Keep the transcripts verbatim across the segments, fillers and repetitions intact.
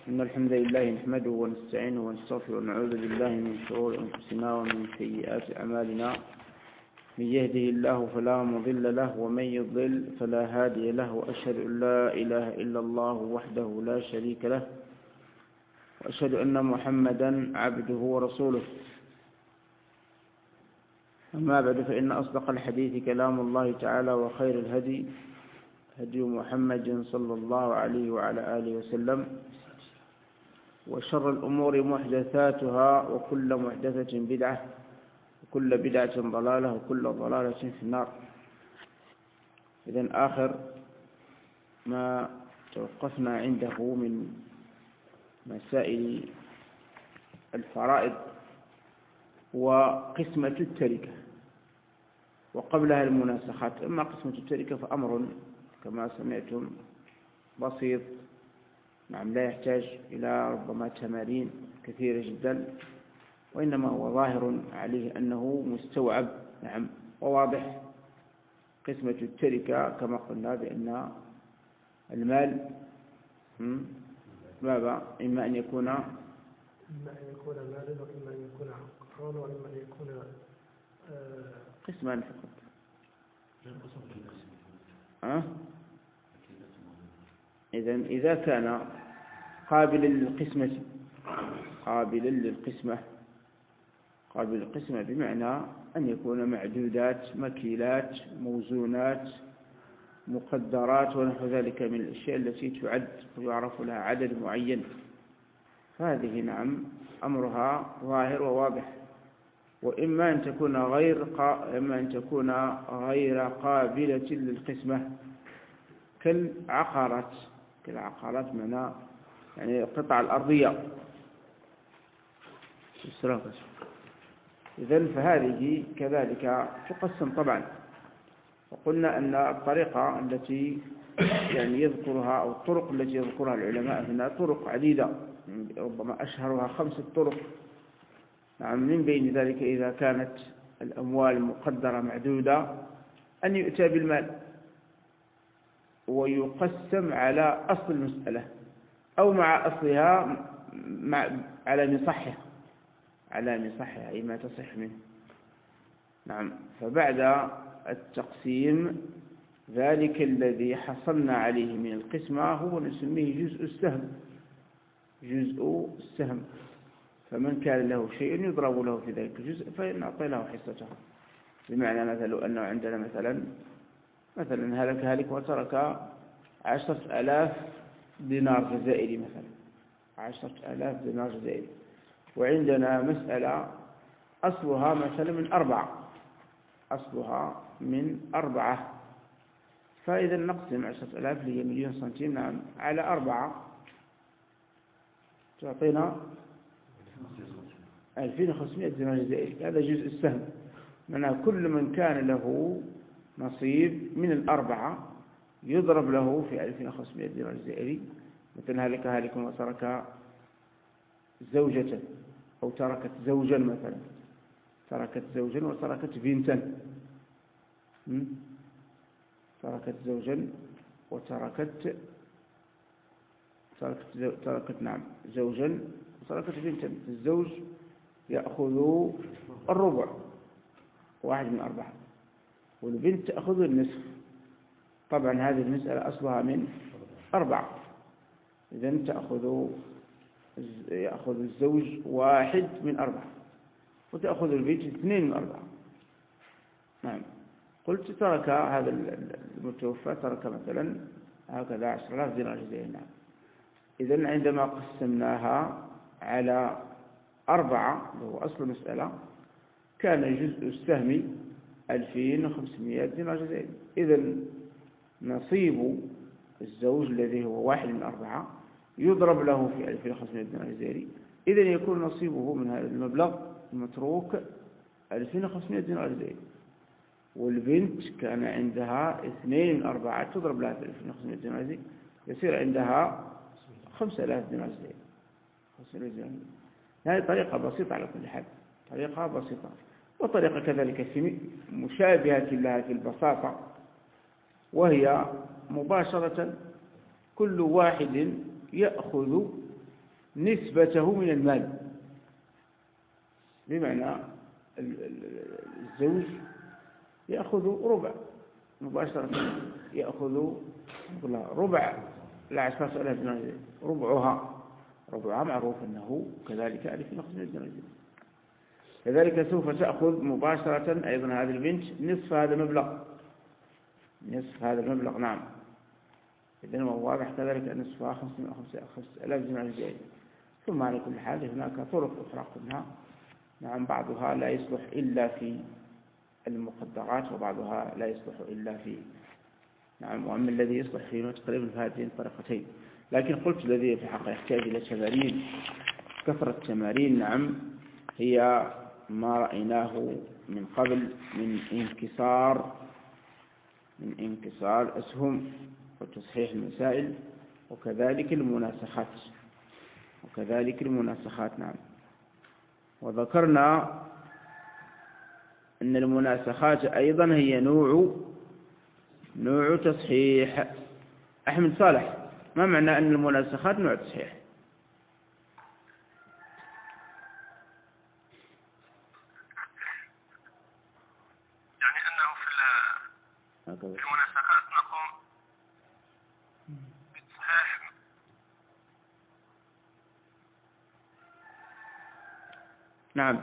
إن الحمد لله نحمده ونستعينه ونستغفره ونعوذ بالله من شرور أنفسنا ومن سيئات أعمالنا. من يهده الله فلا مضل له ومن يضلل فلا هادي له، وأشهد أن لا إله إلا الله وحده لا شريك له، وأشهد أن محمدا عبده ورسوله. أما بعد، فإن أصدق الحديث كلام الله تعالى، وخير الهدي هدي محمد صلى الله عليه وعلى آله وسلم، وشر الأمور محدثاتها، وكل محدثة بدعة، وكل بدعة ضلالة، وكل ضلالة في النار. إذن آخر ما توقفنا عنده من مسائل الفرائض وقسمة التركة، وقبلها المناسخات. أما قسمة التركة فأمر كما سمعتم بسيط، نعم، لا يحتاج إلى ربما تمارين كثيرة جدا، وإنما هو ظاهر عليه أنه مستوعب، نعم، وواضح. قسمة التركة كما قلنا بأن المال ماذا؟ إما أن يكون إما أن يكون مالا، وإما أن يكون عقارا، وإما أن يكون آه قسمان فقط. أه؟ إذن إذا كان قابلا للقسمة قابلا للقسمة قابل للقسمة بمعنى أن يكون معدودات، مكيلات، موزونات، مقدرات ونحو ذلك من الأشياء التي تعد ويعرف لها عدد معين، فهذه نعم أمرها ظاهر وواضح. وإما أن تكون غير قا... إما أن تكون غير قابلة للقسمة كالعقارات كالعقارات معنى يعني القطع الأرضية. إذن فهذه كذلك تقسم طبعا. وقلنا أن الطريقة التي يعني يذكرها أو الطرق التي يذكرها العلماء هنا طرق عديدة، ربما أشهرها خمسة طرق. نعم، من بين ذلك إذا كانت الأموال مقدرة معدودة أن يؤتى بالمال ويقسم على أصل المسألة أو مع أصلها مع على مصحها على مصحها أي ما تصح منه. نعم، فبعد التقسيم ذلك الذي حصلنا عليه من القسمة هو نسميه جزء السهم جزء السهم فمن كان له شيء يضرب له في ذلك الجزء فنعطي له حصته. بمعنى مثلا أنه عندنا مثلا مثلا هلك هالك وترك عشرة آلاف دينار جزائري، مثلا عشرة آلاف دينار جزائري، وعندنا مسألة أصلها مثلا من أربعة أصلها من أربعة فإذا نقسم عشرة آلاف اللي هي مليون سنتيم، نعم، على أربعة تعطينا ألفين وخمسمائة دينار جزائري. هذا جزء السهم، معناه كل من كان له نصيب من الأربعة يضرب له في ألفين وخمسمائة دينار جزائري. مثلا هلك هالك وترك زوجة أو تركت زوجا، مثلا تركت زوجا وتركت بنتا تركت زوجا وتركت تركت, زو... تركت نعم زوجا وتركت بنتا. الزوج يأخذ الربع، واحد من أربعة، والبنت تأخذ النصف. طبعا هذه المسألة أصلها من أربعة، إذن تأخذ يأخذ الزوج واحد من أربعة وتأخذ البنت اثنين من أربعة. نعم، قلت ترك هذا المتوفى ترك مثلا هكذا عشر آلاف دينار جزائري. نعم، إذن عندما قسمناها على أربعة اللي هو أصل المسألة كان جزء السهم ألفين وخمسمائة دينار جزائري. إذن نصيب الزوج الذي هو واحد من أربعة يضرب له في ألفين وخمسمائة دينار جزائري، إذن يكون نصيبه من هذا المبلغ المتروك ألفين وخمسمائة دينار جزائري. والبنت كان عندها اثنين من أربعة تضرب لها في ألفين وخمسمائة دينار جزائري، يصير عندها خمسة آلاف دينار جزائري. هذه طريقة بسيطة على كل حال، طريقة بسيطة. وطريقة كذلك في مشابهة لها في البساطة، وهي مباشرة كل واحد يأخذ نسبته من المال، بمعنى الزوج يأخذ ربع مباشرة، يأخذ ربع العشرة آلاف دينار، ربعها ربعها معروف أنه كذلك ألف وخمسمائة دينار. كذلك سوف تأخذ مباشرة أيضا هذه البنت نصف هذا المبلغ، نصف هذا المبلغ. نعم، إذن هو واضح كذلك نصفها خمسمائة وخمسة آلاف دينار زائد. ثم على كل حال هناك طرق أخرى قلنا، نعم، بعضها لا يصلح إلا في المقدرات وبعضها لا يصلح إلا في، نعم، وأما الذي يصلح في تقريبا في هذين الطريقتين. لكن قلت الذي في حقه يحتاج إلى تمارين، كثرة التمارين، نعم، هي ما رأيناه من قبل من انكسار من انكسار أسهم وتصحيح المسائل، وكذلك المناسخات وكذلك المناسخات نعم. وذكرنا أن المناسخات أيضا هي نوع نوع تصحيح. أحمد صالح، ما معنى أن المناسخات نوع تصحيح؟ يعني أنه في المناسخات نقوم بتصحيح. نعم،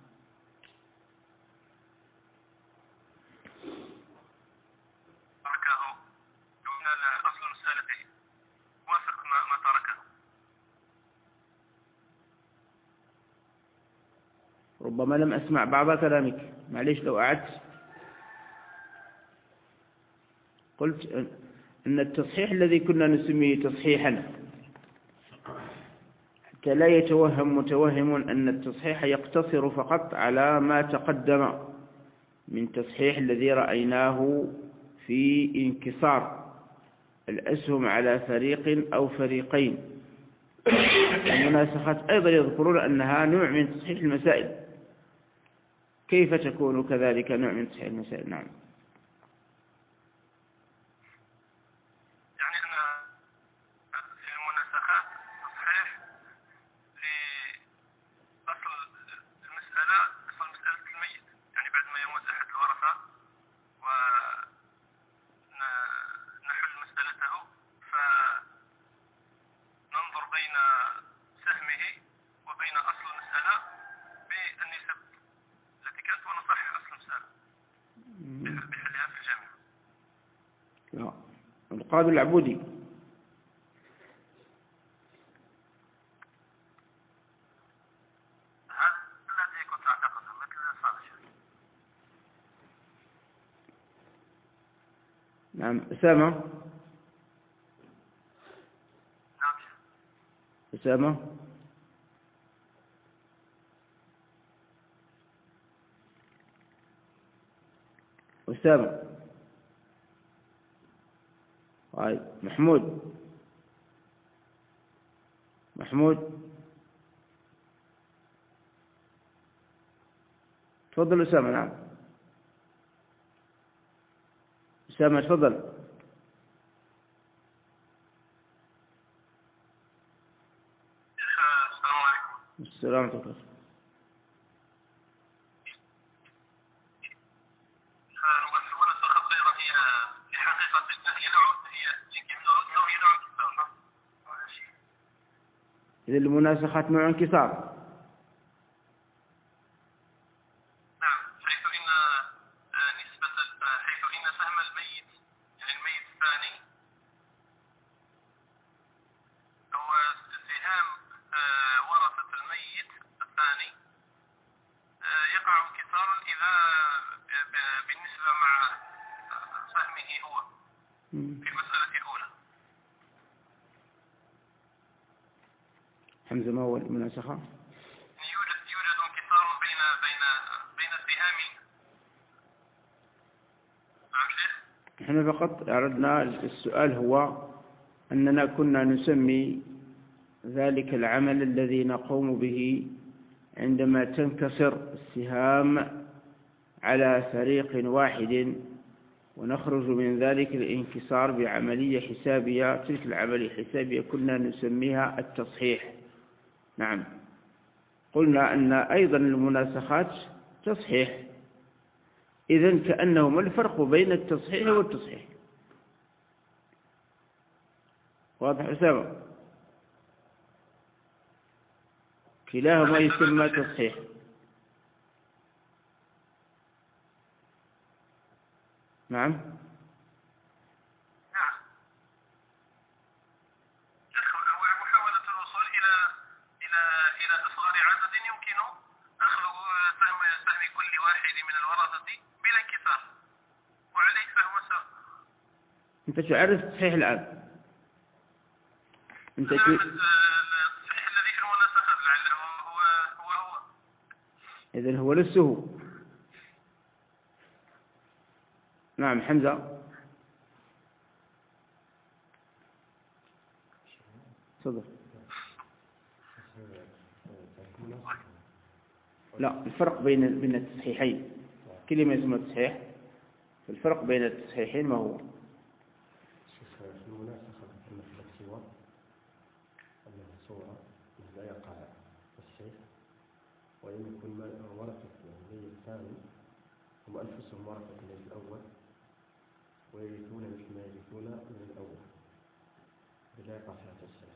ربما لم أسمع بعض كلامك، معليش لو أعدت. قلت أن التصحيح الذي كنا نسميه تصحيحا، حتى لا يتوهم متوهم أن التصحيح يقتصر فقط على ما تقدم من تصحيح الذي رأيناه في انكسار الأسهم على فريق أو فريقين. المناسخات أيضا يذكرون أنها نوع من تصحيح المسائل. كيف تكون كذلك نوع من تصحيح المسائل؟ نعم، يعني أن في المناسخات تصحيح لأصل المسألة، أصل مسألة الميت، يعني بعد ما يموت أحد الورثة ونحل مسألته فننظر بين سهمه وبين أصل المسألة بالنسب التي كانت، ونصحح أصل المسألة بحلها في الجامعة. القاضي العبودي، هذا الذي كنت أعتقده مثل صالح. نعم. أسامة، نعم أسامة، أسامة، طيب. محمود، محمود، تفضل أسامة. نعم، أسامة تفضل. السلام عليكم. السلام عليكم. إذا المناسخات نوع انكسار. نعم، حيث إن نسبة حيث إن سهم الميت، يعني الميت الثاني، هو سهام ورثة الميت الثاني، يقع انكسار إذا بالنسبة مع سهمه هو في المسألة الأولى. حمزة، ما هو المناسخة؟ يوجد يوجد انكسار بين بين بين السهام. نعم شيخ. احنا فقط أردنا السؤال هو أننا كنا نسمي ذلك العمل الذي نقوم به عندما تنكسر السهام على فريق واحد ونخرج من ذلك الانكسار بعملية حسابية. تلك العملية الحسابية كنا نسميها التصحيح. نعم. قلنا أن أيضا المناسخات تصحيح، إذن كأنه ما الفرق بين التصحيح والتصحيح؟ واضح أسامة؟ كلاهما يسمى تصحيح. نعم. نعم. محاولة الوصول إلى إلى إلى أصغر عدد يمكن أخذ سهم سهم كل واحد من الورقة بلا انكسار، وعليه فهو سهل. أنت تعرف التصحيح الآن؟ أنت نعم. التصحيح الذي في المناسخات لعله هو هو هو. إذن هو نفسه. نعم حمزة. صدق. لا، الفرق بين بين التصحيحين كلمة اسمها تصحيح، الفرق بين التصحيحين ما هو؟ في المناسخة أن في الاختبار أنه صورة لا يقع تصحيح، وإن يكون ورقة الميت الثاني هم أنفسهم ورقة الميت الأول ويرثون مثل ما يرثون من الأول بلا يقع فيها تصحيح.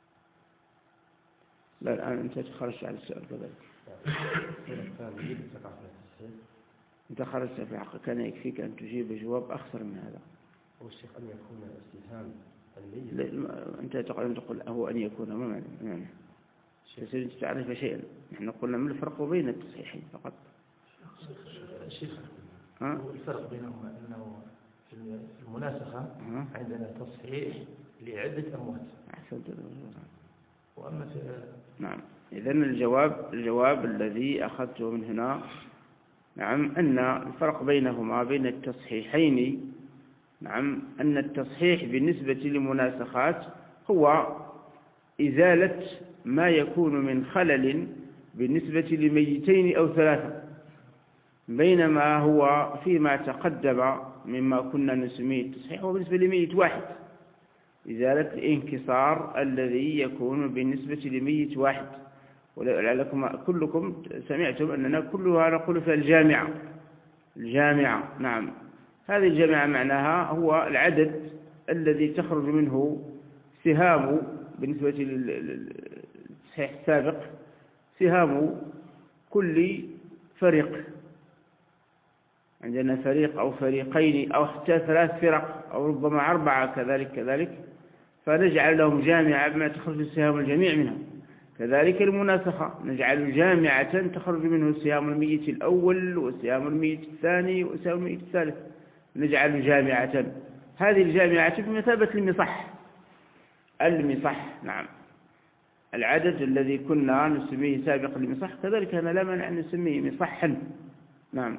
لا الآن أنت خرجت على السؤال كذلك. الثاني تقع فيها تصحيح. أنت خرجت في حقك، كان يكفيك أن تجيب جواب أخسر من هذا. هو الشيخ أن يكون استفهام الميت. أنت تقول تقول هو أن يكون ما معنى معنى تريد أن تعرف شيئا. نحن قلنا ما الفرق بين التصحيحين فقط. الشيخ ها؟ الفرق بينهما أنه في المناسخة عندنا تصحيح لعدة أموات. أحسنت. وأما في نعم. إذن الجواب الجواب الذي أخذته من هنا نعم أن الفرق بينهما بين التصحيحين نعم أن التصحيح بالنسبة للمناسخات هو إزالة ما يكون من خلل بالنسبة لميتين أو ثلاثة، بينما هو فيما تقدم مما كنا نسميه التصحيح هو بالنسبة لميت واحد، إزالة الانكسار الذي يكون بالنسبة لميت واحد. ولعلكم كلكم سمعتم أننا كلها نقول في الجامعة. الجامعة نعم، هذه الجامعة معناها هو العدد الذي تخرج منه سهام بالنسبة للتصحيح السابق، سهام كل فريق. عندنا فريق أو فريقين أو حتى ثلاث فرق أو ربما أربعة كذلك كذلك، فنجعل لهم جامعة بما تخرج سهام الجميع منها. كذلك المناسخة نجعل جامعة تخرج منه سهام الميت الأول وسهام الميت الثاني وسهام الميت الثالث، نجعل جامعة. هذه الجامعة بمثابة المصح. المصح نعم، العدد الذي كنا نسميه سابقا المصح كذلك أنا لا مانع أن نسميه مصحا. نعم.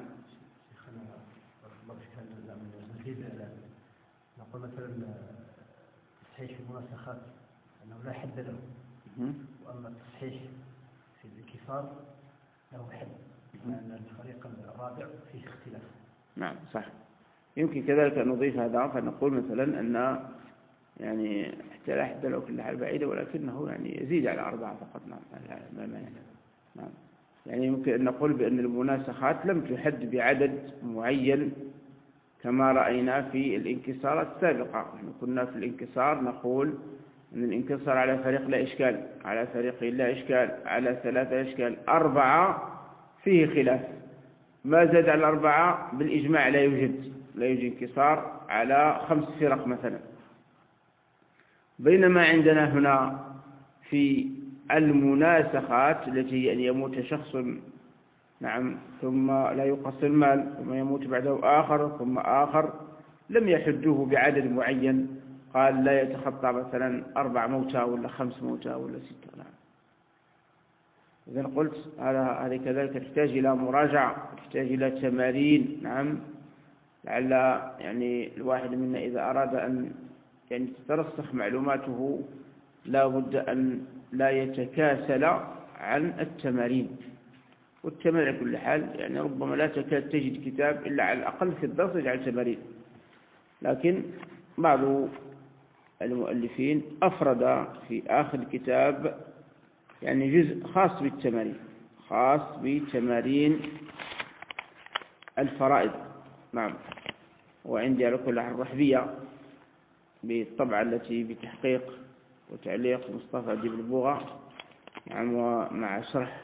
نقول مثلا تصحيح المناسخات أنه لا حد له، وأما التصحيح في الانكسار له حد، لأن الفريق الرابع فيه اختلاف. نعم صح. يمكن كذلك أن نضيف هذا فنقول مثلا أن يعني حتى لا حد له كل حال بعيدة، ولكنه يعني يزيد على أربعة فقط. نعم ما معنى. نعم يعني يمكن أن نقول بأن المناسخات لم تحد بعدد معين كما رأينا في الانكسارات السابقة. نحن كنا في الانكسار نقول أن الانكسار على فريق لا إشكال، على فريقين لا إشكال، على ثلاثة إشكال، أربعة فيه خلاف، ما زاد على أربعة بالإجماع لا يوجد لا يوجد انكسار على خمس فرق مثلا. بينما عندنا هنا في المناسخات التي أن يموت شخص نعم ثم لا يقص المال ثم يموت بعده آخر ثم آخر، لم يحدوه بعدد معين، قال لا يتخطى مثلا أربع موتى ولا خمس موتى ولا ستة. نعم. إذن قلت هذا هذه كذلك تحتاج إلى مراجعة، تحتاج إلى تمارين. نعم لعل يعني الواحد منا إذا أراد أن يعني تترسخ معلوماته لا بد أن لا يتكاسل عن التمارين. والتمارين على كل حال يعني ربما لا تكاد تجد كتاب إلا على الأقل في الدرس يجعل تمارين، لكن بعض المؤلفين أفرد في آخر الكتاب يعني جزء خاص بالتمارين، خاص بتمارين الفرائض. نعم. وعندي على كل حال رحبية بالطبعة التي بتحقيق وتعليق مصطفى ديب البوغة، نعم، ومع شرح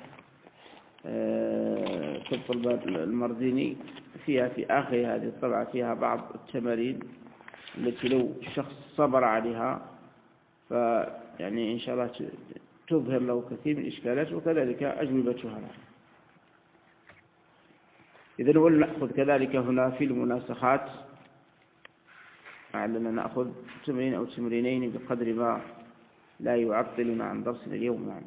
طب الباب المرديني. فيها في آخر هذه الطبعة فيها بعض التمارين التي لو الشخص صبر عليها فيعني إن شاء الله تظهر له كثير من الإشكالات وكذلك أجوبتها له. إذن ولنأخذ كذلك هنا في المناسخات لعلنا نأخذ تمرين أو تمرينين بقدر ما لا يعطلنا عن درسنا اليوم. يعني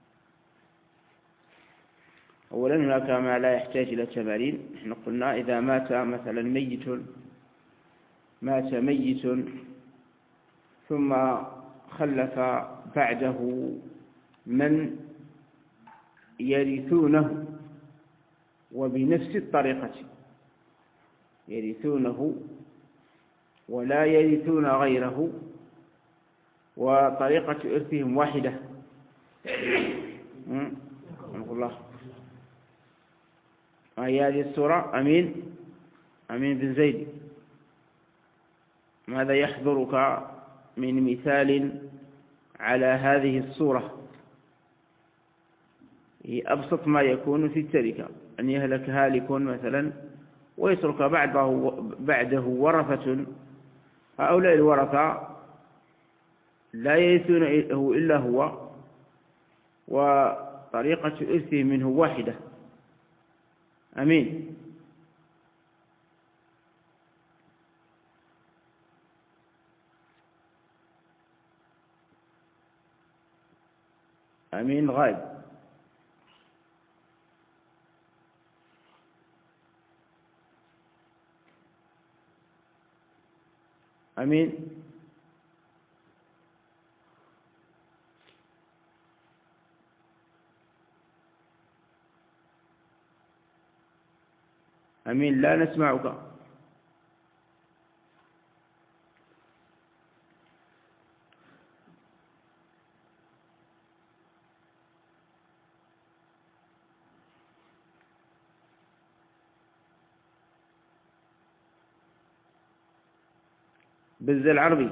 أولا هناك ما لا يحتاج إلى تمارين. نحن قلنا إذا مات مثلا ميت مات ميت ثم خلف بعده من يرثونه وبنفس الطريقة، يرثونه ولا يرثون غيره وطريقة إرثهم واحدة. الله. هي هذه السورة. أمين أمين بن زيد، ماذا يحضرك من مثال على هذه الصورة؟ هي أبسط ما يكون في التركة، أن يهلك هالك مثلا ويترك بعده بعده ورثة، هؤلاء الورثة لا يرثونه إلا هو وطريقة إرثه منه واحدة. أمين. أمين غايب. أمين. أمين لا نسمعك. بز العربي.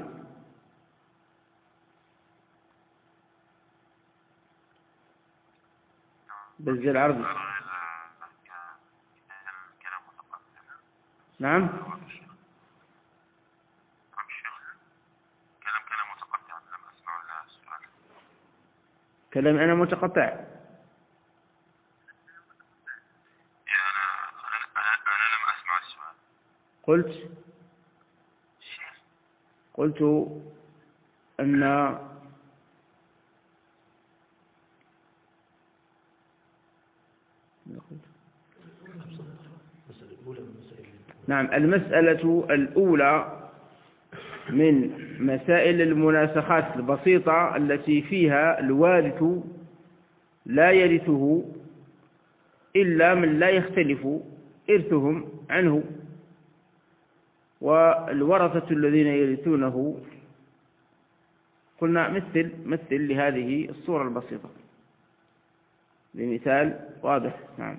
بز العربي. نعم. كلام أنا متقطع. يعني أنا أنا لم أسمع السؤال. قلت قلت أن نعم المسألة الأولى من مسائل المناسخات البسيطة التي فيها الوارث لا يرثه إلا من لا يختلف إرثهم عنه، والورثة الذين يرثونه قلنا مثل مثل لهذه الصورة البسيطة بمثال واضح. نعم.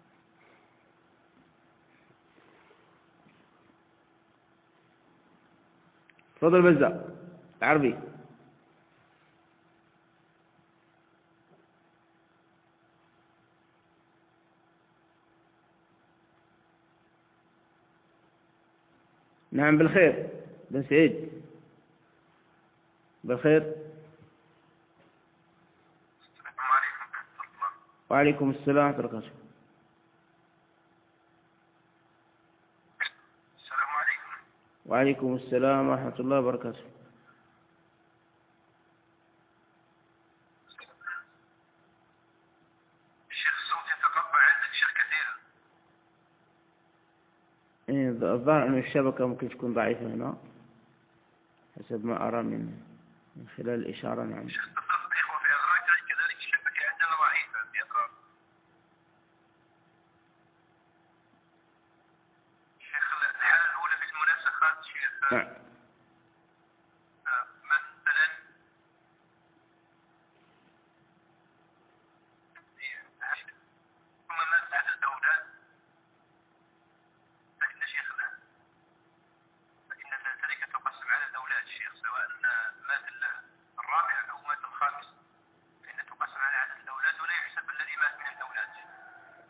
تفضل بزا العربي. نعم بالخير بن سعيد. بالخير. السلام عليكم ورحمة الله. وعليكم السلام ورحمة الله وبركاته. السلام عليكم. وعليكم السلام ورحمة الله وبركاته. الشيخ الصوت يتقطع عندك شيخ كثيرا. إيه، الظاهر أن الشبكة ممكن تكون ضعيفة هنا حسب ما أرى من من خلال الإشارة. نعم. الشيخ اتصلت بإخوة في أغراض كذلك الشبكة عندنا ضعيفة في أغراض. الشيخ الحالة الأولى في المناسخات شيخ. نعم. مثلا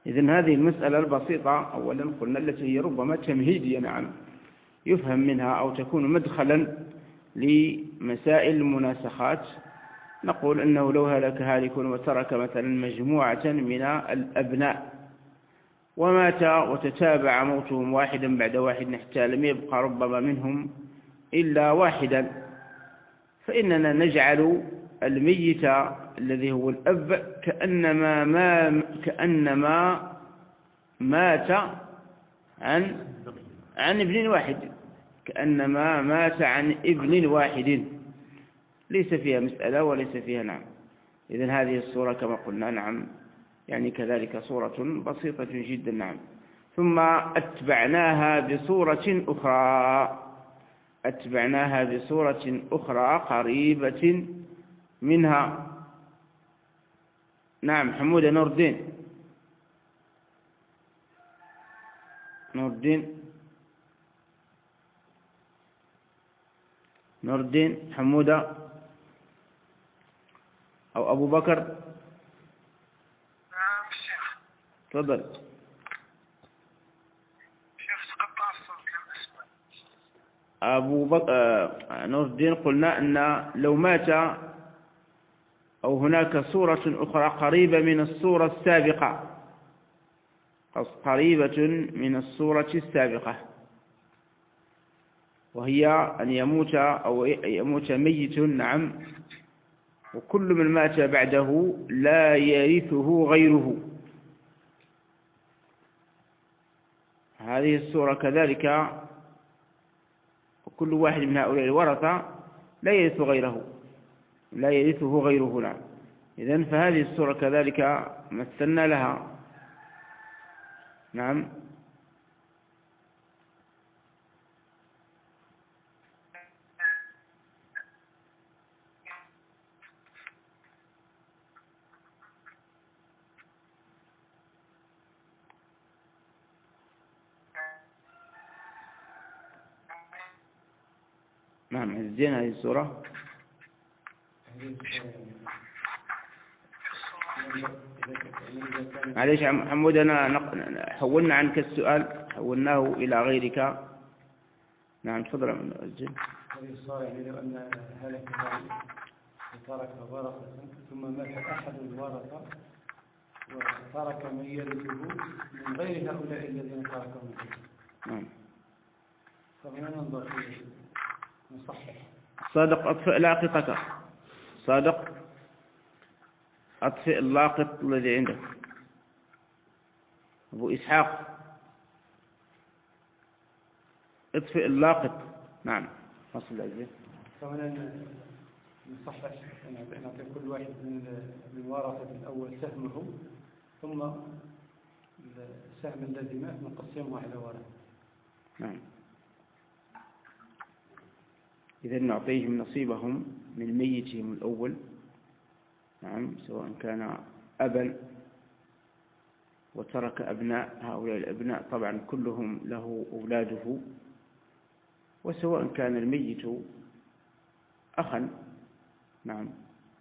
إذن هذه المسألة البسيطة أولا قلنا التي هي ربما تمهيدية نعم يفهم منها أو تكون مدخلا لمسائل المناسخات. نقول أنه لو هلك هالك وترك مثلا مجموعة من الأبناء ومات وتتابع موتهم واحدا بعد واحد حتى لم يبقى ربما منهم إلا واحدا، فإننا نجعل الميت الذي هو الأب كأنما, ما كأنما مات عن عن ابن واحد، كأنما مات عن ابن واحد، ليس فيها مسألة وليس فيها نعم. إذن هذه الصورة كما قلنا نعم يعني كذلك صورة بسيطة جدا نعم. ثم أتبعناها بصورة أخرى أتبعناها بصورة أخرى قريبة منها. نعم حمود نور الدين نور الدين نور الدين حمودة أو أبو بكر. نعم الشيخ. تفضل. شيخ تقطع الصوت للأسماء. أبو بكر آه... نور الدين قلنا أن لو مات أو هناك صورة أخرى قريبة من الصورة السابقة قريبة من الصورة السابقة وهي أن يموت أو يموت ميت نعم وكل من مات بعده لا يرثه غيره. هذه الصورة كذلك وكل واحد من هؤلاء الورثة لا يرث غيره لا يرثه غيره نعم. إذن فهذه الصورة كذلك مثلنا لها نعم. نعم زين هذه الصورة. معليش محمود أنا حولنا عنك السؤال حولناه إلى غيرك. نعم تفضل من الزين. هذه الصورة يعني لو أن هلك وترك ورثة ثم مات أحد الورثة وترك من يرثه من غير هؤلاء الذين تركهم. نعم. فمن ننظر فيه نصحح. صادق أطفئ لاقطك. صادق أطفئ اللاقط الذي عندك. أبو إسحاق اطفئ اللاقط. نعم فصل الأجل. فمن نصحح نعطي كل واحد من ورثة الأول سهمه ثم السهم الذي مات نقسمه على ورثة. نعم. إذا نعطيهم نصيبهم من ميتهم الأول نعم سواء كان أبا وترك أبناء هؤلاء الأبناء طبعا كلهم له أولاده وسواء كان الميت أخا نعم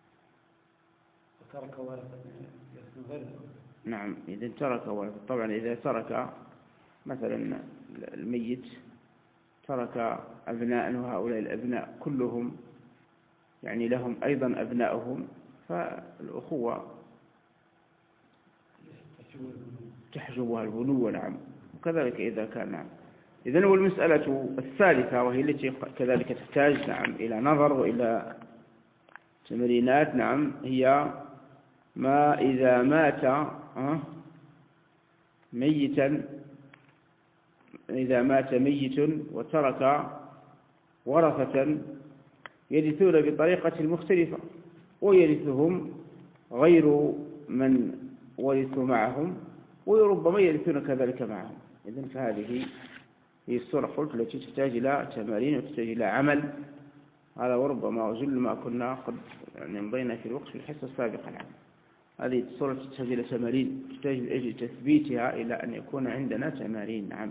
وترك ورثة نعم. إذا ترك ورثة طبعا إذا ترك مثلا الميت ترك أبناء وهؤلاء الأبناء كلهم يعني لهم أيضا أبنائهم فالأخوة تحجبها البنوة نعم. وكذلك إذا كان نعم. إذن هو المسألة الثالثة وهي التي كذلك تحتاج نعم إلى نظر وإلى تمرينات نعم هي ما إذا مات ميتا إذا مات ميت وترك ورثة يرثون بطريقة مختلفة ويرثهم غير من ورثوا معهم وربما يرثون كذلك معهم. إذن فهذه هي الصورة قلت التي تحتاج إلى تمارين وتحتاج إلى عمل. هذا وربما أجل ما كنا قد يعني مضينا في الوقت في الحصة السابقة نعم. هذه الصورة تحتاج إلى تمارين تحتاج لأجل تثبيتها إلى أن يكون عندنا تمارين نعم.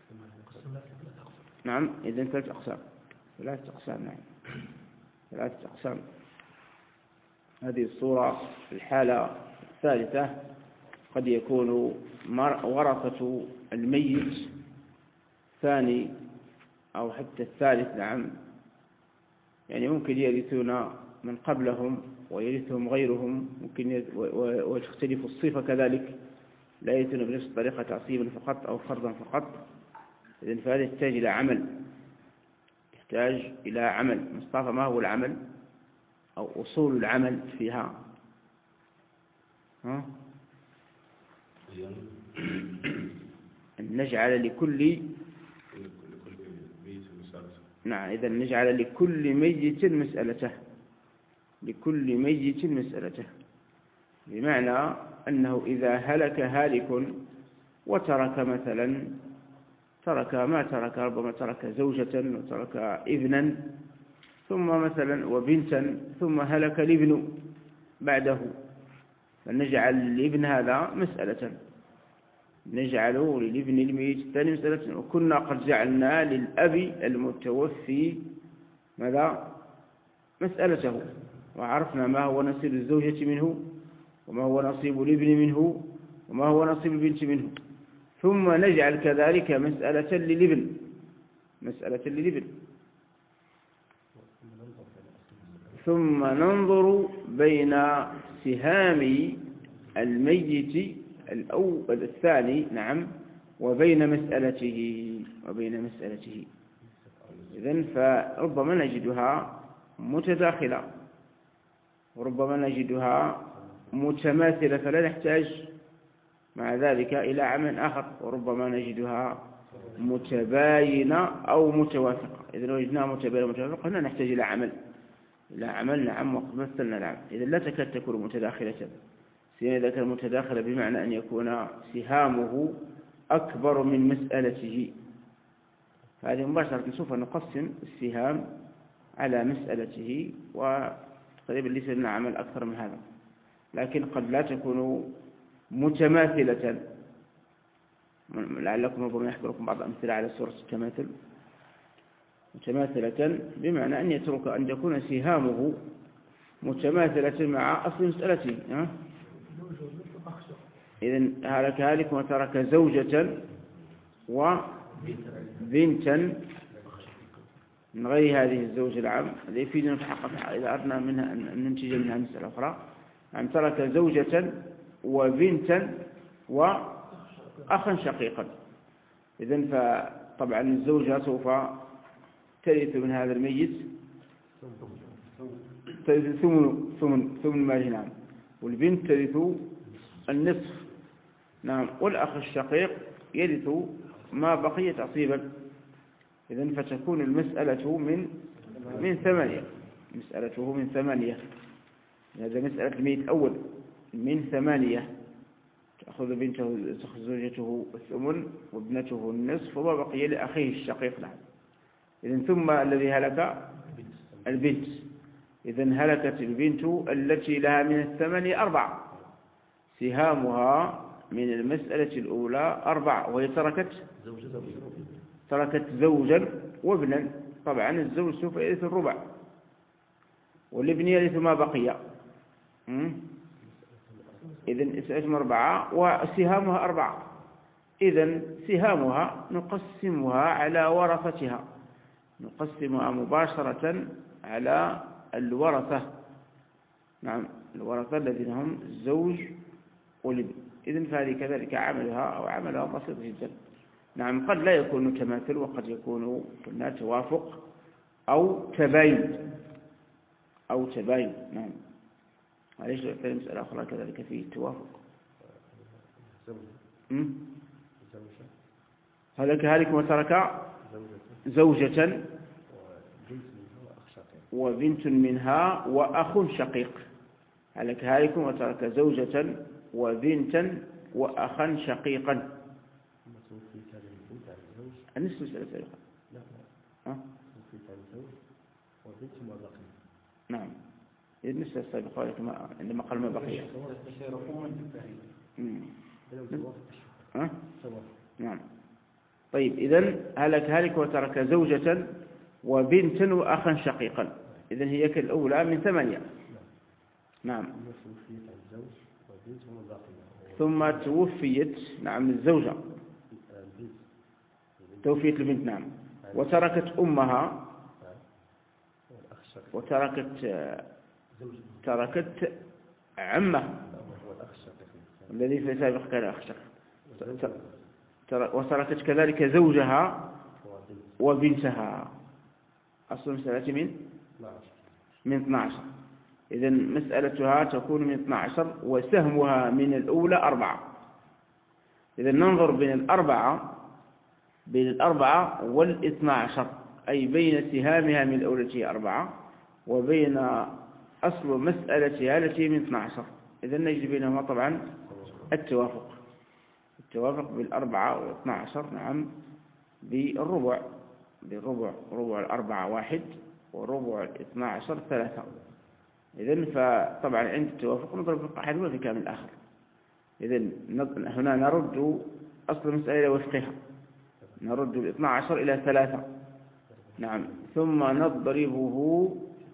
نعم إذن ثلاث أقسام ثلاث أقسام نعم ثلاث أقسام. هذه الصورة الحالة الثالثة قد يكون ورثة الميت ثاني أو حتى الثالث، نعم، يعني ممكن يرثون من قبلهم ويرثهم غيرهم، ممكن وتختلف الصفة كذلك، لا يرثون بنفس الطريقة تعصيبا فقط أو فرضا فقط. إذن فهذا يحتاج إلى عمل، يحتاج إلى عمل. مصطفى، ما هو العمل أو أصول العمل فيها؟ ها؟ أن نجعل لكل نعم إذا نجعل لكل ميت مسألته، لكل ميت مسألته، بمعنى أنه إذا هلك هالك وترك مثلا ترك ما ترك ربما ترك زوجة وترك ابنا ثم مثلا وبنتا ثم هلك الابن بعده، فنجعل للابن هذا مسألة، نجعل للابن الميت الثاني مسألة. وكنا قد جعلنا للأب المتوفي ماذا؟ مسألته، وعرفنا ما هو نصيب الزوجة منه وما هو نصيب الابن منه وما هو نصيب البنت منه، ثم نجعل كذلك مسألة للابن، مسألة للابن، ثم ننظر بين سهام الميت الأول الثاني، نعم، وبين مسألته وبين مسألته. إذن فربما نجدها متداخلة وربما نجدها متماثلة، فلا نحتاج مع ذلك إلى عمل آخر، وربما نجدها متباينة أو متوافقة. إذا وجدناها متباينة متوافقة هنا نحتاج إلى عمل إلى عمل نعم، وقد مثلنا العمل. إذا لا تكاد تكون متداخلة، سيما إذا كان متداخلة بمعنى أن يكون سهامه أكبر من مسألته، هذه مباشرة سوف نقسم السهام على مسألته، وتقريبا ليس لنا عمل أكثر من هذا، لكن قد لا تكون متماثلة. لعلكم ربما يحضركم بعض أمثلة على سورة التماثل. متماثلة بمعنى أن يترك أن يكون سهامه متماثلة مع أصل مسألته. إذن هلك هالك وترك زوجة وبنتا من غير هذه الزوجة العام، هذا يفيد أن نتحقق إذا أردنا منها أن ننتج منها مسألة أخرى، أن ترك زوجة وبنتا وأخا شقيقا. إذن فطبعا الزوجة سوف ترث من هذا الميت ترث ثمن ثمن ثمن ماله، نعم، والبنت ترث النصف، نعم، والأخ الشقيق يرث ما بقي تعصيبا. إذن فتكون المسألة من من ثمانية، مسألته من ثمانية، هذا مسألة الميت الأول من ثمانية، تأخذ بنته تأخذ زوجته الثمن وابنته النصف وما بقي لأخيه الشقيق، نعم. إذن ثم الذي هلك البنت، إذن هلكت البنت التي لها من الثمانية أربعة، سهامها من المسألة الأولى أربعة، وهي تركت تركت زوجا وابنا، طبعا الزوج سوف يرث الربع والابن يرث ما بقي. إذن اسم أربعة وسهامها أربعة، إذن سهامها نقسمها على ورثتها، نقسمها مباشرة على الورثة، نعم، الورثة الذين هم الزوج والابن. إذن فهذه كذلك عملها أو عملها بسيط جدا، نعم. قد لا يكون تماثل وقد يكون قلنا توافق أو تباين أو تباين، نعم. معليش في مسألة أخرى كذلك في التوافق. هلك هالك وترك زوجة وبنت منها وأخ شقيق، هلك هالك وترك زوجة وبنتا وأخا شقيقا. النصف مسألة سابقة. ها؟ نعم، النصف السابقة عندما قال ما بقي. ها؟ نعم. طيب، إذن هلك هالك وترك زوجة وبنتا وأخا شقيقا، إذن هي كالأولى من ثمانية، نعم. والبنت هم الباقي. ثم توفيت نعم الزوجة، البنت توفيت البنت نعم، وتركت أمها والأخ الشقيق. وتركت زوجها. تركت عمه هو الأخ الشقيق. الذي في سابق كان أخ شقيق، والزوجة. تر- وتركت كذلك زوجها وبنت. وبنتها. أصل المسألة من نعم. من اثنا عشر. إذن مسألتها تكون من اثنا عشر وسهمها من الأولى أربعة. إذن ننظر بين الأربعة بين الأربعة والاثنى عشر، أي بين سهامها من الأولى أربعة وبين أصل مسألتها التي من اثنا عشر. إذن نجد بينهما طبعا التوافق التوافق بالأربعة والاثنى عشر نعم بالربع بالربع ربع الأربعة واحد وربع الاثنى عشر ثلاثة. إذن فطبعا عند التوافق نضرب في القاعدة وفي كامل الآخر. إذن هنا نرد أصل المسألة إلى وفقها، نرد الاثنى عشر إلى ثلاثة نعم، ثم نضربه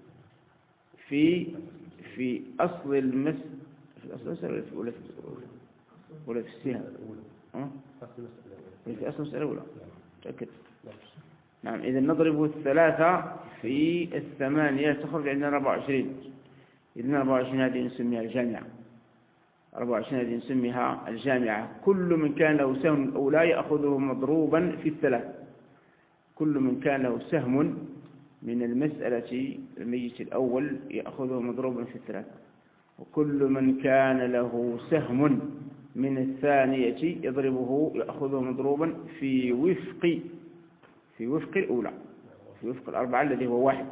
في في أصل المس في أصل المسألة ولا في ولا في السهام أه؟ في أصل المسألة الأولى تأكد نعم. إذن نضرب الثلاثة في الثمانية تخرج عندنا أربعة وعشرين. إذن أربعة وعشرين هذه نسميها الجامعة أربعة وعشرين هذه نسميها الجامعة. كل من كان له سهم الأولى يأخذه مضروبا في الثلاث. كل من كان له سهم من المسألة الميت الأول يأخذه مضروبا في الثلاث، وكل من كان له سهم من الثانية يضربه يأخذه مضروبا في وفق في وفق الأولى في وفق الأربعة الذي هو واحد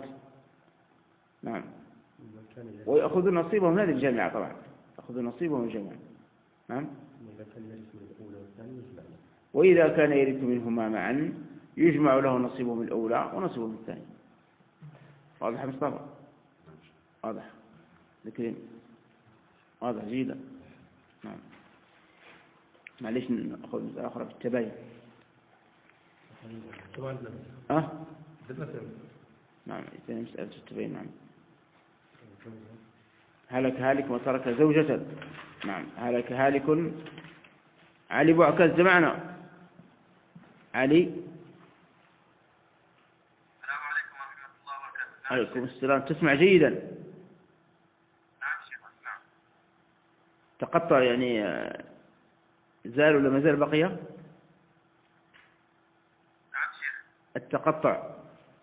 نعم. ويأخذ نصيبه من هذه الجامعة طبعا يأخذ نصيبه من الجامعة نعم. وإذا كان يرث منهما معا يجمع له نصيبه من الأولى ونصيبه من الثانية. واضح مصطفى؟ واضح ذكرين واضح جيدا نعم. معليش نأخذ مسألة أخرى في التباين أه؟ نعم إذن مسألة التباين نعم. هلك هالك وترك زوجة نعم. هلك هالك علي بو عكاز جمعنا علي. السلام عليكم ورحمة الله وبركاته. عليكم السلام. تسمع جيدا؟ نعم شيخ نعم. تقطع يعني زال ولا ما زال بقية؟ نعم شيخ. التقطع لا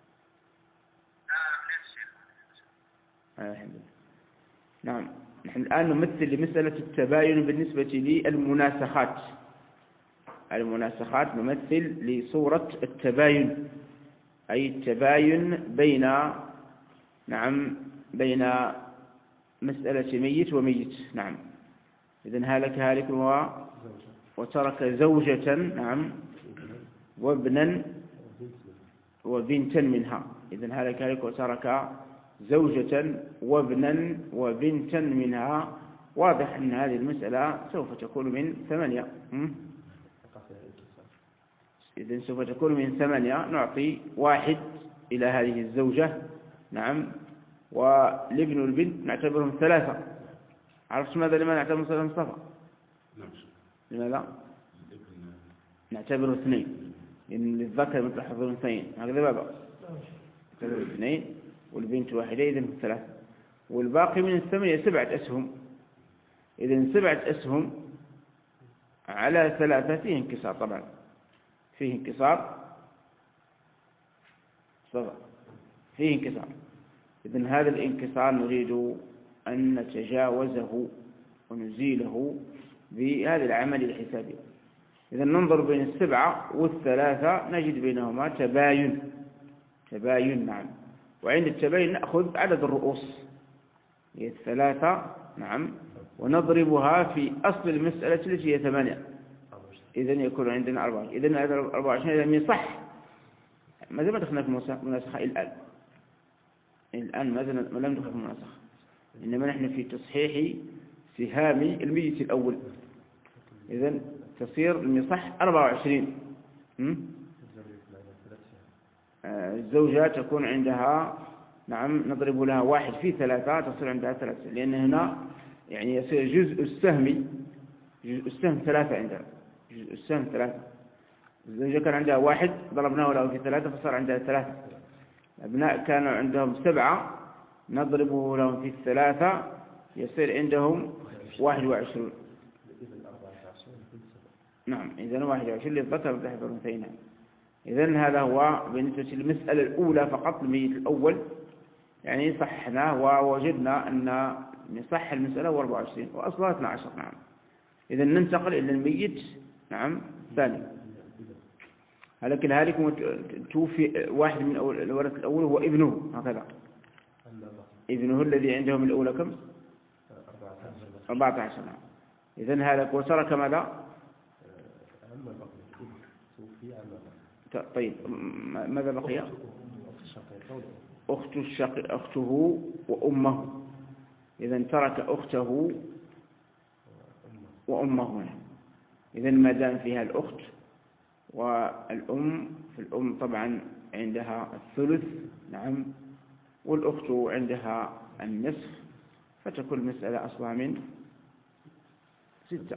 لا بخير شيخ. آه الحمد لله نعم. نحن الآن نمثل لمسألة التباين بالنسبة للمناسخات. المناسخات نمثل لصورة التباين، أي التباين بين نعم بين مسألة ميت وميت نعم. إذن هلك هالك و... وترك زوجة نعم وابنا وبنتا منها. إذن هلك هالك وترك زوجة وابنا وبنتا منها. واضح أن هذه المسألة سوف تكون من ثمانية. إذن سوف تكون من ثمانية. نعطي واحد إلى هذه الزوجة نعم، والابن والبنت نعتبرهم ثلاثة. عرفت ماذا لما نعتبر ثلاثة مصطفى؟ لماذا؟ نعتبره اثنين لأن للذكر مثل حظ الأنثيين هكذا بابا. نعتبره اثنين والبنت واحدة إذن ثلاثة، والباقي من الثمانية سبعة أسهم. إذن سبعة أسهم على ثلاثة فيه انكسار طبعا فيه انكسار صغر فيه انكسار. إذن هذا الانكسار نريد أن نتجاوزه ونزيله بهذا العمل الحسابي. إذن ننظر بين السبعة والثلاثة نجد بينهما تباين تباين نعم. وعند التباين نأخذ عدد الرؤوس هي الثلاثة نعم ونضربها في أصل المسألة التي هي ثمانية. إذن يكون عندنا أربعة. إذن هذا أربعة وعشرين إذن يصح. ماذا ما دخلنا في المناسخة الآن الآن ماذا ما لم ندخل في المناسخة، إنما نحن في تصحيح سهام الميت الأول. إذن تصير المصح أربعة وعشرين. الزوجة تكون عندها نعم نضرب لها واحد في ثلاثة تصير عندها ثلاثة، لأن هنا يعني يصير جزء السهم جزء السهم ثلاثة عندها، جزء السهم ثلاثة. الزوجة كان عندها واحد ضربناه له في ثلاثة فصار عندها ثلاثة. الأبناء كانوا عندهم سبعة نضربه لهم في الثلاثة يصير عندهم واحد وعشرون. نعم إذن واحد وعشرون للذكر مثل حظ الأنثيين. إذن هذا هو بالنسبة للمسألة الأولى فقط، الميت الأول يعني صحناه ووجدنا أن نصح المسألة هو أربعة وعشرين وأصلها اثنا عشر. نعم إذن ننتقل إلى الميت نعم ثاني. هلك الهالك توفي واحد من الورث الأول هو ابنه، هكذا ابنه الذي عندهم الأولى كم؟ أربعة عشر. نعم إذن هلك وترك ماذا؟ طيب ماذا بقي؟ أخت الشق... أخته وأمه. إذن ترك أخته وأمه. إذن ما دام فيها الأخت والأم، في الأم طبعا عندها الثلث نعم، والأخت عندها النصف، فتكون المسألة أصلها من ستة.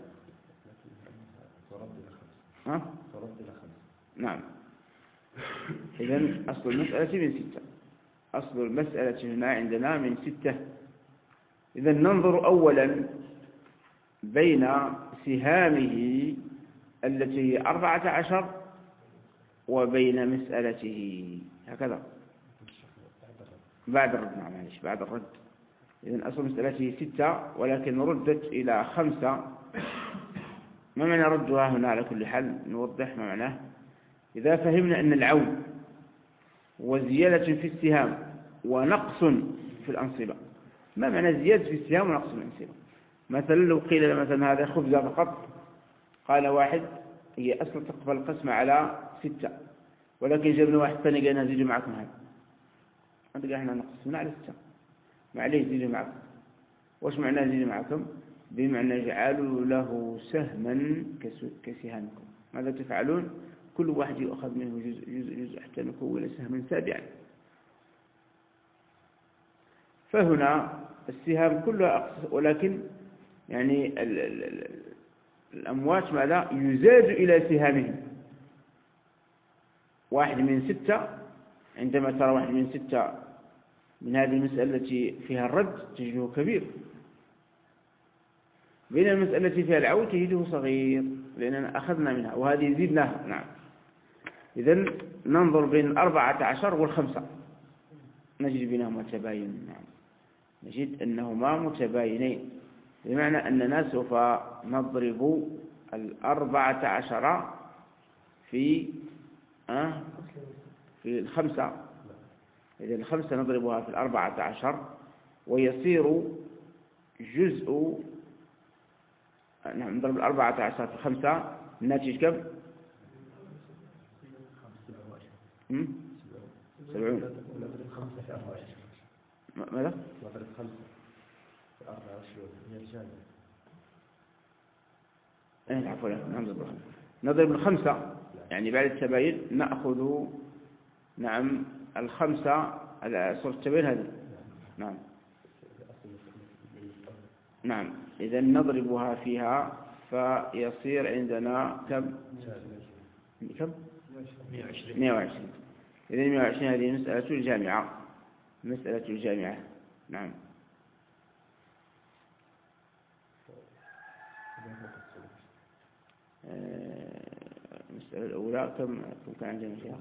ها؟ نعم إذن أصل المسألة من ستة. أصل المسألة هنا عندنا من ستة. إذن ننظر أولا بين سهامه التي هي أربعة عشر وبين مسألته هكذا بعد الرد. نعم معلش بعد الرد. إذن أصل مسألته ستة ولكن ردت إلى خمسة. ما معنى ردها هنا؟ على كل حال نوضح ما معناه. إذا فهمنا أن العون وزيادة في السهام ونقص في الأنصبة. ما معنى زيادة في السهام ونقص في الأنصبة؟ مثلا لو قيل مثلا هذا خبزة فقط، قال واحد هي أصلا تقبل القسمة على ستة، ولكن جبنا واحد ثاني قال نزيد معكم هذا، أنت قال احنا نقسمنا على ستة، معليه زيد معكم. وش معنى زيد معكم؟ بمعنى جعلوا له سهما كسهامكم. ماذا تفعلون؟ كل واحد يؤخذ منه جزء جزء جزء حتى نكون سهما سابعا. فهنا السهام كلها أقصى، ولكن يعني ال ال ال الأموات ماذا يزاد إلى سهامهم. واحد من ستة، عندما ترى واحد من ستة من هذه المسألة التي فيها الرد تجده كبير، بين المسألة التي فيها العود تجده صغير لأننا أخذنا منها وهذه زدناها. نعم إذن ننظر بين الأربعة عشر والخمسة نجد بينهما تباين. نعم نجد أنهما متباينين، بمعنى أننا سوف نضرب الأربعة عشر في أه في الخمسة. إذا الخمسة نضربها في الأربعة عشر ويصير جزء، نعم نضرب الأربعة عشر في الخمسة الناتج كم؟ سبعون. ماذا؟ نضرب خمسة في أربعة وعشرين هي الجامعة. إيه عفوا نضرب نضرب الخمسة يعني بعد التباين نأخذ نعم الخمسة على صورة التباين هذه. نعم نعم إذا نضربها فيها فيصير عندنا كم؟ كم؟ مئة وعشرين. إذا مئة وعشرين هذه مسألة الجامعة، مسألة الجامعة. نعم المسألة الأولى كم كم كان عندنا فيها؟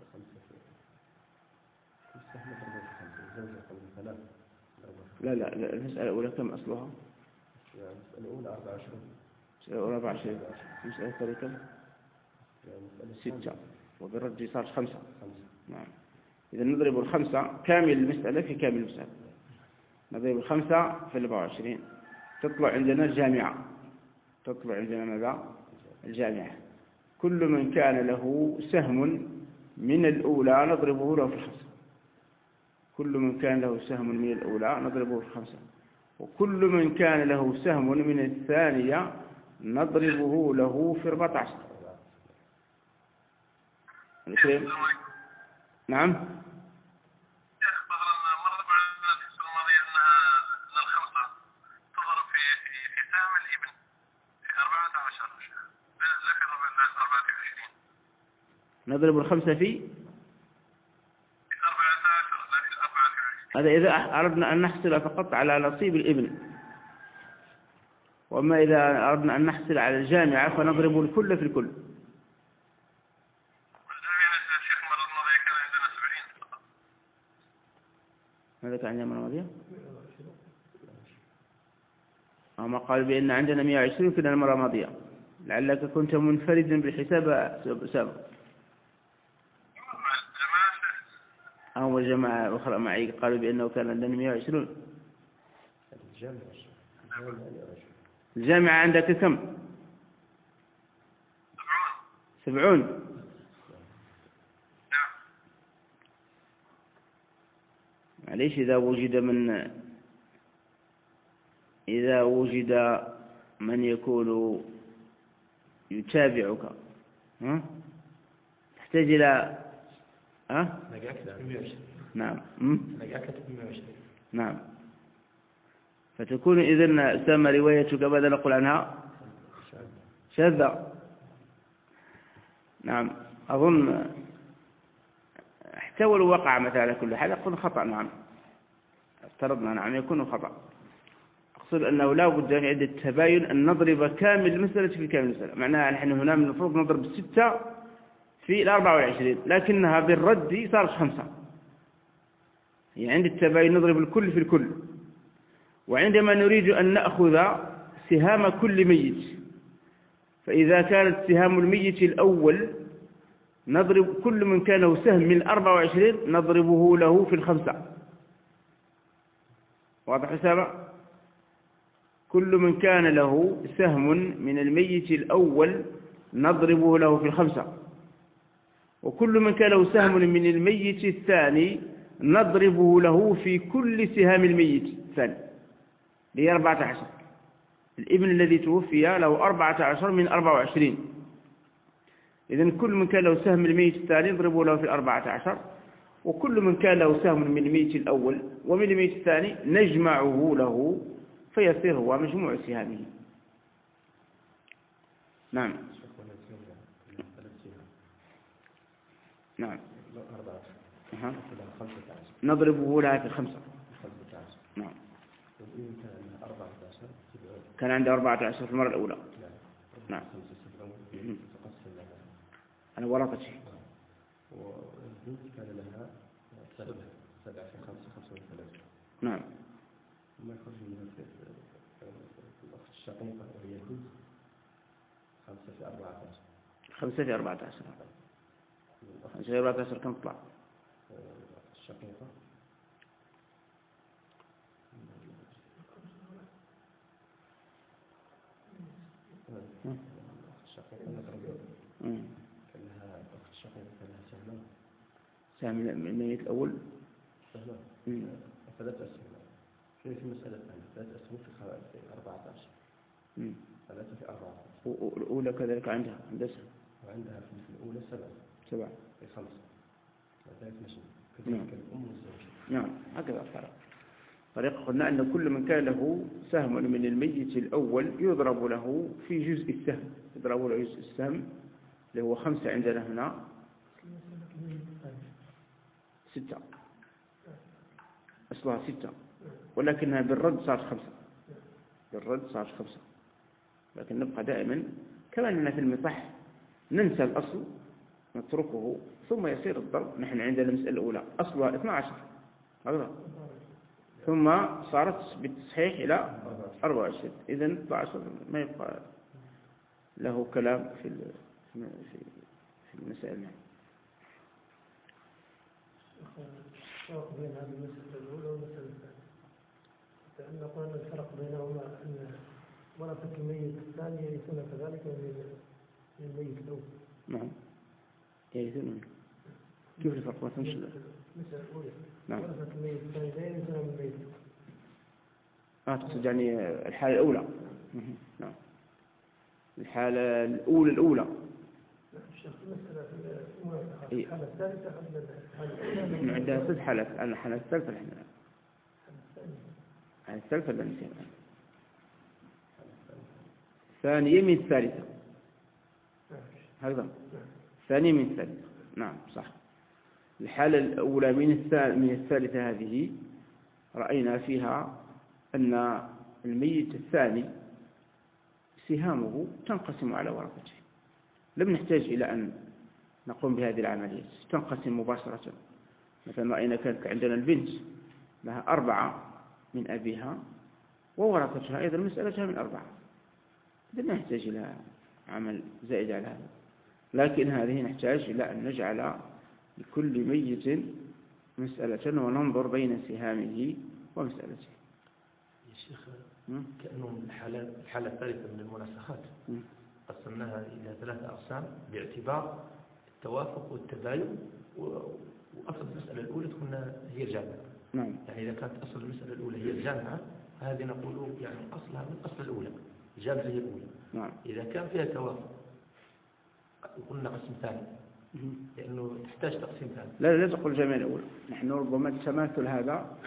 لا لا لا المسألة الأولى كم أصلها؟ الأولى أربعة وعشرين. المسألة الأولى أربعة وعشرين. المسألة الثانية كم؟ ستة، وبالرد صار خمسة. نعم إذا نضرب الخمسة كامل المسألة في كامل المسألة، نضرب الخمسة في أربعة وعشرين تطلع عندنا الجامعة. تطلع عندنا ماذا؟ الجامعة. كل من كان له سهم من الأولى نضربه له في الخمسة. كل من كان له سهم من الأولى نضربه في الخمسة، وكل من كان له سهم من الثانية نضربه له في أربعة عشر. الكريم. نعم. شيخ مثلا مر معنا في السنة الماضية أنها أن الخمسة تضرب في نضرب الخمسة في أربعة عشر لا في الأربعة وعشرين. هذا إذا أردنا أن نحصل فقط على نصيب الابن، وأما إذا أردنا أن نحصل على الجامعة فنضرب الكل في الكل. والجامعة يا شيخ المرة الماضية كان عندنا سبعين فقط. ماذا كان عندنا المرة الماضية؟ أما قال بأن عندنا مئة وعشرين كنا المرة الماضية، لعلك كنت منفردا بالحساب أسامة. مع الجماعة شيخ. أو الجماعة أخرى معي قالوا بأنه كان عندنا مئة وعشرين. الجامعة الجامعة عندك كم؟ سبعون. سبعون. نعم. معليش إذا وجد من إذا وجد من يكون يتابعك، ها؟ تحتاج إلى ها؟ نعم. نعم. فتكون إذن سام روايتك ماذا نقول عنها؟ شاذة. نعم. أظن احتوى الواقع مثلا كل حال يكون خطأ. نعم افترضنا نعم يكون خطأ. أقصد أنه لا بد عند التباين أن نضرب كامل المسألة في كامل المسألة، معناها نحن هنا من المفروض نضرب ستة في الأربعة والعشرين، لكنها بالرد صارت خمسة. يعني عند التباين نضرب الكل في الكل. وعندما نريد أن نأخذ سهام كل ميت، فإذا كانت سهام الميت الأول نضرب كل من كان له سهم من أربعة وعشرين نضربه له في الخمسة. واضح حسابه؟ كل من كان له سهم من الميت الأول نضربه له في الخمسة، وكل من كان له سهم من الميت الثاني نضربه له في كل سهام الميت الثاني، هي أربعة عشر. الابن الذي توفي له أربعة عشر من أربعة وعشرين، إذن كل من كان له سهم من الميت الثاني نضربه له في الأربعة عشر، وكل من كان له سهم من الميت الأول ومن الميت الثاني نجمعه له فيصير هو مجموع سهامه. نعم. نعم. أه. نضربه لها في الخمسة. نعم. كان عنده أربعة عشر في المرة الأولى. نعم. أنا ورطت شيء. والبنت كان لها سبعة في خمسة خمسة وثلاثة. نعم. ما يخرج من الأخت الشقيقة وهي البنت خمسة في أربعة عشر. خمسة في أربعة عشر. خمسة في أربعة عشر كم تطلع؟ الشقيقة الشقيقة كان لها أخت الشقيقة كان لها سهمان. سهم من الميت الأول. سهمان. ثلاث أسهم. في مسألة ثانية ثلاث أسهم في أربعة عشر. ثلاثة في أربعة عشر. والأولى كذلك عندها عندها سهم. وعندها في الأولى سبعة. سبعة. في خمسة. وذلك نشم. كذلك الأم والزوجة. نعم هكذا الطريق. طريقة قلنا أن كل من كان له سهم من الميت الأول يضرب له في جزء السهم، يضرب له جزء السهم اللي هو خمسة عندنا هنا ستة، أصلها ستة ولكنها بالرد صارت خمسة، بالرد صارت خمسة. لكن نبقى دائما كما أننا في المصح ننسى الأصل نتركه ثم يصير الضرب. نحن عندنا المسألة الأولى أصلها اثنا عشر هذا، ثم صارت بالتصحيح إلى أربعة وعشرين، إذن اثنا عشر ما يبقى له كلام في في المسائل. الفرق بين هذه المسألة الأولى والمسألة الثانية، لأن قلنا الفرق بينهما أن ورثة الميت الثاني يرثون كذلك من الميت الأول. نعم يرثون. كيف الفرق؟ ما فهمش. المسألة الأولى نعم. ورثة الميت الثاني لا يرثون من الميت. آه تقصد يعني الحالة الأولى. نعم. الحالة الأولى الأولى. المسألة في الحالة الثالثة نحن عندنا ثلاث حالات. أنا الحالة الثالثة نحن الحالة الثالثة لا نسير. ثانية من الثالثة هذا ثانية من الثالثة. نعم صح. الحالة الأولى من من الثالثة هذه رأينا فيها أن الميت الثاني سهامه تنقسم على ورثته، لم نحتاج إلى أن نقوم بهذه العملية، تنقسم مباشرة. مثلا رأينا كانت عندنا البنت لها أربعة من أبيها وورثتها أيضا مسألتها من أربعة، لم نحتاج إلى عمل زائد على هذا. لكن هذه نحتاج إلى أن نجعل لكل ميت مسألة وننظر بين سهامه ومسألته. يا شيخ كأنه الحالة الحالة الثالثة من المناسخات قسمناها إلى ثلاثة أقسام باعتبار التوافق والتباين، وأصل المسألة الأولى تكون هي الجامعة. نعم. يعني إذا كانت أصل المسألة الأولى هي الجامعة هذه نقول يعني أصلها من أصل الأولى، الجامعة هي الأولى. نعم. إذا كان فيها توافق قلنا قسم ثاني لأنه تحتاج تقسيم ثاني. لا لا تقول الجامعة الأولى، نحن ربما التماثل هذا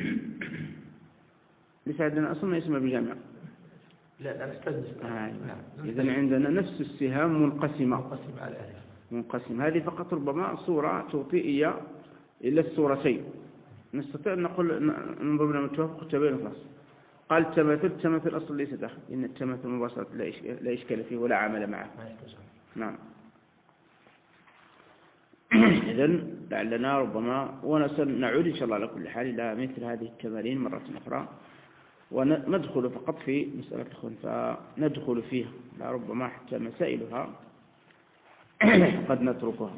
ليس عندنا أصلا اسمه بجامعة. لا لا نحتاج آه. إذا عندنا نفس السهام منقسمة منقسمة على الأهل منقسم. هذه فقط ربما صورة توطئية إلى الصورتين، نستطيع أن نقول ننظر لنا التوافق والتباين خلاص. قال التماثل، التماثل أصلا ليس داخل، إن التماثل مباشرة لا إشكال, لا إشكال فيه ولا عمل معه. نعم. إذن لعلنا ربما ونعود إن شاء الله على كل حال إلى مثل هذه التمارين مرة أخرى، وندخل فقط في مسألة الخنثى ندخل فيها، لا ربما حتى مسائلها قد نتركها.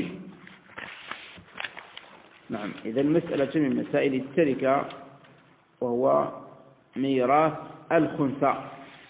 نعم. إذا مسألة من مسائل التركة وهو ميراث الخنثى،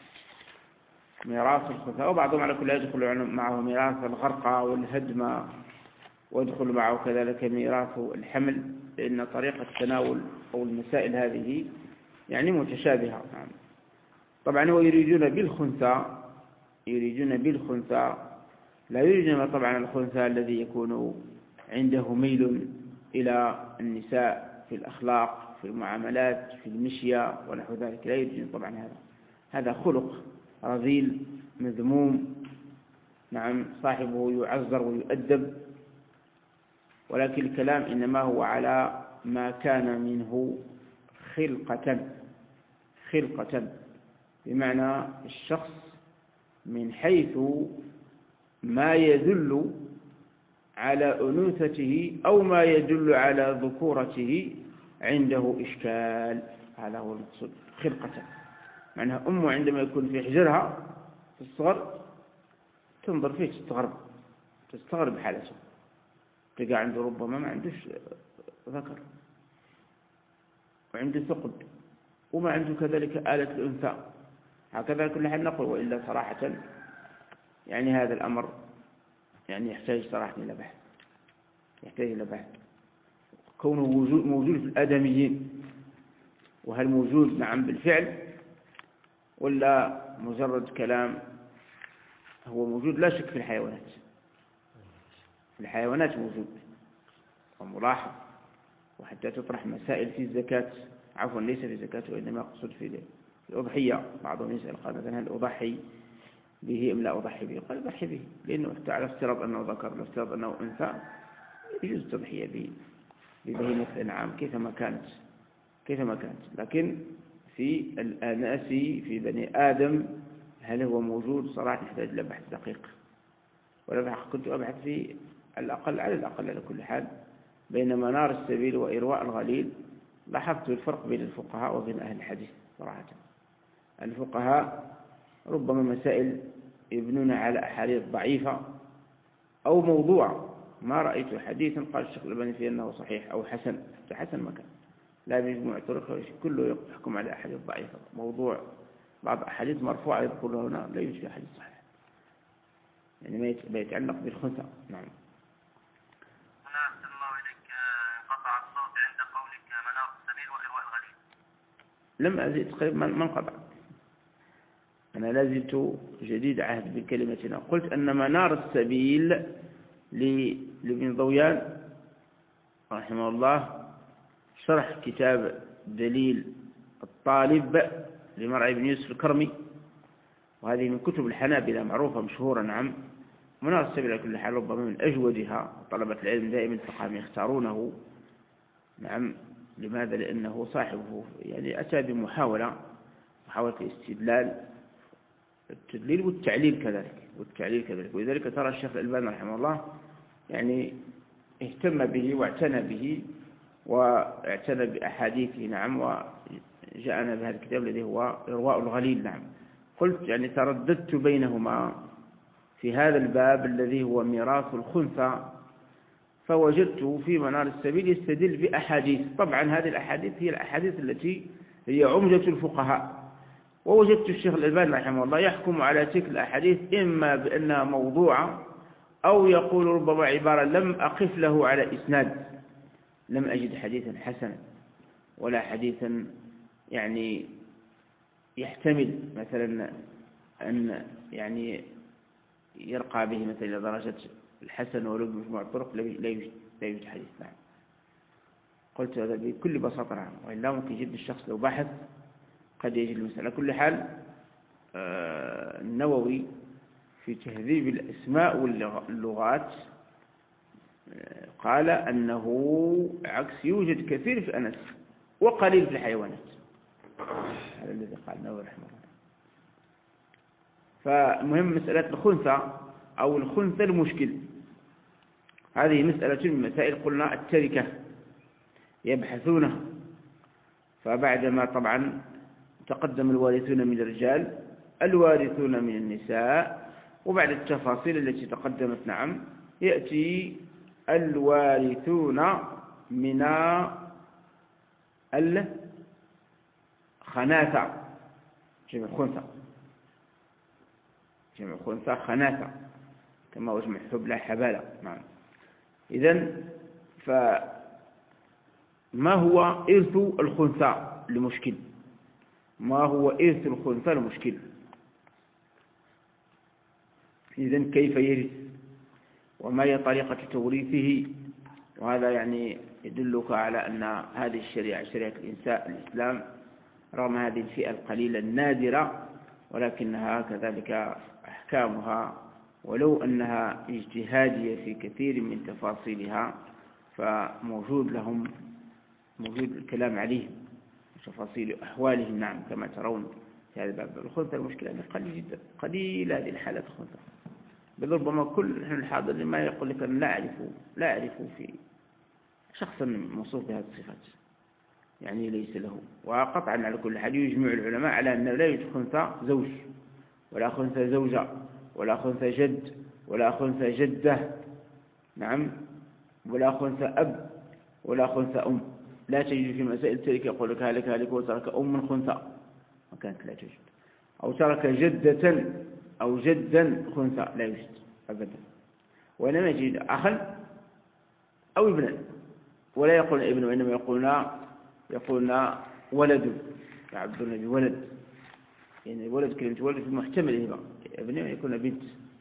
ميراث الخنثى، وبعضهم على كل يدخل معه ميراث الغرقى والهدم، ويدخل معه كذلك ميراث الحمل، لأن طريقة التناول أو المسائل هذه يعني متشابهة. نعم. طبعا ويريدون بالخنثى يريدون بالخنثى لا يريدون طبعا الخنثى الذي يكون عنده ميل إلى النساء في الأخلاق في المعاملات في المشية ونحو ذلك، لا يريدون طبعا هذا هذا خلق رذيل مذموم. نعم. صاحبه يعذر ويؤدب، ولكن الكلام إنما هو على ما كان منه خلقة خلقة بمعنى الشخص من حيث ما يدل على أنوثته أو ما يدل على ذكورته عنده إشكال، هذا هو المقصود خلقة. معناها أمه عندما يكون في حجرها في الصغر تنظر فيه تستغرب تستغرب حالته، تلقى عنده ربما ما عندوش ذكر وعنده ثقب وما عنده كذلك آلة الأنثى، هكذا كل حال نقول. وإلا صراحة يعني هذا الأمر يعني يحتاج صراحة إلى بحث، يحتاج إلى بحث كونه موجود, موجود في الآدميين، وهل موجود نعم بالفعل ولا مجرد كلام؟ هو موجود لا شك في الحيوانات، في الحيوانات موجود وملاحظ، وحتى تطرح مسائل في الزكاة، عفوا ليس في الزكاة وإنما أقصد في الأضحية. بعضهم يسأل قال مثلا هل أضحي به أم لا أضحي به؟ قال أضحي به، لأنه على افتراض أنه ذكر، على افتراض أنه أنثى يجوز التضحية به ببهيمة الأنعام كيفما كانت كيفما كانت. لكن في الأناس في بني آدم هل هو موجود؟ صراحة يحتاج إلى بحث دقيق، ولذا كنت أبحث في الأقل على الأقل على كل حال بين منار السبيل وإرواء الغليل. لاحظت الفرق بين الفقهاء وبين أهل الحديث صراحة. الفقهاء ربما مسائل يبنون على أحاديث ضعيفة أو موضوع، ما رأيت حديثا قال الشيخ الألباني فيه أنه صحيح أو حسن، حسن مكان لا بمجموع طرق كله يحكم على أحاديث ضعيفة موضوع. بعض أحاديث مرفوعة يذكر هنا لا يوجد حديث صحيح، يعني ما يتعلق بالخنثى. نعم. لم أزيد قريب ما انقطع، أنا لا زلت جديد عهد بكلمتنا. قلت أن منار السبيل لابن ضويان رحمه الله شرح كتاب دليل الطالب لمرعي بن يوسف الكرمي، وهذه من كتب الحنابلة معروفة مشهورة. نعم. منار السبيل على كل حال ربما من أجودها، طلبة العلم دائما الفقهاء يختارونه. نعم. لماذا؟ لأنه صاحبه يعني أتى بمحاولة محاولة الاستدلال، التدليل والتعليل كذلك والتعليل كذلك ولذلك ترى الشيخ الألباني رحمه الله يعني اهتم به واعتنى به واعتنى بأحاديثه. نعم. وجاءنا بهذا الكتاب الذي هو إرواء الغليل. نعم. قلت يعني ترددت بينهما في هذا الباب الذي هو ميراث الخنثى، فوجدته في منار السبيل يستدل بأحاديث. طبعا هذه الأحاديث هي الأحاديث التي هي عمدة الفقهاء، ووجدت الشيخ الألباني رحمه الله يحكم على تلك الأحاديث إما بأنها موضوعة أو يقول ربما عبارة لم أقف له على إسناد، لم أجد حديثا حسنا ولا حديثا يعني يحتمل مثلا أن يعني يرقى به مثلا إلى درجة الحسن ولو بمجموع الطرق لا يوجد لا يوجد حديث. نعم. قلت هذا بكل بساطة. نعم. وإلا ممكن يجد الشخص لو بحث قد يجد المسألة. كل حال آه النووي في تهذيب الأسماء واللغات آه قال أنه عكس يوجد كثير في أنس وقليل في الحيوانات. هذا الذي قال النووي رحمه الله. فمهم مسألة الخنثى أو الخنثى المشكل، هذه مسألة من مسائل قلنا التركة يبحثونها. فبعدما طبعا تقدم الوارثون من الرجال، الوارثون من النساء، وبعد التفاصيل التي تقدمت نعم يأتي الوارثون من الخناثة، جمع خنثى، جمع خنثى خناثة كما هو جمع حبلى حبالة. نعم. إذن فما هو إرث الخنثى المشكل؟ ما هو إرث الخنثى المشكل؟ إذن كيف يرث وما هي طريقة توريثه؟ وهذا يعني يدلك على أن هذه الشريعة شريعة الإنساء الإسلام رغم هذه الفئة القليلة النادرة ولكنها كذلك أحكامها ولو أنها اجتهادية في كثير من تفاصيلها فموجود لهم موجود الكلام عليهم تفاصيل أحوالهم. نعم. كما ترون في هذا الباب الخنثى المشكلة قليل جدا، قليل هذه الحالات الخنثى. بل ربما كل نحن الحاضر لما يقول لك أن لا أعرف لا أعرف في شخصا موصوف بهذه الصفات يعني ليس له. وقطعا على كل حال يجمع العلماء على أن لا يوجد خنثى زوج ولا خنثى زوجة ولا خنثى جد ولا خنثى جدة. نعم. ولا خنثى أب ولا خنثى أم. لا تجد في مسائل تلك يقول لك هلك هلك وترك أم خنثى ما كانت لا توجد، أو ترك جدة أو جدا خنثى لا يوجد أبدا. وإنما يجد أخا أو ابنا، ولا يقول ابن وإنما يقولون يقولون ولد، يعبدون بولد يعني ولد كلمة ولد في محتمل هبة ابن يكون بنت،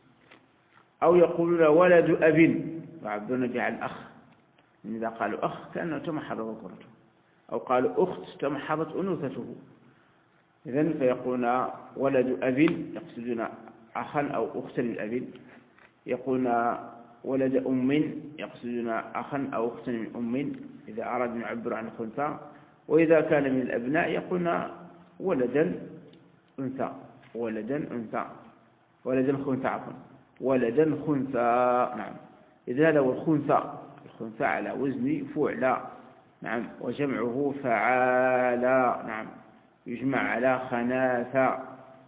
أو يقولون ولد أب يعبدون به عن أخ، إذا قالوا أخ كأنه تمحض ذكرته، أو قالوا أخت تمحضت أنوثته. إذن فيقولون ولد أب يقصدون أخا أو أختا للأب، يقولون ولد أم يقصدون أخا أو أختا من أم إذا أراد أن يعبر عن الخنثى. وإذا كان من الأبناء يقولون ولدا أنثى ولدا أنثى ولدا خنثى عفوا ولدا خنثى. نعم. إذا هذا هو الخنثى، الخنثى على وزن فعلى. نعم. وجمعه فعالى. نعم. يجمع على خناثة.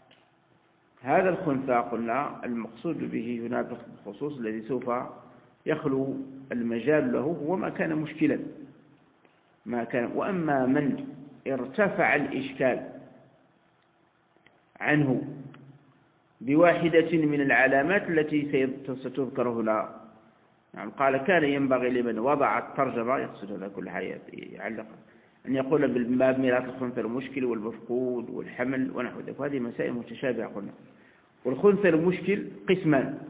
هذا الخنثى قلنا المقصود به هنا بالخصوص الذي سوف يخلو المجال له هو ما كان مشكلا ما كان. وأما من ارتفع الإشكال عنه بواحدة من العلامات التي ستذكر هنا. يعني قال كان ينبغي لمن وضع الترجمة يقصد هذا كل حياة يعلق أن يقول بالباب ميراث الخنثى المشكل والمفقود والحمل ونحو ذلك، وهذه مسائل متشابهة قلنا. والخنثى المشكل قسمان: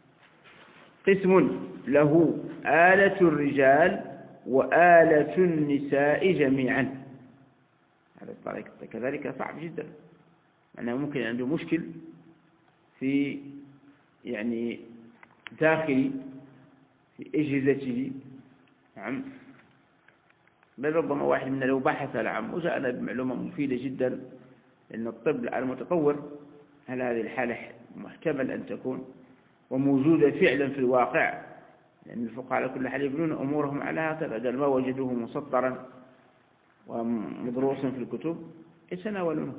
قسم له آلة الرجال وآلة النساء جميعا. هذا الطريق كذلك صعب جدا، أنه ممكن عنده مشكل في يعني داخلي في أجهزته. نعم. بل ربما واحد منا لو بحث العام وجاءنا بمعلومة مفيدة جدا، لأن الطب الآن متطور، هل هذه الحالة محتمل أن تكون وموجودة فعلا في الواقع؟ لأن الفقهاء على كل حال يبنون أمورهم على هكذا، قال ما وجدوه مسطرا ومدروسا في الكتب يتناولونه.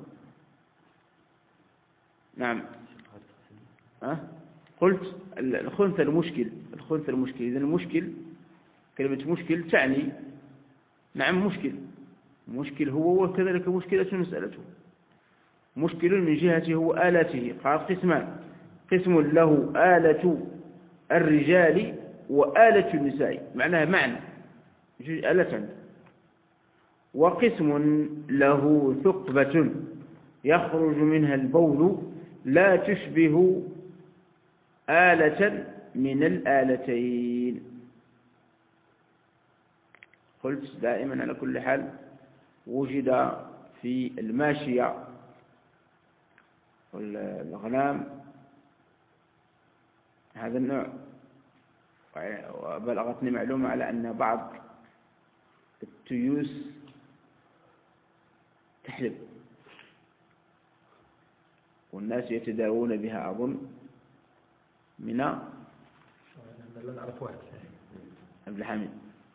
نعم. أه؟ قلت الخنث المشكل، الخنث المشكل. إذن المشكل، كلمة مشكل تعني نعم مشكل، مشكل هو وكذلك مشكلة مسألته. مشكل من جهته هو آلاته، قال قسمان: قسم له آلة الرجال وآلة النساء، معناها معنى آلة، وقسم له ثقبة يخرج منها البول لا تشبه آلة من الآلتين. قلت دائما على كل حال وجد في الماشية والأغنام هذا النوع، وبلغتني معلومة على أن بعض التيوس تحلب والناس يتداوون بها أظن من لا نعرف واحد عبد الحميد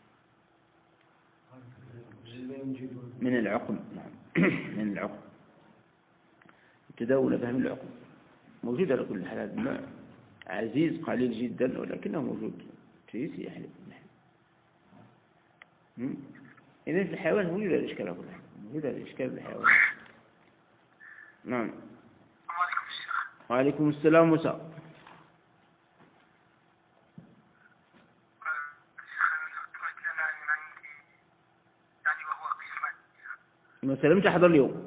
من العقم. نعم من العقم، يتداوون بها من العقم، موجود على كل حال. هذا النوع عزيز قليل جدا ولكنه موجود، تيوس يحلب. إذا في الحيوان موجود الإشكال، أقول موجود الإشكال بالحيوان. نعم. وعليكم السلام موسى. ما سلمت أحضر اليوم؟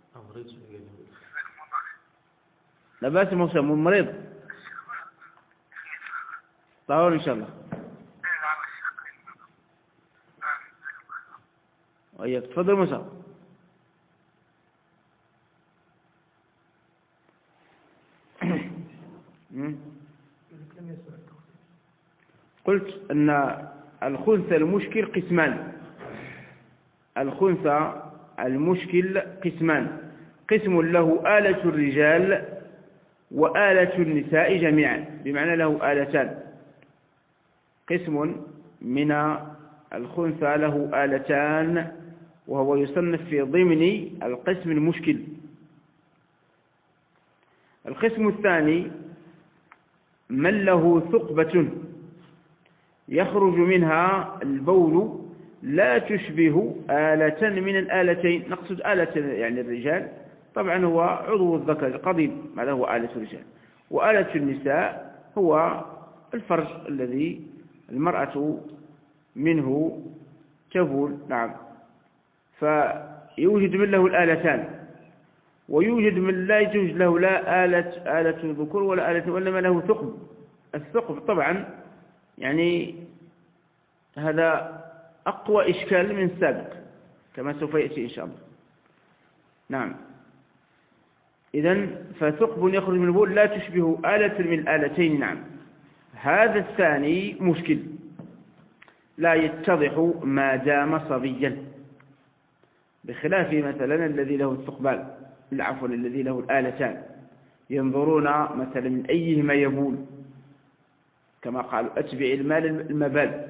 لا بأس موسى، من مريض طاول إن شاء الله. وإياك، تفضل موسى. قلت أن الخنثى المشكل قسمان، الخنثى المشكل قسمان: قسم له آلة الرجال وآلة النساء جميعا، بمعنى له آلتان. قسم من الخنثى له آلتان، وهو يصنف في ضمن القسم المشكل. القسم الثاني: من له ثقبة يخرج منها البول لا تشبه آلة من الآلتين. نقصد آلة يعني الرجال، طبعا هو عضو الذكر القضيب، هذا هو آلة الرجال، وآلة النساء هو الفرج الذي المرأة منه تبول. نعم. فيوجد من له الآلتان، ويوجد من لا يوجد له لا آلة آلة ذكور ولا آلة، وإنما له ثقب. الثقب طبعا يعني هذا أقوى إشكال من السابق كما سوف يأتي إن شاء الله. نعم. إذن فثقب يخرج من البول لا تشبه آلة من الآلتين. نعم. هذا الثاني مشكل لا يتضح ما دام صبيا، بخلاف مثلا الذي له الثقبان، العفو الذي له الآلتان، ينظرون مثلا من أيهما يبول، كما قالوا أتبع المال المبال.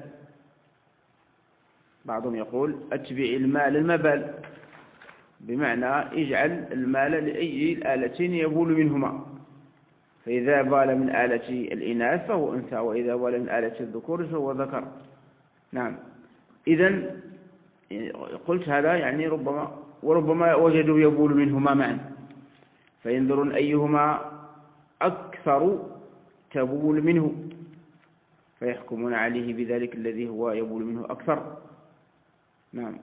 بعضهم يقول أتبع المال المبال، بمعنى اجعل المال لأي الآلتين يبول منهما، فإذا بال من آلة الإناث فهو أنثى، وإذا بال من آلة الذكور فهو ذكر. نعم. إذن قلت هذا يعني ربما وربما وجدوا يبول منهما معا، فينظرون أيهما أكثر تبول منه فيحكمون عليه بذلك الذي هو يبول منه أكثر. نعم.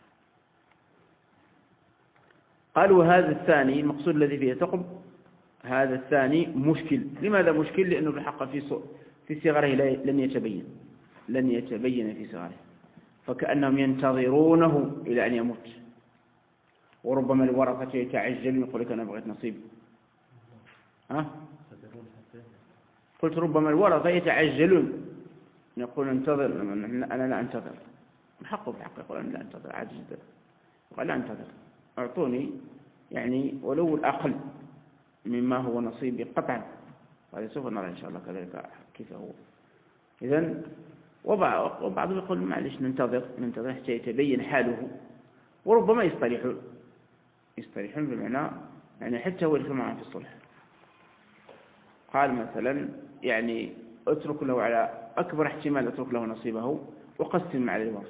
قالوا هذا الثاني المقصود الذي فيه ثقب، هذا الثاني مشكل. لماذا مشكل؟ لأنه الحق في في صغره لن يتبين لن يتبين في صغره، فكأنهم ينتظرونه إلى أن يموت، وربما الورثة يتعجل ويقول لك أنا بغيت نصيب. ها؟ قلت ربما الورثة يتعجلون، يقول انتظر، أنا لا أنتظر، حقه بحق، يقول أنا لا أنتظر، عاجز جدا، قال لا أنتظر، أعطوني يعني ولو الأقل مما هو نصيبي قطعا. هذا سوف نرى إن شاء الله كذلك كيف هو. إذن وبعضهم يقول معلش ننتظر ننتظر حتى يتبين حاله، وربما يصطلحون يصطلحون بمعنى يعني حتى هو يدخل معهم في الصلح. قال مثلا يعني اترك له على أكبر احتمال اترك له نصيبه وقسم على الورثة.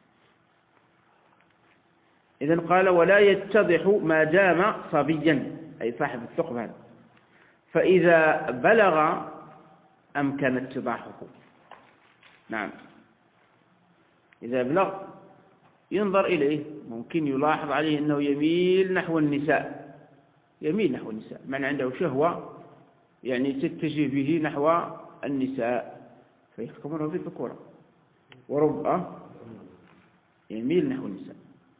إذن قال ولا يتضح ما دام صبيا، أي صاحب الثقب هذا، فإذا بلغ أمكن اتضاحه. نعم، إذا بلغ ينظر إليه، ممكن يلاحظ عليه أنه يميل نحو النساء، يميل نحو النساء، معنى عنده شهوة يعني تتجه به نحو النساء، فيحكمونه بالذكورة. وربما يميل نحو النساء،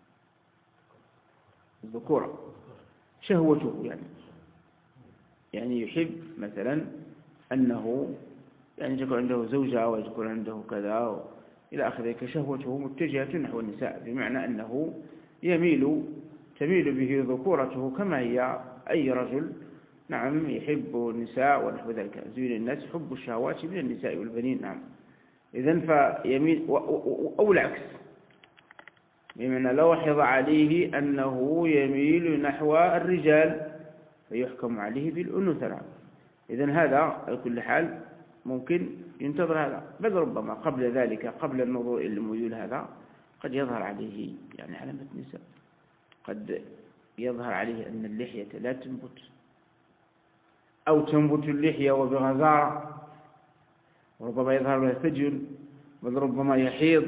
الذكورة شهوته يعني يعني يحب مثلا أنه يعني تكون عنده زوجة ويكون عنده كذا إلى آخره، كشهوته متجهة نحو النساء، بمعنى أنه يميل تميل به ذكورته كما هي أي رجل. نعم، يحب النساء ونحو ذلك، زين الناس حب الشهوات من النساء والبنين. نعم، إذن فيميل أو العكس، بمعنى لوحظ عليه أنه يميل نحو الرجال فيحكم عليه بالأنوثة. نعم، إذن هذا على كل حال ممكن ينتظر هذا، بل ربما قبل ذلك قبل النظر إلى الميول هذا قد يظهر عليه يعني علامة نساء، قد يظهر عليه أن اللحية لا تنبت أو تنبت اللحية وبغزارة، وربما يظهر له سجن، بل ربما يحيض.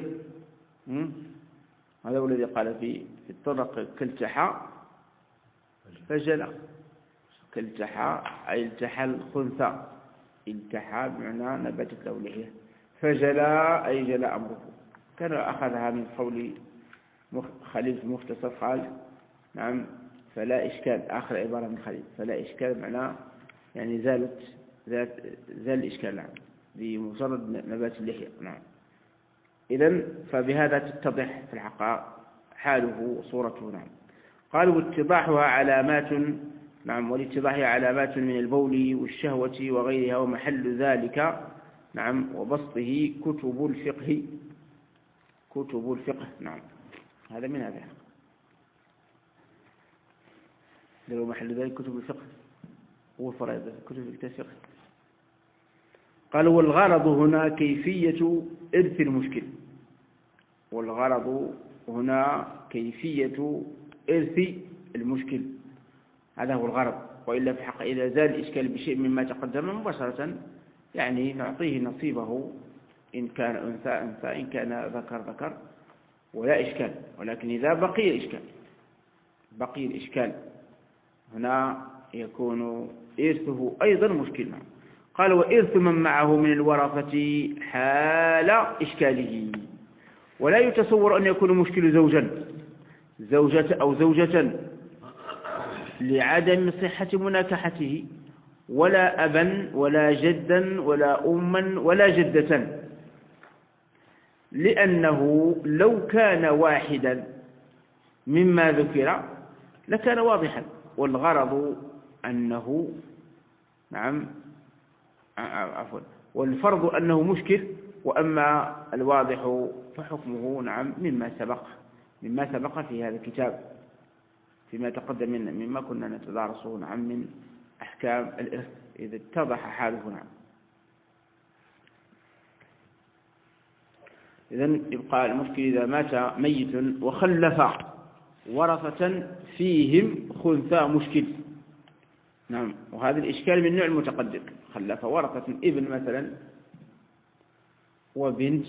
هذا هو الذي قال في في الطرق كالتحى فجلى، كالتحى أي التحى الخنثى، التحى بمعنى نبتت له لحية، فجلى أي جلى أمره. كان أخذها من قول خليل في المختصر، قال نعم فلا إشكال، آخر عبارة من خليل، فلا إشكال معناه يعني زالت زال الإشكال، نعم، بمجرد نبات اللحية. نعم، إذن فبهذا تتضح في الحقيقة حاله وصورته. نعم، قالوا واتضاحها علامات، نعم، والاتضاحها علامات من البول والشهوة وغيرها، ومحل ذلك نعم وبسطه كتب الفقه، كتب الفقه. نعم، هذا من هذا لو محل ذلك كتب الفقه هو فرائض كتب الفقه. قالوا والغرض هنا كيفية إرث المشكل، والغرض هنا كيفية إرث المشكل، هذا هو الغرض. وإلا في حق إذا زال الإشكال بشيء مما تقدم مباشرة يعني نعطيه نصيبه، إن كان أنثى أنثى، إن كان ذكر ذكر، ولا إشكال. ولكن إذا بقي الإشكال بقي الإشكال هنا يكون إرثه أيضا مشكل. قال وإرث من معه من الورثة حال إشكاله، ولا يتصور أن يكون مشكل زوجا زوجة أو زوجة لعدم صحة مناكحته، ولا أبا ولا جدا ولا أما ولا جدة، لأنه لو كان واحدا مما ذكر لكان واضحا، والغرض أنه نعم عفوا والفرض أنه مشكل، وأما الواضح فحكمه نعم مما سبق مما سبق في هذا الكتاب فيما تقدم منا مما كنا نتدارسه نعم من أحكام الإرث إذا اتضح حاله. نعم، إذن يبقى المشكل إذا مات ميت وخلف ورثة فيهم خنثى مشكل. نعم، وهذا الإشكال من نوع المتقدم، خلف ورثة ابن مثلا وبنت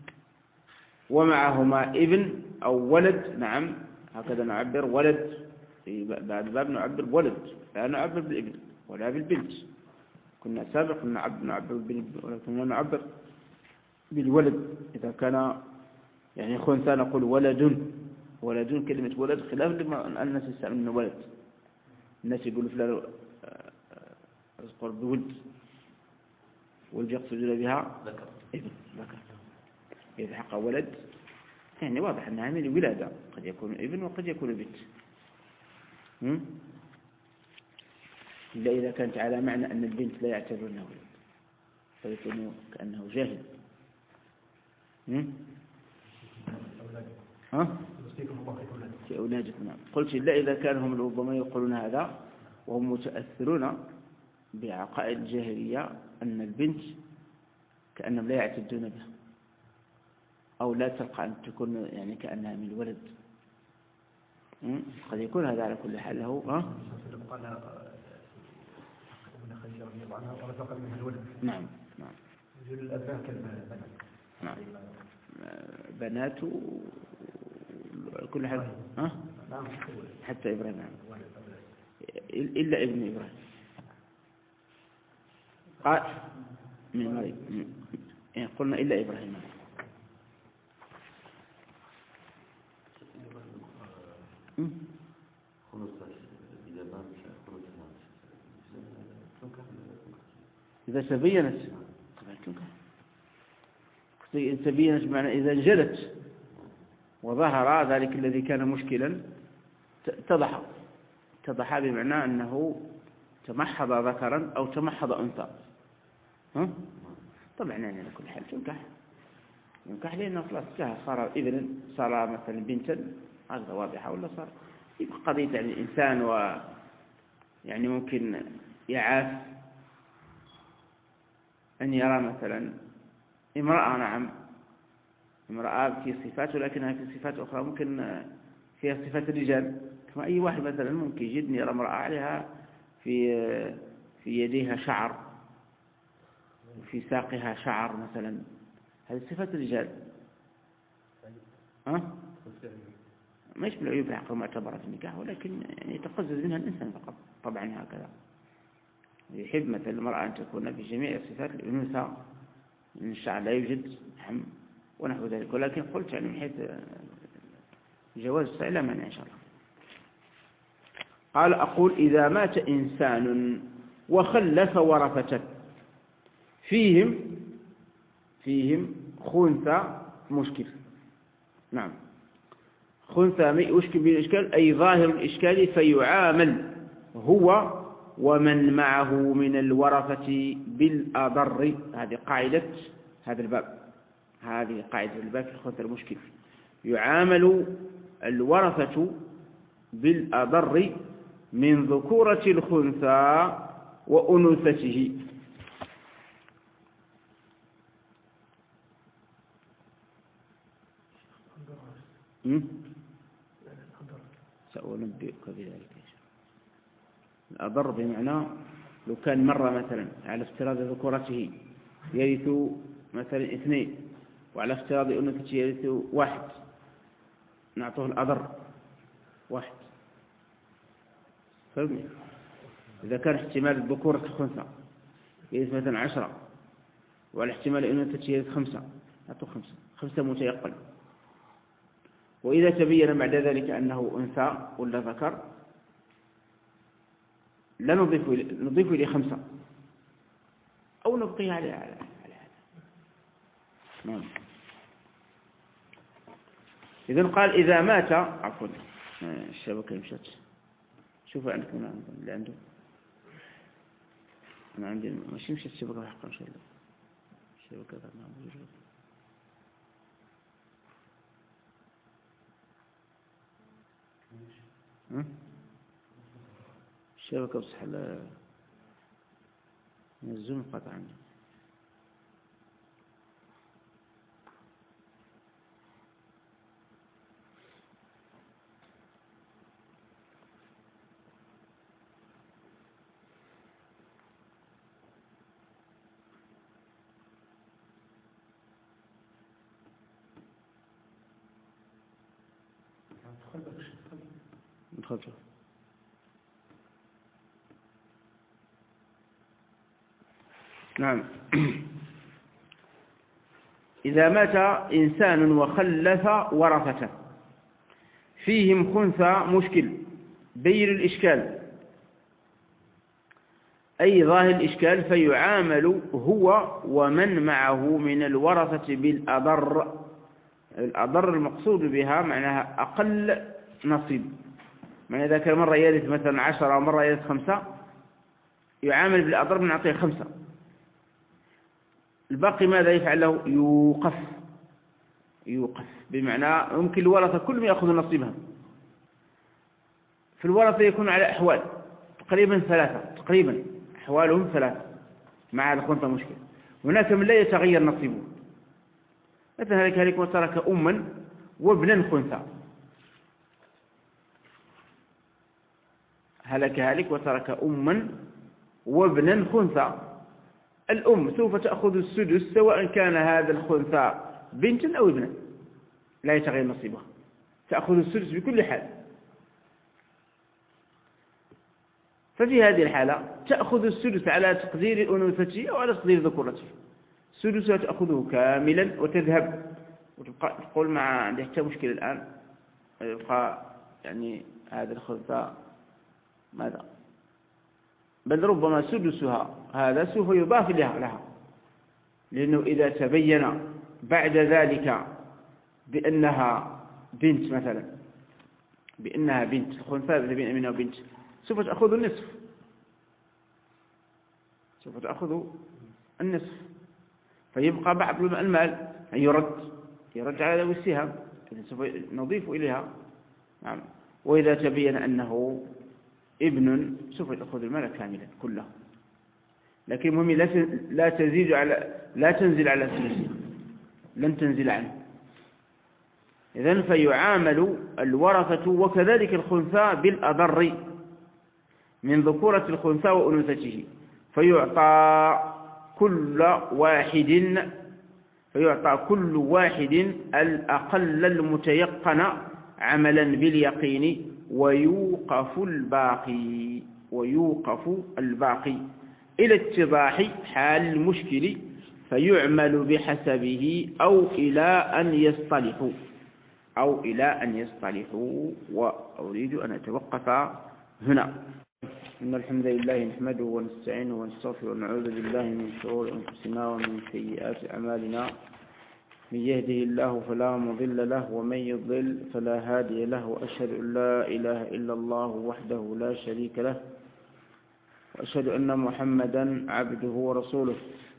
ومعهما ابن أو ولد، نعم هكذا نعبر ولد، في بعد باب نعبر ولد، لا نعبر بالابن ولا بالبنت، كنا سابق نعبر بالابن ولكن نعبر بالولد. إذا كان يعني خنثى نقول ولد، ولد كلمة ولد خلاف لما الناس يستعملون ولد، الناس يقولوا فلان أذكر بولد، واليقصدون بها ذكر ابن ذكر. إذا حق ولد يعني واضح أنها من الولادة، قد يكون ابن وقد يكون بنت. إلا إذا كانت على معنى أن البنت لا يعتبر أنه ولد فيكون كأنه جاهل. ها؟ في أولادكم. نعم. قلت إلا إذا كان هم ربما يقولون هذا وهم متأثرون بعقائد الجاهلية أن البنت كأنهم لا يعتدون بها أو لا تلقى أن تكون يعني كأنها من الولد. قد يكون هذا على كل حال له. ها؟ نعم نعم. نعم. بنات كل حال. ها؟ حتى إبراهيم إلا ابن إبراهيم قال من مريم يعني قلنا إلا إبراهيم. إذا تبينت تبينت بمعنى إذا انجلت وظهر ذلك الذي كان مشكلا اتضح اتضح بمعنى أنه تمحض ذكرا أو تمحض أنثى. ها؟ طبعا يعني على كل حال تنكح ينكح لأنه خلاص صار ابن صار مثلا بنتا هذا واضحة ولا صار يبقى قضية يعني الإنسان و يعني ممكن يعاف أن يرى مثلا امرأة نعم امرأة في صفات ولكنها في صفات أخرى ممكن فيها صفات الرجال كما أي واحد مثلا ممكن جدا يرى امرأة عليها في في يديها شعر وفي ساقها شعر مثلا هذه صفات الرجال. ها؟ ما يشمل عيوب العقل معتبرة في النكاح ولكن يعني يتقزز منها الإنسان فقط. طبعا هكذا يحب مثل المرأة أن تكون في جميع صفات الأنوثة من الشعر لا يوجد حم ونحو ذلك ولكن قلت يعني من حيث جواز لا مانع إن شاء الله. قال أقول إذا مات إنسان وخلف ورثة فيهم فيهم خنثى مشكل. نعم خنثى يشكل بالإشكال أي ظاهر الإشكال فيعامل هو ومن معه من الورثة بالأضر. هذه قاعدة هذا الباب هذه قاعدة الباب في الخنثى المشكل. يعامل الورثة بالأضر من ذكورة الخنثى وأنوثته. سأنبئك بذلك. الأضر بمعنى لو كان مرة مثلا على افتراض ذكورته يرث مثلا اثنين وعلى افتراض أنوثته يرث واحد نعطوه الأضر واحد. فهمني؟ إذا كان احتمال الذكورة الخنثى يرث مثلا عشرة وعلى احتمال أنوثته يرث خمسة نعطوه خمسة خمسة متيقن. وإذا تبين بعد ذلك أنه أنثى ولا ذكر لا نضيف نضيف إليه خمسة أو نبقيه على على هذا. نعم. إذن قال إذا مات عفوا الشبكة مشت. شوفوا عندكم اللي عنده أنا عندي ماشي مشت الشبكة حقا إن شاء الله الشبكة ما موجودة. الشبكة بصح لا الزوم قطع عندي. تفضل. نعم. إذا مات إنسان وخلف ورثة فيهم خنثى مشكل بين الإشكال أي ظاهر الإشكال فيعامل هو ومن معه من الورثة بالأضر. الأضر المقصود بها معناها أقل نصيب، يعني إذا كان مرة يرث مثلا عشرة ومرة يرث خمسة يعامل بالأضر من نعطيه خمسة، الباقي ماذا يفعل له؟ يوقف. يوقف بمعنى يمكن الورثة كلهم يأخذوا نصيبها. في الورثة يكون على أحوال تقريبا ثلاثة، تقريبا أحوالهم ثلاثة مع هذا الخنثى مشكلة. هناك من لا يتغير نصيبه، مثلا هلك هلك وترك أما وابنا خنثى، هلك هلك وترك أما وابنا خنثى، الأم سوف تأخذ السدس سواء كان هذا الخنثى بنتا أو ابنا، لا يتغير نصيبها، تأخذ السدس بكل حال. ففي هذه الحالة تأخذ السدس على تقدير أنوثته أو على تقدير ذكورته. السدس تأخذه كاملا وتذهب وتبقى تقول ما عندي حتى مشكلة الآن، يبقى يعني هذا الخنثى ماذا، بل ربما سدسها هذا سوف يضاف لها لها لأنه إذا تبين بعد ذلك بأنها بنت مثلا، بأنها بنت الخنثى تبين منها بنت، سوف تأخذ النصف، سوف تأخذ النصف، فيبقى بعض المال يرد يرد على ذوي السهام، سوف نضيف إليها. نعم. وإذا تبين أنه ابن سوف تأخذ المال كاملا كله، لكن المهم لا تزيد على لا تنزل على الثلث، لن تنزل عنه. إذن فيعامل الورثة وكذلك الخنثى بالأضر من ذكورة الخنثى وأنوثته، فيعطى كل واحد فيعطى كل واحد الأقل المتيقن عملا باليقين، ويوقف الباقي ويوقف الباقي إلى اتضاح حال المشكل، فيعمل بحسبه أو إلى أن يصطلحوا أو إلى أن يصطلحوا. وأريد أن أتوقف هنا. إن الحمد لله نحمده ونستعينه ونستغفره ونعوذ بالله من شرور أنفسنا ومن سيئات أعمالنا، من يهده الله فلا مضل له ومن يضلل فلا هادي له، وأشهد أن لا إله إلا الله وحده لا شريك له، وأشهد أن محمدا عبده ورسوله.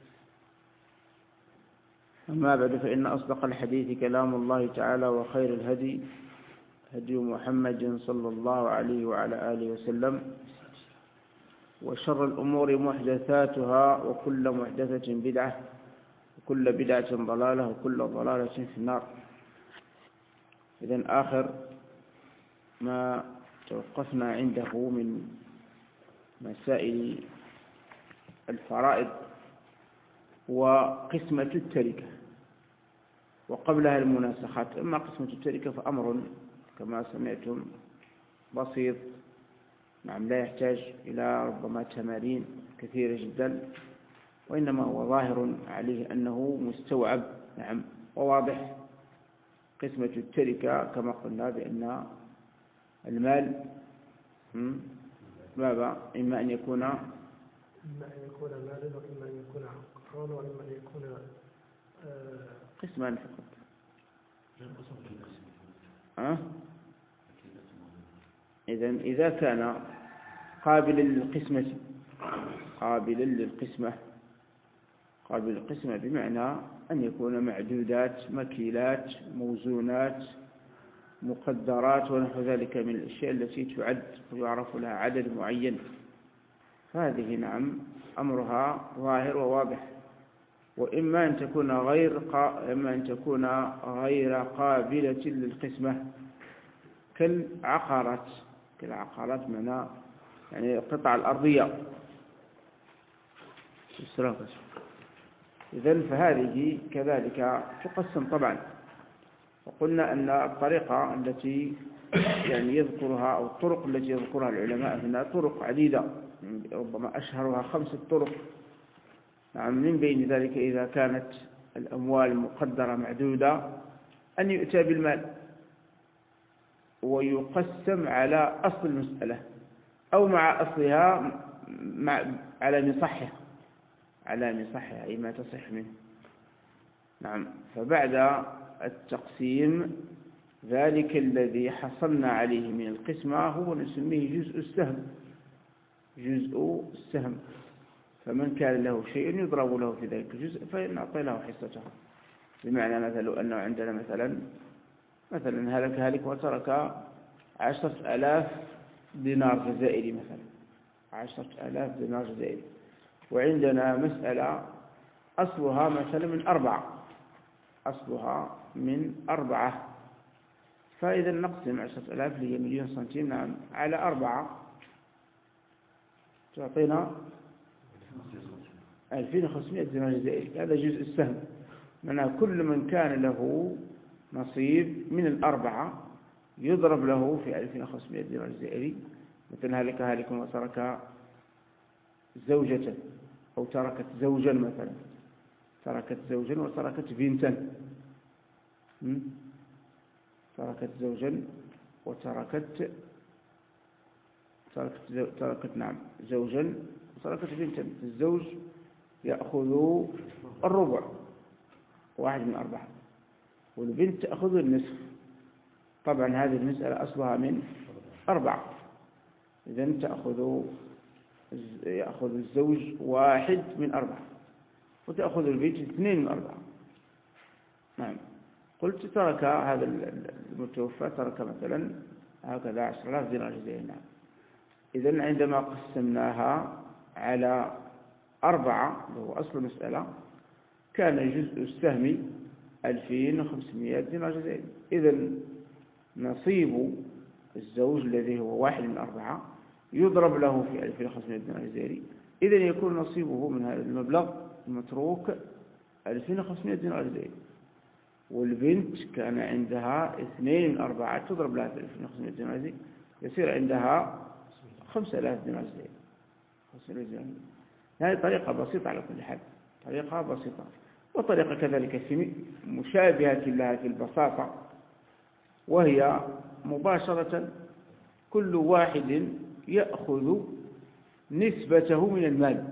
أما بعد، فإن أصدق الحديث كلام الله تعالى، وخير الهدي هدي محمد صلى الله عليه وعلى آله وسلم، وشر الأمور محدثاتها، وكل محدثة بدعة، وكل بدعة ضلالة، وكل ضلالة في النار. إذن آخر ما توقفنا عنده من مسائل الفرائض وقسمة التركة، وقبلها المناسخات. أما قسمة التركة فأمر كما سمعتم بسيط، نعم، لا يحتاج إلى ربما تمارين كثيرة جدا، وإنما هو ظاهر عليه أنه مستوعب، نعم، وواضح. قسمة التركة كما قلنا بأن المال ماذا؟ إما أن يكون إما أن يكون مالا، وإما أن يكون عقارا، وإما أن يكون قسمان فقط. أه؟ إذن إذا كان قابلا للقسمة قابلا للقسمة قابل للقسمة بمعنى أن يكون معدودات، مكيلات، موزونات، مقدرات ونحو ذلك من الأشياء التي تعد ويعرف لها عدد معين، فهذه نعم أمرها ظاهر وواضح. وإما أن تكون غير قا... إما أن تكون غير قابلة للقسمة كالعقارات كالعقارات معنى يعني القطع الأرضية. إذن فهذه كذلك تقسم طبعا. وقلنا أن الطريقة التي يعني يذكرها أو الطرق التي يذكرها العلماء هنا طرق عديدة، ربما أشهرها خمسة طرق. نعم، من بين ذلك إذا كانت الأموال مقدرة معدودة أن يؤتى بالمال ويقسم على أصل المسألة أو مع أصلها مع على مصحه على مصحه أي ما تصح منه. نعم. فبعد التقسيم ذلك الذي حصلنا عليه من القسمة هو نسميه جزء السهم جزء السهم. فمن كان له شيء يضرب له في ذلك الجزء فنعطي له حصته. بمعنى مثلا أنه عندنا مثلا مثلا هلك هالك وترك عشرة آلاف دينار جزائري مثلا عشرة آلاف دينار جزائري، وعندنا مسألة أصلها مثلا من أربعة أصلها من أربعة فإذا نقسم عشرة آلاف اللي هي مليون سنتيم نعم على أربعة تعطينا ألفين وخمسمائة دينار جزائري. هذا جزء السهم، معناه كل من كان له نصيب من الأربعة يضرب له في ألفين وخمسمائة دينار جزائري. مثلا هلك هالك وترك زوجة أو تركت زوجا مثلا تركت زوجا وتركت بنتا تركت زوجا وتركت تركت, زو... تركت نعم زوجا وتركت بنتا. الزوج يأخذ الربع واحد من أربعة والبنت تأخذ النصف. طبعا هذه المسألة أصلها من أربعة، إذن تأخذ يأخذ الزوج واحد من أربعة وتأخذ البنت اثنين من أربعة. نعم. قلت ترك هذا المتوفى ترك مثلا هكذا عشر آلاف دينار جزائري. نعم. إذن عندما قسمناها على أربعة وهو أصل المسألة كان جزء السهم ألفين وخمسمائة دينار جزائري. إذن نصيب الزوج الذي هو واحد من أربعة يضرب له في ألفين وخمسمائة دينار جزائري. إذن يكون نصيبه من هذا المبلغ المتروك ألفين وخمسمائة دينار جزائري. والبنت كان عندها اثنين من أربعة تضرب لها في ألفين وخمسمائة دينار جزائري يصير عندها خمسة آلاف دينار جزائري. هذه طريقة بسيطة على كل حال، طريقة بسيطة. وطريقة كذلك في مشابهة لها في البساطة وهي مباشرة كل واحد يأخذ نسبته من المال.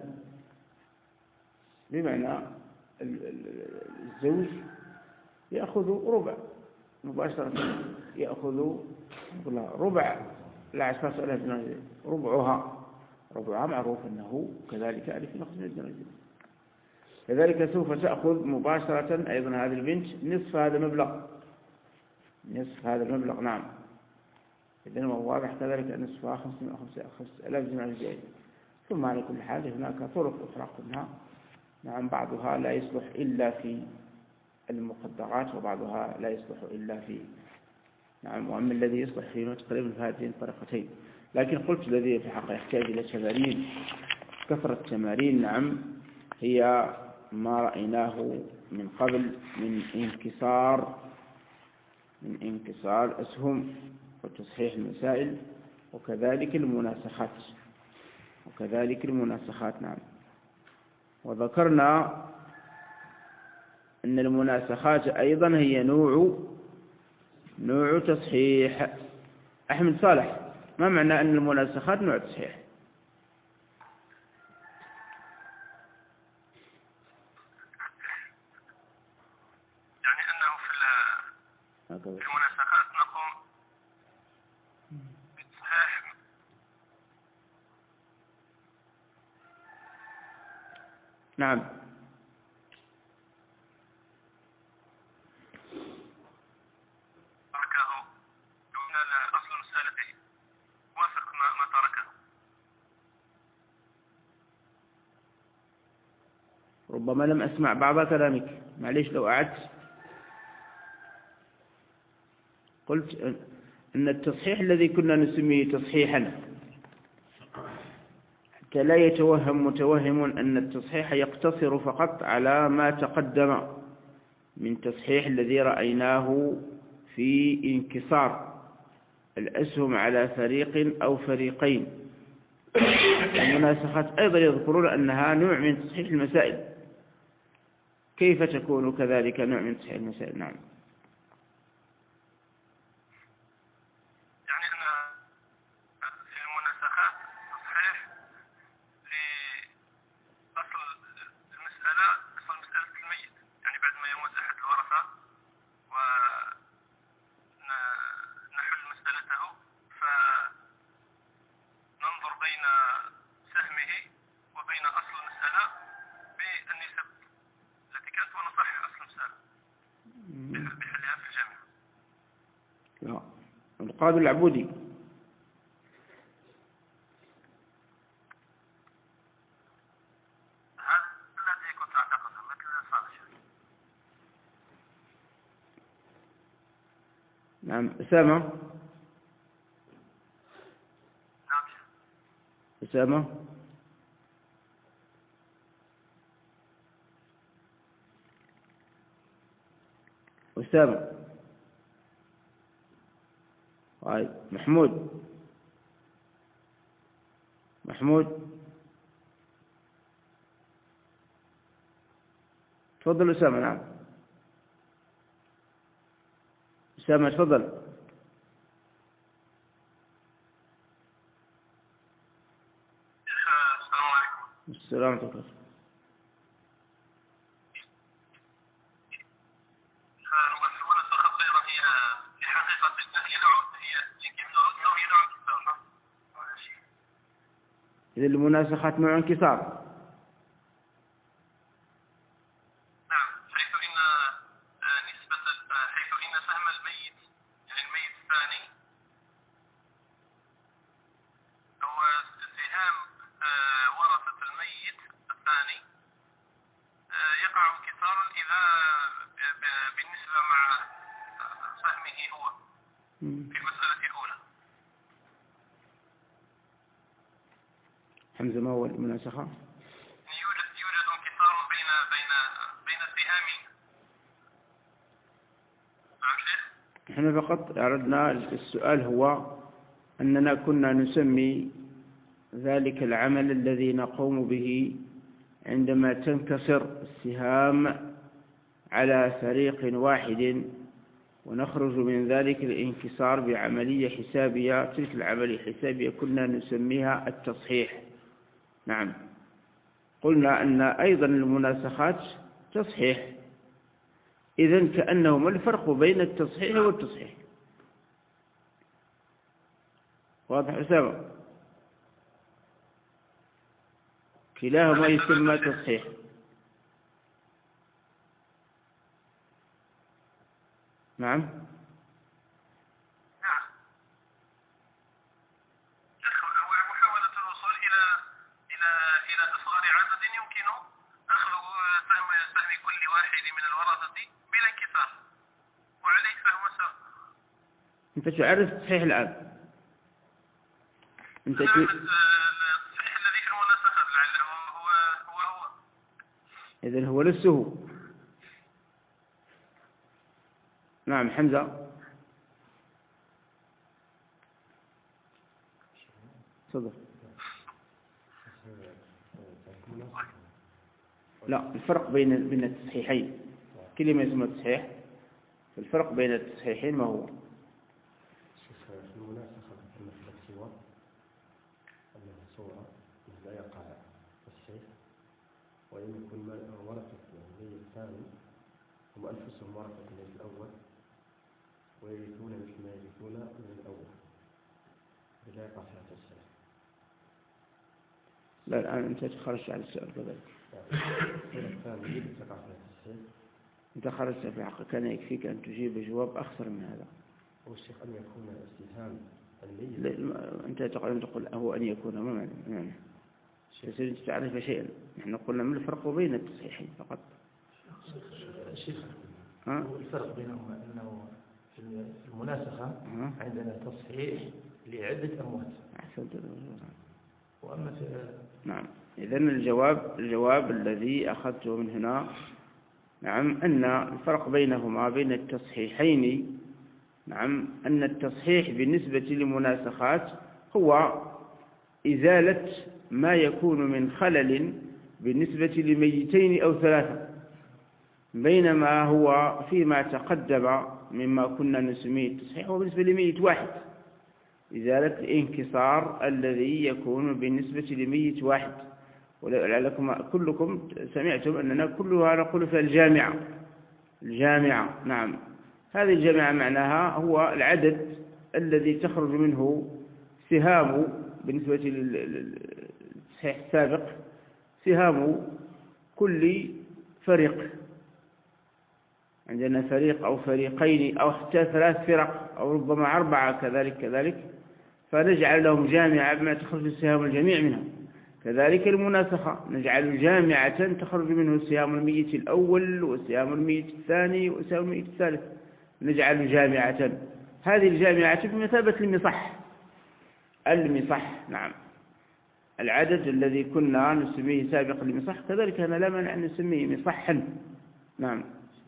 بمعنى الزوج يأخذ ربع مباشرة يأخذ ربع العشرة آلاف دينار ربعها ربعها معروف أنه كذلك ألفين وخمسمائة دينار. كذلك سوف تأخذ مباشرة أيضا هذه البنت نصف هذا المبلغ نصف هذا المبلغ. نعم. إذن هو واضح كذلك أن نصفها خمسة آلاف دينار جزائري. ثم على كل حال هناك طرق أخرى قلنا نعم بعضها لا يصلح إلا في المقدرات وبعضها لا يصلح إلا في نعم وأما الذي يصلح فيه تقريبا في هذين الطريقتين. لكن قلت الذي في حقه يحتاج إلى تمارين كثرة التمارين. نعم هي ما رأيناه من قبل من انكسار من انكسار أسهم وتصحيح المسائل وكذلك المناسخات وكذلك المناسخات. نعم. وذكرنا أن المناسخات أيضا هي نوع نوع تصحيح. أحمد صالح، ما معنى أن المناسخات نوع تصحيح؟ يعني أنه في المناسخات نقوم بتصحيح نعم تركه دون الأصل السالفي وافق ما تركه. ربما لم أسمع بعض كلامك، معليش لو أعدت. قلت أن التصحيح الذي كنا نسميه تصحيحا حتى لا يتوهم متوهم أن التصحيح يقتصر فقط على ما تقدم من تصحيح الذي رأيناه في انكسار الأسهم على فريق أو فريقين. المناسخات أيضا يذكرون أنها نوع من تصحيح المسائل. كيف تكون كذلك نوع من تصحيح المسائل؟ نعم. يعني أن في المناسخات تصحيح لا، القاضي العبودي. نعم. أسامة. نعم. أسامة. أسامة. طيب محمود. محمود تفضل. أسامة. نعم. أسامة تفضل. السلام عليكم. السلام عليكم. إذا المناسخات نوع انكسار. نعم، حيث إن نسبة حيث إن سهم الميت يعني الميت الثاني هو سهام ورثة الميت الثاني يقع انكسارا إذا بالنسبة مع سهمه هو في المسألة الأولى. حمزة، ما هو المناسخة؟ يوجد يوجد انكسار بين بين بين السهام. نعم شيخ. احنا فقط أردنا السؤال هو أننا كنا نسمي ذلك العمل الذي نقوم به عندما تنكسر السهام على فريق واحد ونخرج من ذلك الانكسار بعملية حسابية. تلك العملية الحسابية كنا نسميها التصحيح. نعم. قلنا أن أيضا المناسخات تصحيح. إذن كأنه ما الفرق بين التصحيح والتصحيح؟ واضح أسامة؟ كلاهما يسمى تصحيح. نعم. نعم. محاولة الوصول إلى إلى إلى أصغر عدد يمكن أخذ سهم سهم كل واحد من الورثة بلا انكسار، وعليه فهو سواء. أنت تعرف التصحيح الآن؟ أنت نعم، التصحيح الذي في المناسخات لعله هو هو هو. إذن هو نفسه. نعم. حمزة تفضل. لا، الفرق بين بين التصحيحين كلمة اسمها تصحيح. الفرق بين التصحيحين ما هو؟ في المناسخة أن في الاختيار أنها صورة لا يقع التصحيح، وإن يكون ورثة الميت الثاني هم أنفسهم ورثة الميت الأول ويرثون مثل ما يرثون من الأول بلا يقع فيها التصحيح. لا، الآن أنت خرجت على السؤال كذلك. الثانية تقع فيها التصحيح. أنت خرجت في حقك. كان يكفيك أن تجيب جواب أخسر من هذا. هو الشيخ أن يكون استفهام الميت. أنت تقول تقول هو أن يكون ما معنى معنى تريد تعرف شيئا. نحن قلنا ما الفرق بين التصحيحين فقط. شيخ، ها؟ الفرق بينهما أنه في المناسخة عندنا تصحيح لعدة أموات. أحسنت. وأما في نعم. إذن الجواب الجواب الذي أخذته من هنا، نعم، أن الفرق بينهما بين التصحيحين، نعم، أن التصحيح بالنسبة للمناسخات هو إزالة ما يكون من خلل بالنسبة لميتين أو ثلاثة، بينما هو فيما تقدم مما كنا نسميه التصحيح هو بالنسبة لميت واحد، إزالة الانكسار الذي يكون بالنسبة لميت واحد. ولعلكم كلكم سمعتم أننا كلها نقول في الجامعة. الجامعة، نعم، هذه الجامعة معناها هو العدد الذي تخرج منه سهام بالنسبة للتصحيح السابق، سهام كل فريق. عندنا فريق أو فريقين أو حتى ثلاث فرق أو ربما أربعة كذلك كذلك فنجعل لهم جامعة بما تخرج سهام الجميع منها. كذلك المناسخة نجعل جامعة تخرج منه سهام الميت الأول وسهام الميت الثاني وسهام الميت الثالث، نجعل جامعة. هذه الجامعة بمثابة المصح، المصح نعم، العدد الذي كنا نسميه سابقا المصح كذلك أنا لا مانع أن نسميه مصحا. نعم.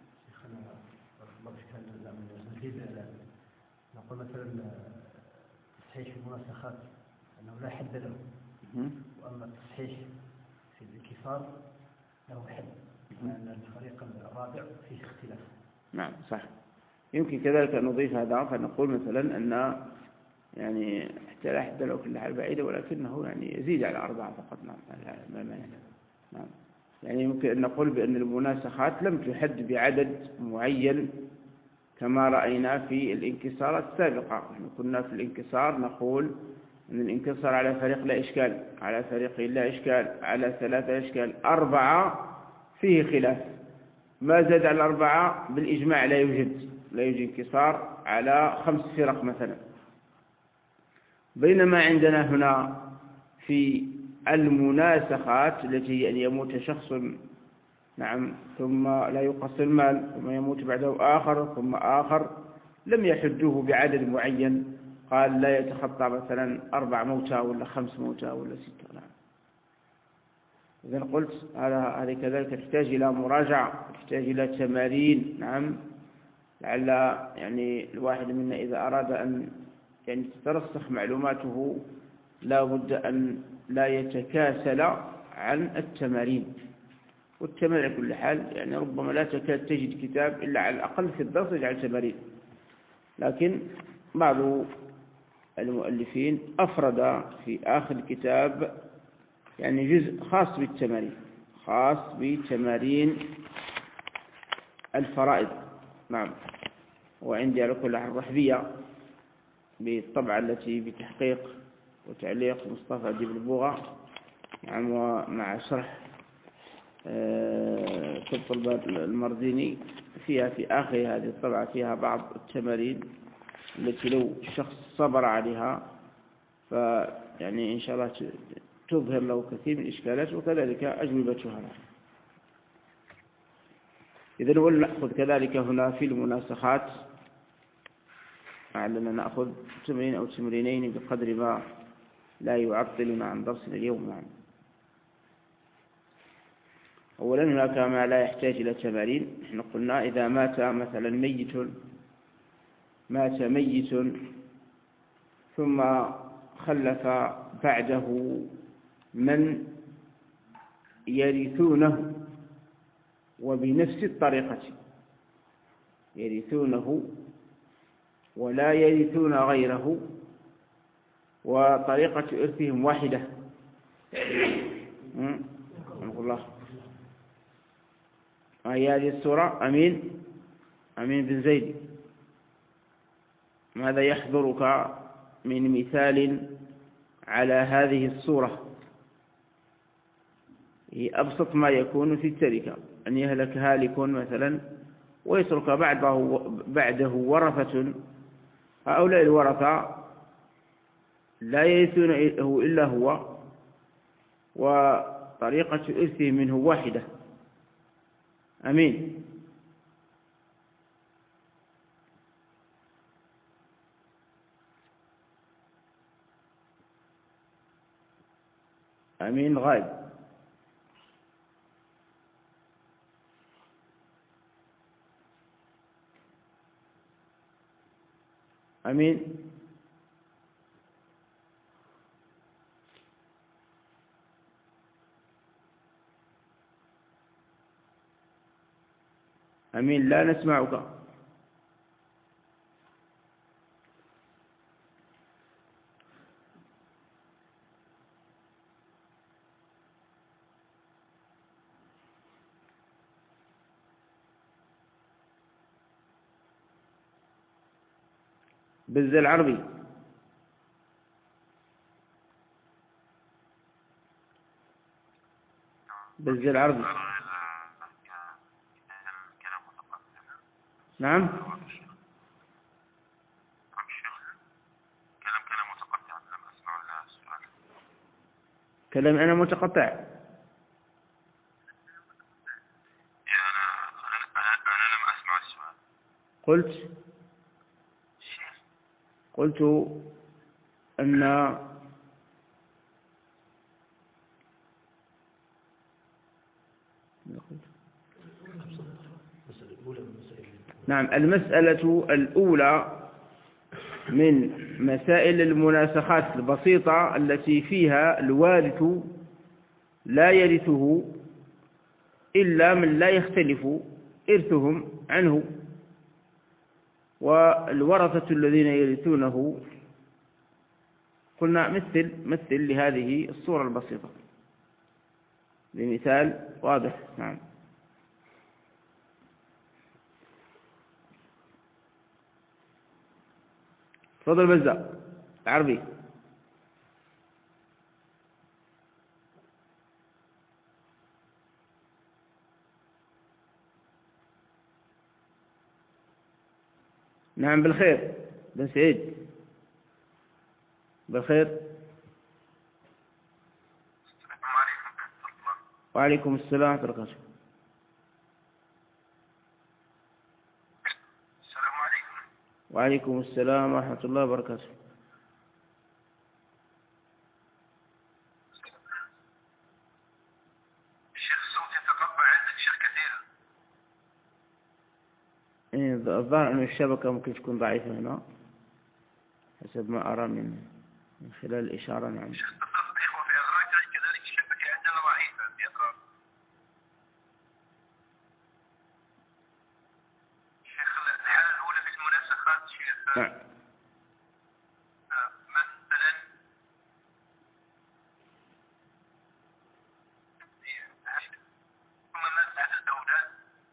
نقول مثلا تصحيح المناسخات أنه لا حد له، وأما التصحيح في الانكسار له حد، لأن الفريق الرابع فيه اختلاف. نعم صح. يمكن كذلك أن نضيف هذا فنقول مثلا أن يعني حتى لا حد له كل حال بعيدة ولكنه يعني يزيد على أربعة فقط. نعم ما مانع. نعم يعني يمكن أن نقول بأن المناسخات لم تحد بعدد معين كما رأينا في الانكسارات السابقة. نحن كنا في الانكسار نقول أن الانكسار على فريق لا إشكال، على فريقين لا إشكال، على ثلاثة إشكال، أربعة فيه خلاف، ما زاد على أربعة بالإجماع لا يوجد لا يوجد انكسار على خمس فرق مثلا. بينما عندنا هنا في المناسخات التي هي أن يموت شخص نعم ثم لا يقص المال ثم يموت بعده آخر ثم آخر، لم يحدوه بعدد معين، قال لا يتخطى مثلا أربع موتى ولا خمس موتى ولا ستة. نعم. إذن قلت هذا هذه كذلك تحتاج إلى مراجعة، تحتاج إلى تمارين. نعم لعل يعني الواحد منا إذا أراد أن يعني تترسخ معلوماته لا بد أن لا يتكاسل عن التمارين. والتمارين على كل حال يعني ربما لا تكاد تجد كتاب إلا على الأقل في الدرس يجعل تمارين، لكن بعض المؤلفين أفرد في آخر الكتاب يعني جزء خاص بالتمارين، خاص بتمارين الفرائض. نعم. وعندي على كل حال الرحبية بالطبعة التي بتحقيق وتعليق مصطفى ديب البوغة، نعم، ومع شرح طب المرديني، فيها في آخر هذه الطبعة فيها بعض التمارين التي لو الشخص صبر عليها فيعني إن شاء الله تظهر له كثير من الإشكالات وكذلك أجوبتها. إذن ولنأخذ كذلك هنا في المناسخات لعلنا نأخذ تمرين أو تمرينين بقدر ما لا يعطلنا عن درسنا اليوم. يعني أولا هناك ما لا يحتاج إلى تمارين. نحن قلنا إذا مات مثلا ميت مات ميت ثم خلف بعده من يرثونه وبنفس الطريقة، يرثونه ولا يرثون غيره وطريقة إرثهم واحدة. الله. هي هذه السورة. أمين أمين بن زيد، ماذا يحضرك من مثال على هذه الصورة؟ هي أبسط ما يكون في التركة، أن يهلك هالك مثلا ويترك بعده بعده ورثة، هؤلاء الورثة لا يرثونه إلا هو وطريقة إرثه منه واحدة. أمين. أمين غائب. أمين. أمين لا نسمعك. بز العربي. بز العربي. نعم. نعم الشيخ، كلام كلام متقطع، لم أسمع السؤال. كلام أنا متقطع. يا أنا أنا أنا لم أسمع السؤال. قلت قلت أن نعم المسألة الأولى من مسائل المناسخات البسيطة التي فيها الوارث لا يرثه إلا من لا يختلف إرثهم عنه، والورثة الذين يرثونه قلنا مثل مثل لهذه الصورة البسيطة بمثال واضح. نعم. تفضل بزا عربي. نعم بالخير بن سعيد، بالخير. السلام عليكم ورحمة الله. وعليكم السلام ورحمة الله وبركاته. السلام عليكم. وعليكم السلام ورحمة الله وبركاته. الشيخ الصوت يتقطع عندك شيخ كثيرا. الظاهر أن الشبكة ممكن تكون ضعيفة هنا حسب ما أرى من من خلال الإشارة. نعم. الشيخ اتصلت بإخوة في أدراك كذلك الشبكة عندنا ضعيفة في أدراك. الشيخ الحالة الأولى في المناسخات شيخ. نعم. آه، مثلا ثم مسألة الأولاد،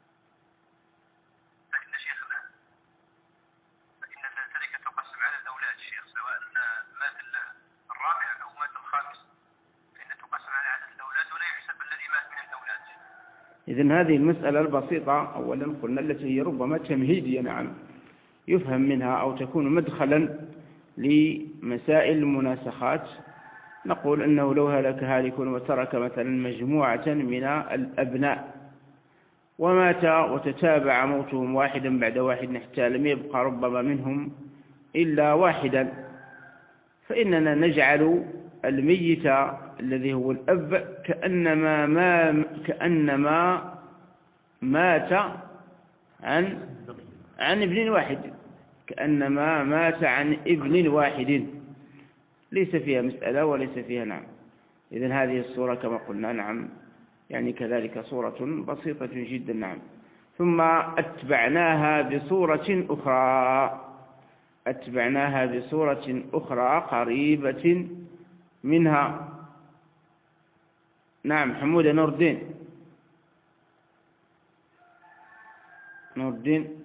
فإن شيخنا فإن التركة تقسم على الأولاد شيخ، سواء مات الرابع أو مات الخامس، فإن تقسم على عدد الأولاد ولا يحسب الذي مات من الأولاد. إذن هذه المسألة البسيطة أولا قلنا التي هي ربما تمهيدية، نعم، يفهم منها أو تكون مدخلا لمسائل المناسخات. نقول أنه لو هلك هالك وترك مثلا مجموعة من الأبناء ومات وتتابع موتهم واحدا بعد واحد حتى لم يبقى ربما منهم إلا واحدا، فإننا نجعل الميت الذي هو الأب كأنما ما كأنما مات عن عن ابن واحد، كأنما مات عن ابن واحد، ليس فيها مسألة وليس فيها. نعم. إذن هذه الصورة كما قلنا نعم يعني كذلك صورة بسيطة جدا. نعم. ثم أتبعناها بصورة أخرى أتبعناها بصورة أخرى قريبة منها. نعم. حمود نور الدين نور الدين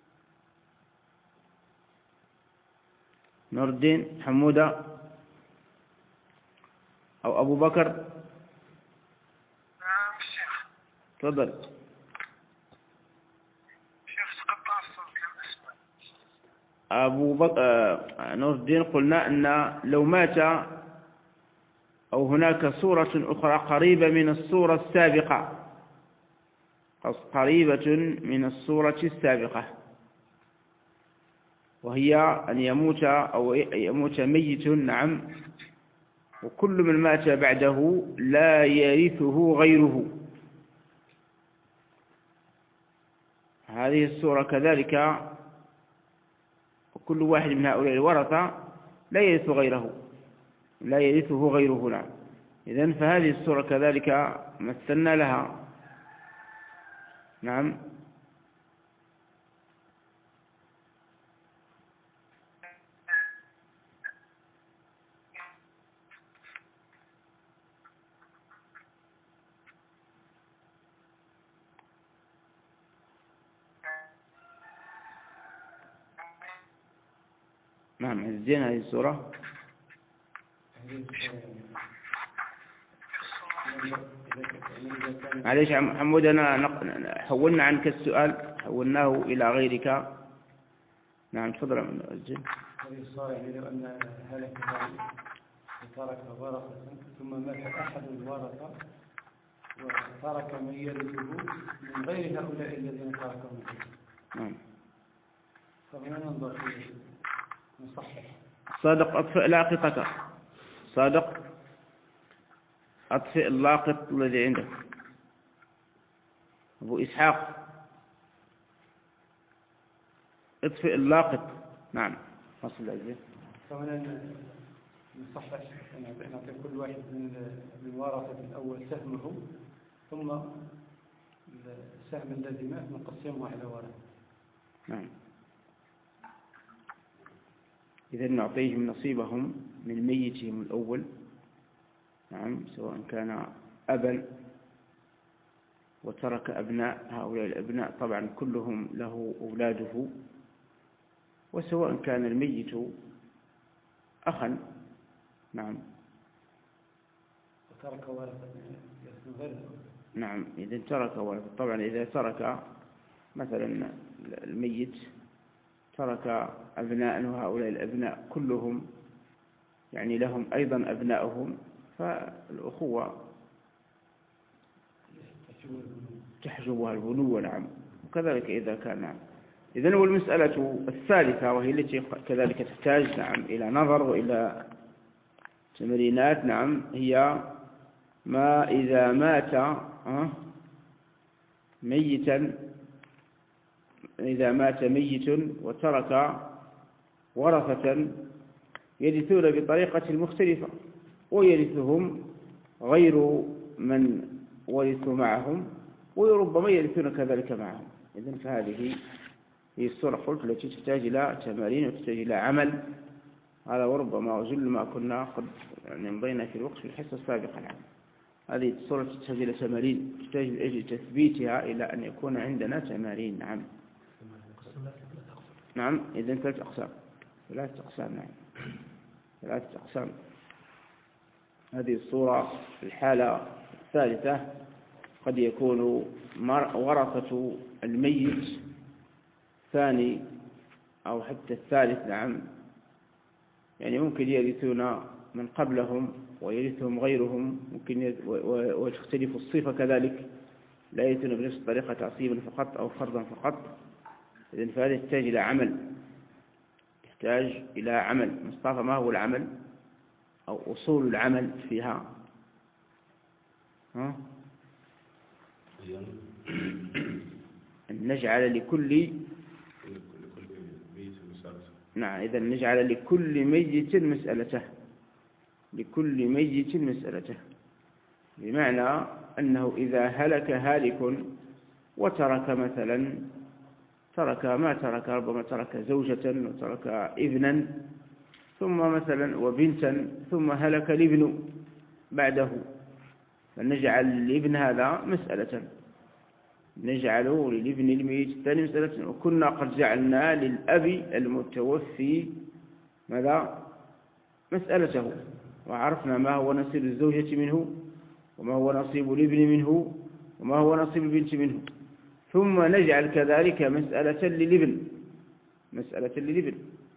نور الدين حمودة أو أبو بكر. نعم الشيخ. تفضل. شيخ تقطع الصوت لم أسمع. أبو بكر نور الدين قلنا أن لو مات أو هناك صورة أخرى قريبة من الصورة السابقة قريبة من الصورة السابقة، وهي أن يموت أو يموت ميت. نعم. وكل من مات بعده لا يرثه غيره. هذه الصورة كذلك وكل واحد من هؤلاء الورثة لا يرث غيره لا يرثه غيره. نعم. إذن فهذه الصورة كذلك مثلنا لها. نعم. نعم. عزينا هذه الصورة. معليش يا محمود، أنا نق- حولنا عنك السؤال، حولناه إلى غيرك. نعم تفضل يا من أجل. هذه الصورة يعني لو أن هلك وترك ورثة ثم مات أحد الورثة وترك من يرثه من غير هؤلاء الذين تركهم فيه. نعم. فهنا ننظر فيه نصحح. صادق أطفئ لاقطك. صادق أطفئ اللاقط الذي عندك. أبو إسحاق اطفئ اللاقط. نعم فصل الأجل. فهنا نصحح، نعطي كل واحد من من ورثة الأول سهمه، ثم السهم الذي مات نقسمه على ورثة. نعم. إذا نعطيهم نصيبهم من ميتهم الأول. نعم، سواء كان أبا وترك أبناء، هؤلاء الأبناء طبعا كلهم له أولاده، وسواء كان الميت أخا. نعم. وترك ورثة غير. نعم، إذا ترك ورثة، طبعا إذا ترك مثلا الميت ترك أبناء وهؤلاء الأبناء كلهم يعني لهم أيضا أبنائهم، فالأخوة تحجبها البنوة. نعم. وكذلك إذا كان. نعم. إذن هو المسألة الثالثة، وهي التي كذلك تحتاج نعم إلى نظر وإلى تمرينات. نعم، هي ما إذا مات ميتا إذا مات ميت وترك ورثة يرثون بطريقة مختلفة، ويرثهم غير من ورثوا معهم، وربما يرثون كذلك معهم. إذن فهذه هي الصورة قلت التي تحتاج إلى تمارين وتحتاج إلى عمل. هذا وربما أجل ما كنا قد يعني مضينا في الوقت في الحصة السابقة. نعم. هذه الصورة تحتاج إلى تمارين، تحتاج لأجل تثبيتها إلى أن يكون عندنا تمارين. نعم. نعم. إذن ثلاث أقسام. ثلاث أقسام. نعم. ثلاث أقسام. هذه الصورة الحالة الثالثة قد يكون ورثة الميت ثاني أو حتى الثالث. نعم. يعني ممكن يرثون من قبلهم ويرثهم غيرهم، ممكن وتختلف الصفة كذلك، لا يرثون بنفس الطريقة تعصيبا فقط أو فرضا فقط. إذن فهذا يحتاج إلى عمل، يحتاج إلى عمل. مصطفى، ما هو العمل أو أصول العمل فيها؟ ها؟ أن نجعل لكل نعم إذا نجعل لكل ميت مسألته، لكل ميت مسألته، بمعنى أنه إذا هلك هالك وترك مثلا ترك ما ترك ربما ترك زوجة وترك ابنا ثم مثلا وبنتا ثم هلك الابن بعده، فنجعل لابن هذا مسألة، نجعل للابن الميت الثاني مسألة. وكنا قد جعلنا للأب المتوفي ماذا؟ مسألته، وعرفنا ما هو نصيب الزوجة منه وما هو نصيب الابن منه وما هو نصيب البنت منه، ثم نجعل كذلك مسألة للابن، مسألة للابن،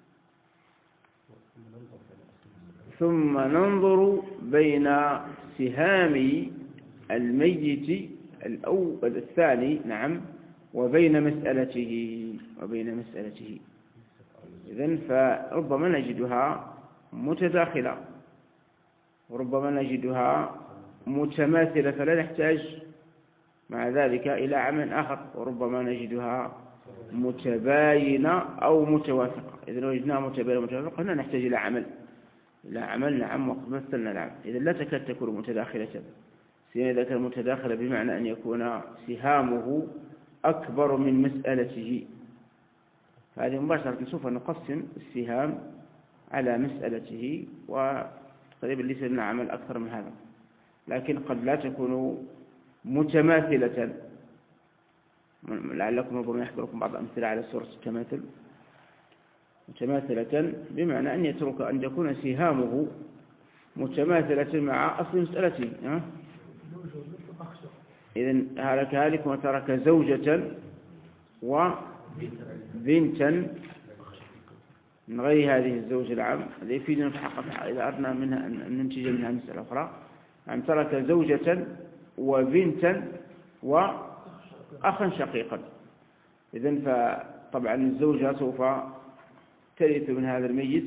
ثم ننظر بين سهام الميت الأول الثاني. نعم. وبين مسألته وبين مسألته. إذن فربما نجدها متداخلة وربما نجدها متماثلة، فلا نحتاج مع ذلك إلى عمل آخر، وربما نجدها متباينة أو متوافقة. إذا وجدناها متباينة ومتوافقة هنا نحتاج إلى عمل إلى عمل. نعم. وقد مثلنا العمل. إذا لا تكاد تكون متداخلة، سيما إذا كان متداخلة بمعنى أن يكون سهامه أكبر من مسألته، هذه مباشرة نشوف نقسم السهام على مسألته، وتقريبا ليس لنا عمل أكثر من هذا، لكن قد لا تكون متماثلة. لعلكم ربما يحضركم بعض الأمثلة على سورة التماثل. متماثلة بمعنى أن يترك أن يكون سهامه متماثلة مع أصل مسألته. إذن هلك هالك وترك زوجة وبنتا من غير هذه الزوجة العام. هذا يفيدنا نتحقق إذا أردنا منها أن ننتج منها مسألة أخرى. يعني ترك زوجة وبنتا وأخا شقيقا. إذن فطبعا الزوجة سوف ترث من هذا الميت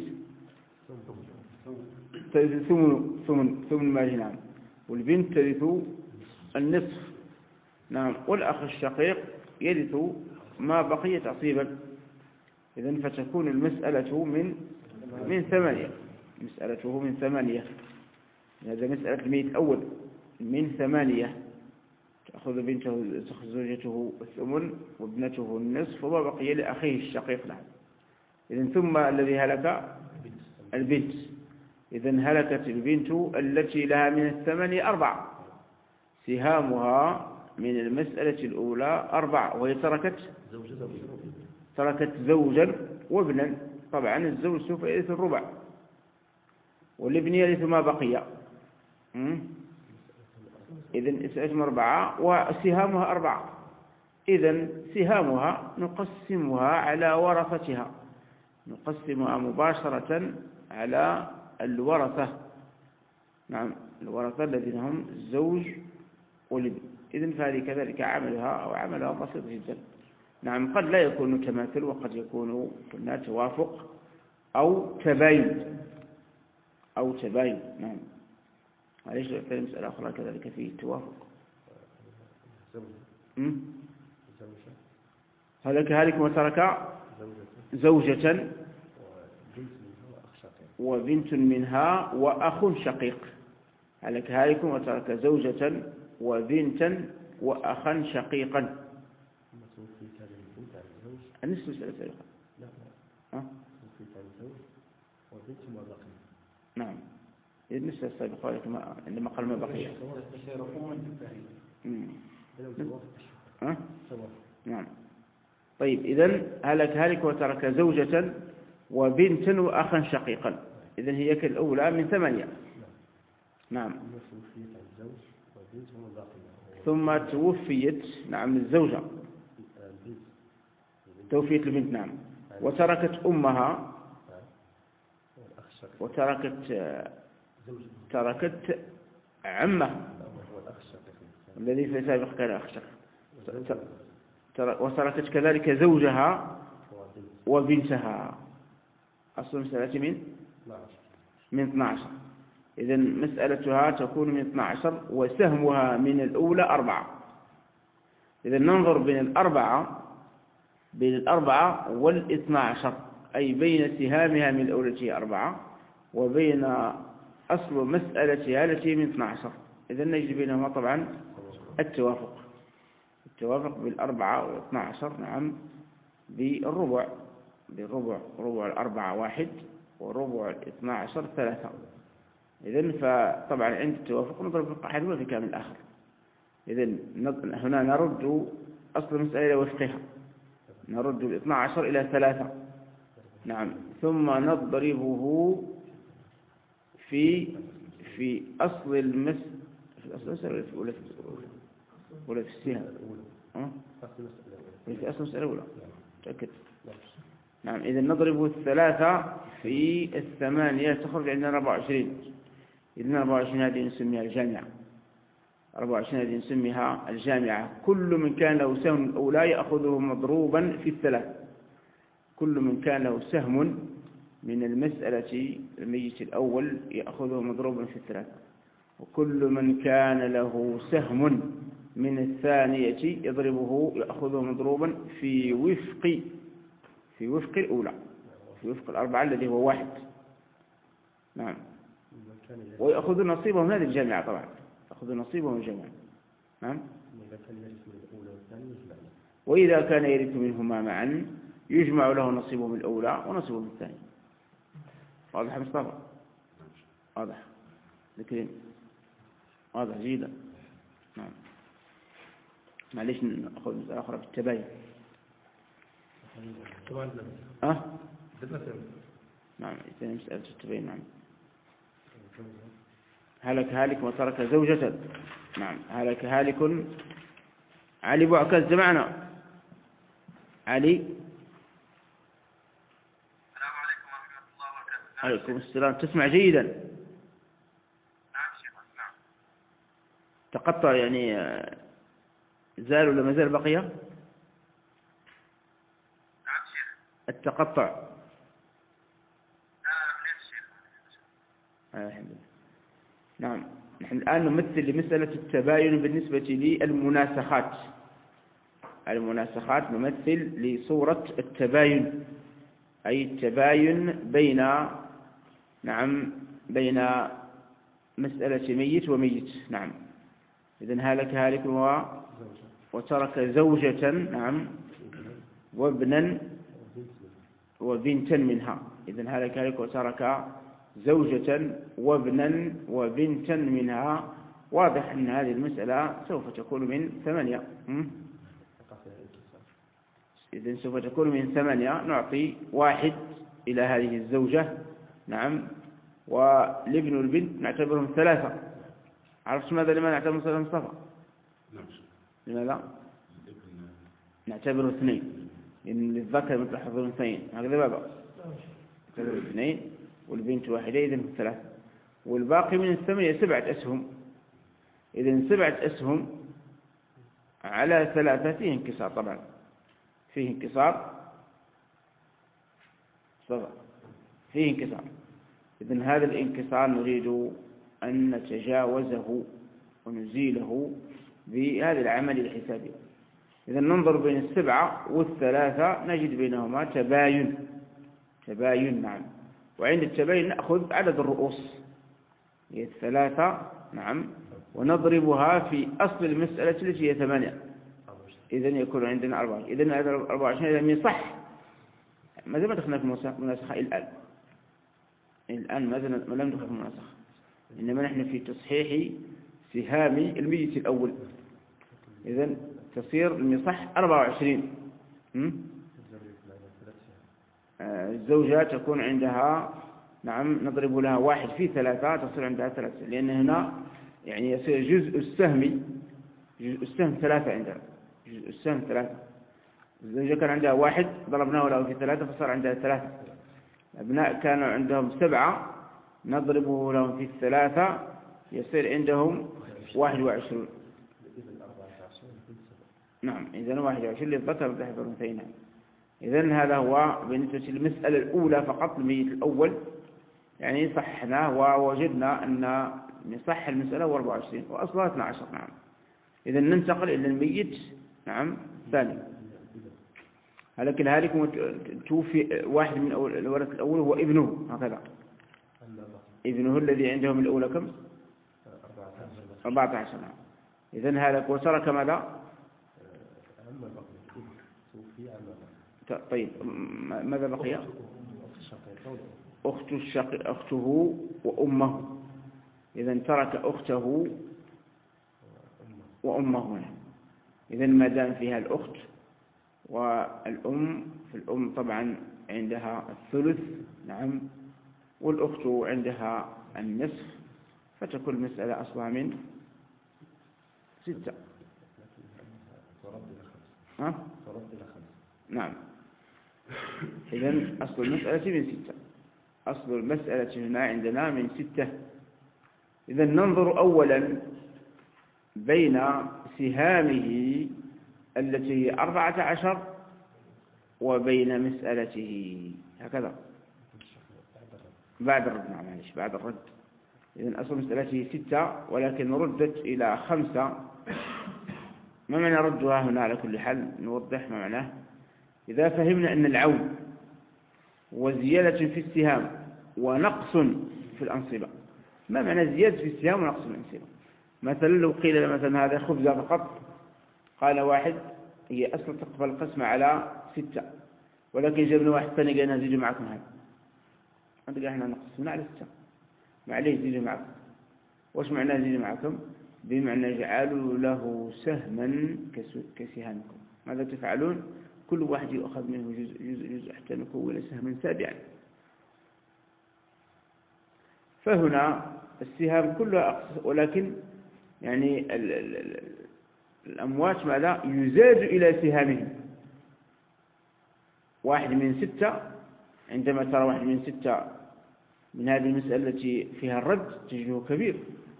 ترث ثمن ثمن ثمن ماله، نعم، والبنت ترث النصف، نعم، والأخ الشقيق يرث ما بقي تعصيبا. إذن فتكون المسألة من من ثمانية، مسألته من ثمانية. هذا مسألة الميت الأول من ثمانية، تأخذ بنته تأخذ زوجته الثمن وابنته النصف وما بقي لأخيه الشقيق، نعم. إذن ثم الذي هلك البنت. إذن هلكت البنت التي لها من الثمانية أربعة، سهامها من المسألة الأولى أربعة، وهي تركت تركت زوجا وابنا. طبعا الزوج سوف يرث الربع والابن يرث ما بقي. إذن اسم أربعة وسهامها أربعة. إذن سهامها نقسمها على ورثتها، نقسمها مباشرة على الورثة، نعم، الورثة الذين هم الزوج والابن. إذن فهذه كذلك عملها أو عملها بسيط جدا، نعم. قد لا يكون تماثل وقد يكون قلنا توافق أو تباين أو تباين، نعم. معليش في مسألة أخرى كذلك في توافق. هلك هالك وترك زوجة وبنت منها وأخ شقيق. هلك هالك وترك زوجة وبنتا وأخا شقيقا. النصف مسألة سابقة. لا نعم، النصف السابقة ولكن عندما قال ما بقي. ها؟ نعم. طيب إذن هلك هالك وترك زوجة وبنتا وأخا شقيقا. إذن هي كالأولى من ثمانية، نعم. ثم توفيت، نعم، الزوجة توفيت البنت، نعم، وتركت أمها وتركت تركت عمه الذي في سابق كان أخ شقيق، وتركت كذلك زوجها وبنتها. أصل مسألة من من اثني عشر. إذن مسألتها تكون من اثني عشر وسهمها من الأولى أربعة. إذن ننظر بين الأربعة بين الأربعة والاثنى عشر، أي بين سهامها من الأولى أربعة وبين أصل مسألتها التي من اثني عشر. إذن نجد بينهما طبعا التوافق التوافق بالأربعة والاثنى عشر، نعم، بالربع بالربع ربع الأربعة واحد وربع الاثنى عشر ثلاثة. إذن فطبعا عند التوافق نضرب في أحد وفي كامل الآخر. إذن هنا نرد أصل المسألة إلى وفقها، نرد الاثنى عشر إلى ثلاثة، نعم، ثم نضربه في في أصل المس في أصل المسألة ولا في ولا في السهام في أصل المسألة الأولى، تأكد، نعم. إذن نضرب الثلاثة في الثمانية تخرج عندنا أربعة وعشرين. إذن أربعة وعشرين هذه نسميها الجامعة. أربعة وعشرين هذه نسميها الجامعة. كل من كان له سهم أو لا يأخذه مضروبا في الثلاث. كل من كان له سهم من المسألة الميت الأول يأخذه مضروبا في الثلاث، وكل من كان له سهم من الثانية يضربه يأخذه مضروبا في وفق في وفق الأولى، في وفق الأربعة الذي هو واحد، نعم. ويأخذ نصيبه من هذه الجامعة، طبعا يأخذ نصيبه من الجامعة، نعم. وإذا كان يرث منهما معا يجمع له نصيبه من الأولى ونصيبه من الثاني. واضح مصطفى؟ واضح ذكرين، واضح جيدا، نعم. معليش نأخذ مسألة أخرى في التباين. أه؟ نعم، إذن مسألة التباين، نعم. هلك هالك وترك زوجة، نعم، هلك هالك علي أبو عكاز جمعنا. علي. السلام عليكم ورحمة الله وبركاته. عليكم السلام. تسمع جيدا؟ نعم شيخ. نعم. تقطع يعني زال ولا ما زال بقية؟ نعم شيخ. التقطع. لا خير شيخ. آه الحمد لله. نعم، نحن الآن نمثل لمسألة التباين بالنسبة للمناسخات. المناسخات نمثل لصورة التباين، أي التباين بين نعم بين مسألة ميت وميت. نعم. إذن هلك هالك و... وترك زوجة نعم وابنا وبنتا منها. إذن هلك هالك وترك زوجة وابنا وبنتا منها. واضح أن هذه المسألة سوف تكون من ثمانية. إذن سوف تكون من ثمانية. نعطي واحد إلى هذه الزوجة نعم، والابن والبنت نعتبرهم ثلاثة. عرفت ماذا لما نعتبر ثلاثة مصطفى؟ لماذا؟ نعتبره اثنين، لأن للذكر مثل حظ الأنثيين. هكذا بابا نعتبره اثنين والبنت واحدة، إذن ثلاثة. والباقي من الثمانية سبعة أسهم. إذن سبعة أسهم على ثلاثة فيه انكسار. طبعا فيه انكسار صغر، فيه انكسار. إذن هذا الانكسار نريد أن نتجاوزه ونزيله بهذا العمل الحسابي. إذن ننظر بين السبعة والثلاثة نجد بينهما تباين. تباين نعم. وعند التباين نأخذ عدد الرؤوس هي الثلاثة نعم، ونضربها في أصل المسألة التي هي ثمانية. إذن يكون عندنا أربعة. إذن هذا أربعة وعشرين إذن يصح. ماذا ما دخلنا في المناسخة الآن؟ الآن ماذا ما لم ندخل في المناسخة، إنما نحن في تصحيح سهام الميت الأول. إذن تصير المصح أربعة وعشرين. الزوجة تكون عندها نعم نضرب لها واحد في ثلاثة تصير عندها ثلاثة، لأن هنا يعني يصير جزء السهم جزء السهم ثلاثة عندها. جزء السهم ثلاثة. الزوجة كان عندها واحد ضربناه له في ثلاثة فصار عندها ثلاثة. الأبناء كانوا عندهم سبعة نضربه لهم في الثلاثة يصير عندهم واحد وعشرون. نعم. إذن واحد وعشرين للذكر مثل حظ الأنثيين. إذن هذا هو بالنسبة للمسألة الأولى فقط الميت الأول، يعني صحناه ووجدنا أن نصح المسألة هو أربعة وعشرين وأصلها اثنا عشر. نعم. إذن ننتقل إلى الميت نعم ثاني. لكن هالكم توفي واحد من الورث الأول هو ابنه. هكذا ابنه الذي عنده من الأولى كم؟ أربعة عشر. إذن هلك وترك ماذا؟ طيب ماذا بقي؟ أخت الشق... أخته وأمه. إذن ترك أخته وأمه. إذن ما دام فيها الأخت والأم، في الأم طبعا عندها الثلث نعم، والأخت عندها النصف، فتكون المسألة أصلها من ستة. ها؟ نعم. إذن أصل المسألة من ستة. أصل المسألة هنا عندنا من ستة. إذن ننظر أولا بين سهامه التي هي أربعة عشر وبين مسألته. هكذا بعد الرد. نعم معلش بعد الرد. إذن أصل مسألته ستة ولكن ردت إلى خمسة. ما معنى ردها هنا؟ على كل حال نوضح ما معناه. إذا فهمنا أن العون وزيادة في السهام ونقص في الأنصبة. ما معنى زيادة في السهام ونقص في الأنصبة؟ مثلا لو قيل مثلا هذا خبزة فقط، قال واحد هي أصلا تقبل القسمة على ستة، ولكن جبنا واحد ثاني قال نزيد معكم هذا، أنت قال احنا نقسمنا على ستة، معليش زيد معكم. وش معنى زيد معكم؟ بمعنى جعلوا له سهما كسهامكم. ماذا تفعلون؟ كل واحد يؤخذ منه جزء جزء جزء حتى نكون سهما سابعا. فهنا السهام كلها أقصى، ولكن يعني الأموات ماذا يزاد إلى سهامهم. واحد من ستة، عندما ترى واحد من ستة من هذه المسألة التي فيها الرد تجده كبير،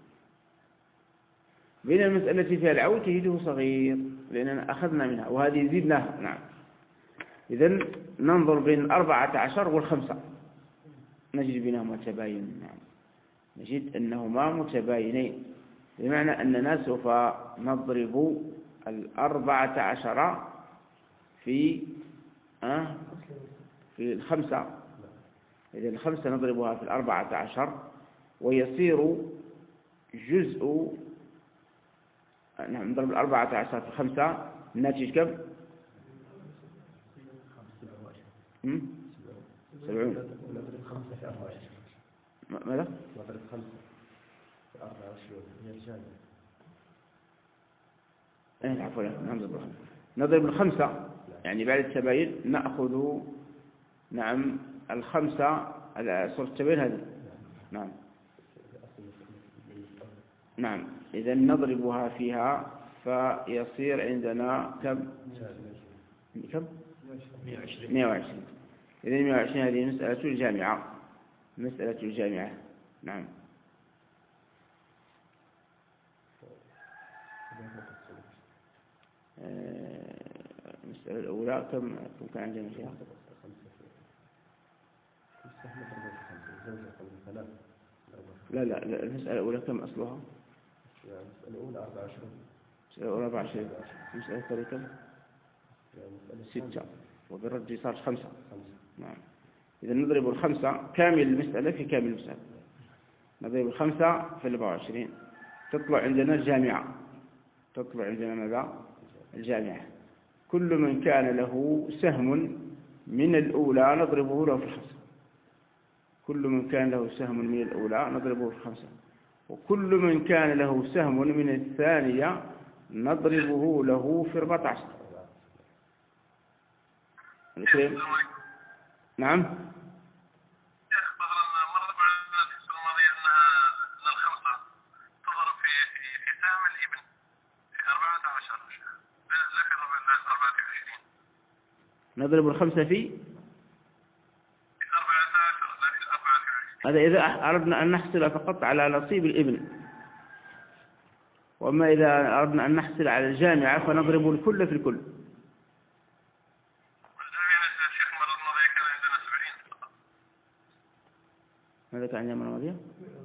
بين المسألة التي فيها العود تجده صغير، لأننا أخذنا منها وهذه زدناها. نعم. إذن ننظر بين الأربعة عشر والخمسة نجد بينهما تباين. نعم. نجد أنهما متباينين، بمعنى أننا سوف نضرب الأربعة عشر في أه في الخمسة. إذن الخمسة نضربها في الأربعة عشر ويصير جزء، نعم نضرب الأربعة عشر في الخمسة، الناتج كم؟ سبعون. ماذا؟ نضرب خمسة في أربعة وعشرين هي الجامعة. إيه عفوا نضرب نضرب الخمسة، يعني بعد التباين نأخذ نعم الخمسة على صورة التباين هذه. نعم نعم. إذا نضربها فيها فيصير عندنا كم؟ كم؟ مئة وعشرين. إذا مئة وعشرين هذه مسألة الجامعة، مسألة الجامعة. نعم. المسألة الأولى كم كم كان عندنا فيها؟ لا لا لا المسألة الأولى كم أصلها؟ الأولى أربعة وعشرين. المسألة الأولى أربعة وعشرين. المسألة الثانية كم؟ ستة، وبالرد صار خمسة. نعم. إذا نضرب الخمسة كامل المسألة في كامل المسألة، نضرب الخمسة في أربعة وعشرين تطلع عندنا الجامعة. تطلع عندنا ماذا؟ الجامعة. كل من كان له سهم من الأولى نضربه له في الخمسة. كل من كان له سهم من الأولى نضربه في الخمسة، وكل من كان له سهم من الثانية نضربه له في أربعة عشر. الكريم. نعم. شيخ مثلا مر معنا في السنة الماضية أن الخمسة تضرب في في سهم الابن في أربعة عشر، لا في أربعة وعشرين. نضرب الخمسة في أربعة عشر لا في أربعة وعشرين. هذا إذا أردنا أن نحصل فقط على نصيب الابن، وأما إذا أردنا أن نحصل على الجامعة فنضرب الكل في الكل. ماذا كان عندنا مرة ماضية؟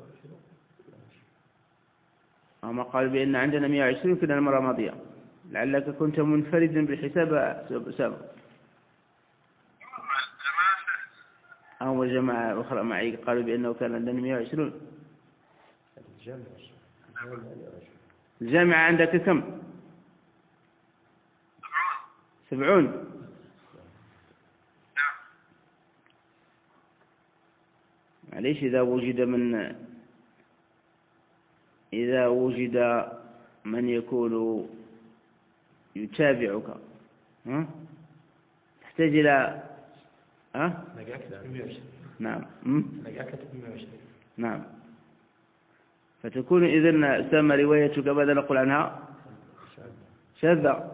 أما قال بأن عندنا مئة وعشرين كنا المرة الماضية، لعلك كنت منفردا بالحساب أسامة. أو الجماعة أخرى معي قالوا بأنه كان عندنا مئة وعشرين. الجامعة عندك كم؟ سبعون. معليش إذا وجد من إذا وجد من يكون يتابعك، ها؟ تحتاج إلى ها؟ نعم. نعم. فتكون إذن سام روايتك ماذا نقول عنها؟ شاذة.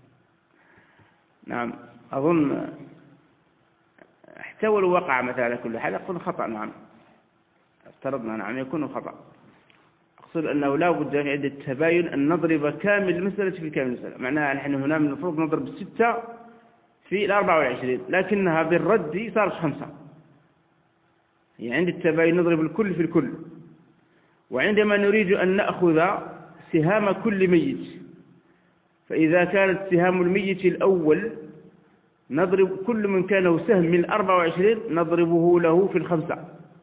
نعم. أظن حتى ولو وقع مثلا كل حال يكون خطأ. نعم. افترضنا نعم يكون خطأ. أقصد أنه لا بد عند التباين أن نضرب كامل المسألة في كامل المسألة. معناها نحن هنا من المفروض نضرب ستة في الأربعة والعشرين، لكنها بالرد صارت خمسة. يعني عند التباين نضرب الكل في الكل. وعندما نريد أن نأخذ سهام كل ميت، فإذا كانت سهام الميت الأول نضرب كل من كان له سهم من أربعة وعشرين نضربه له في الخمسة.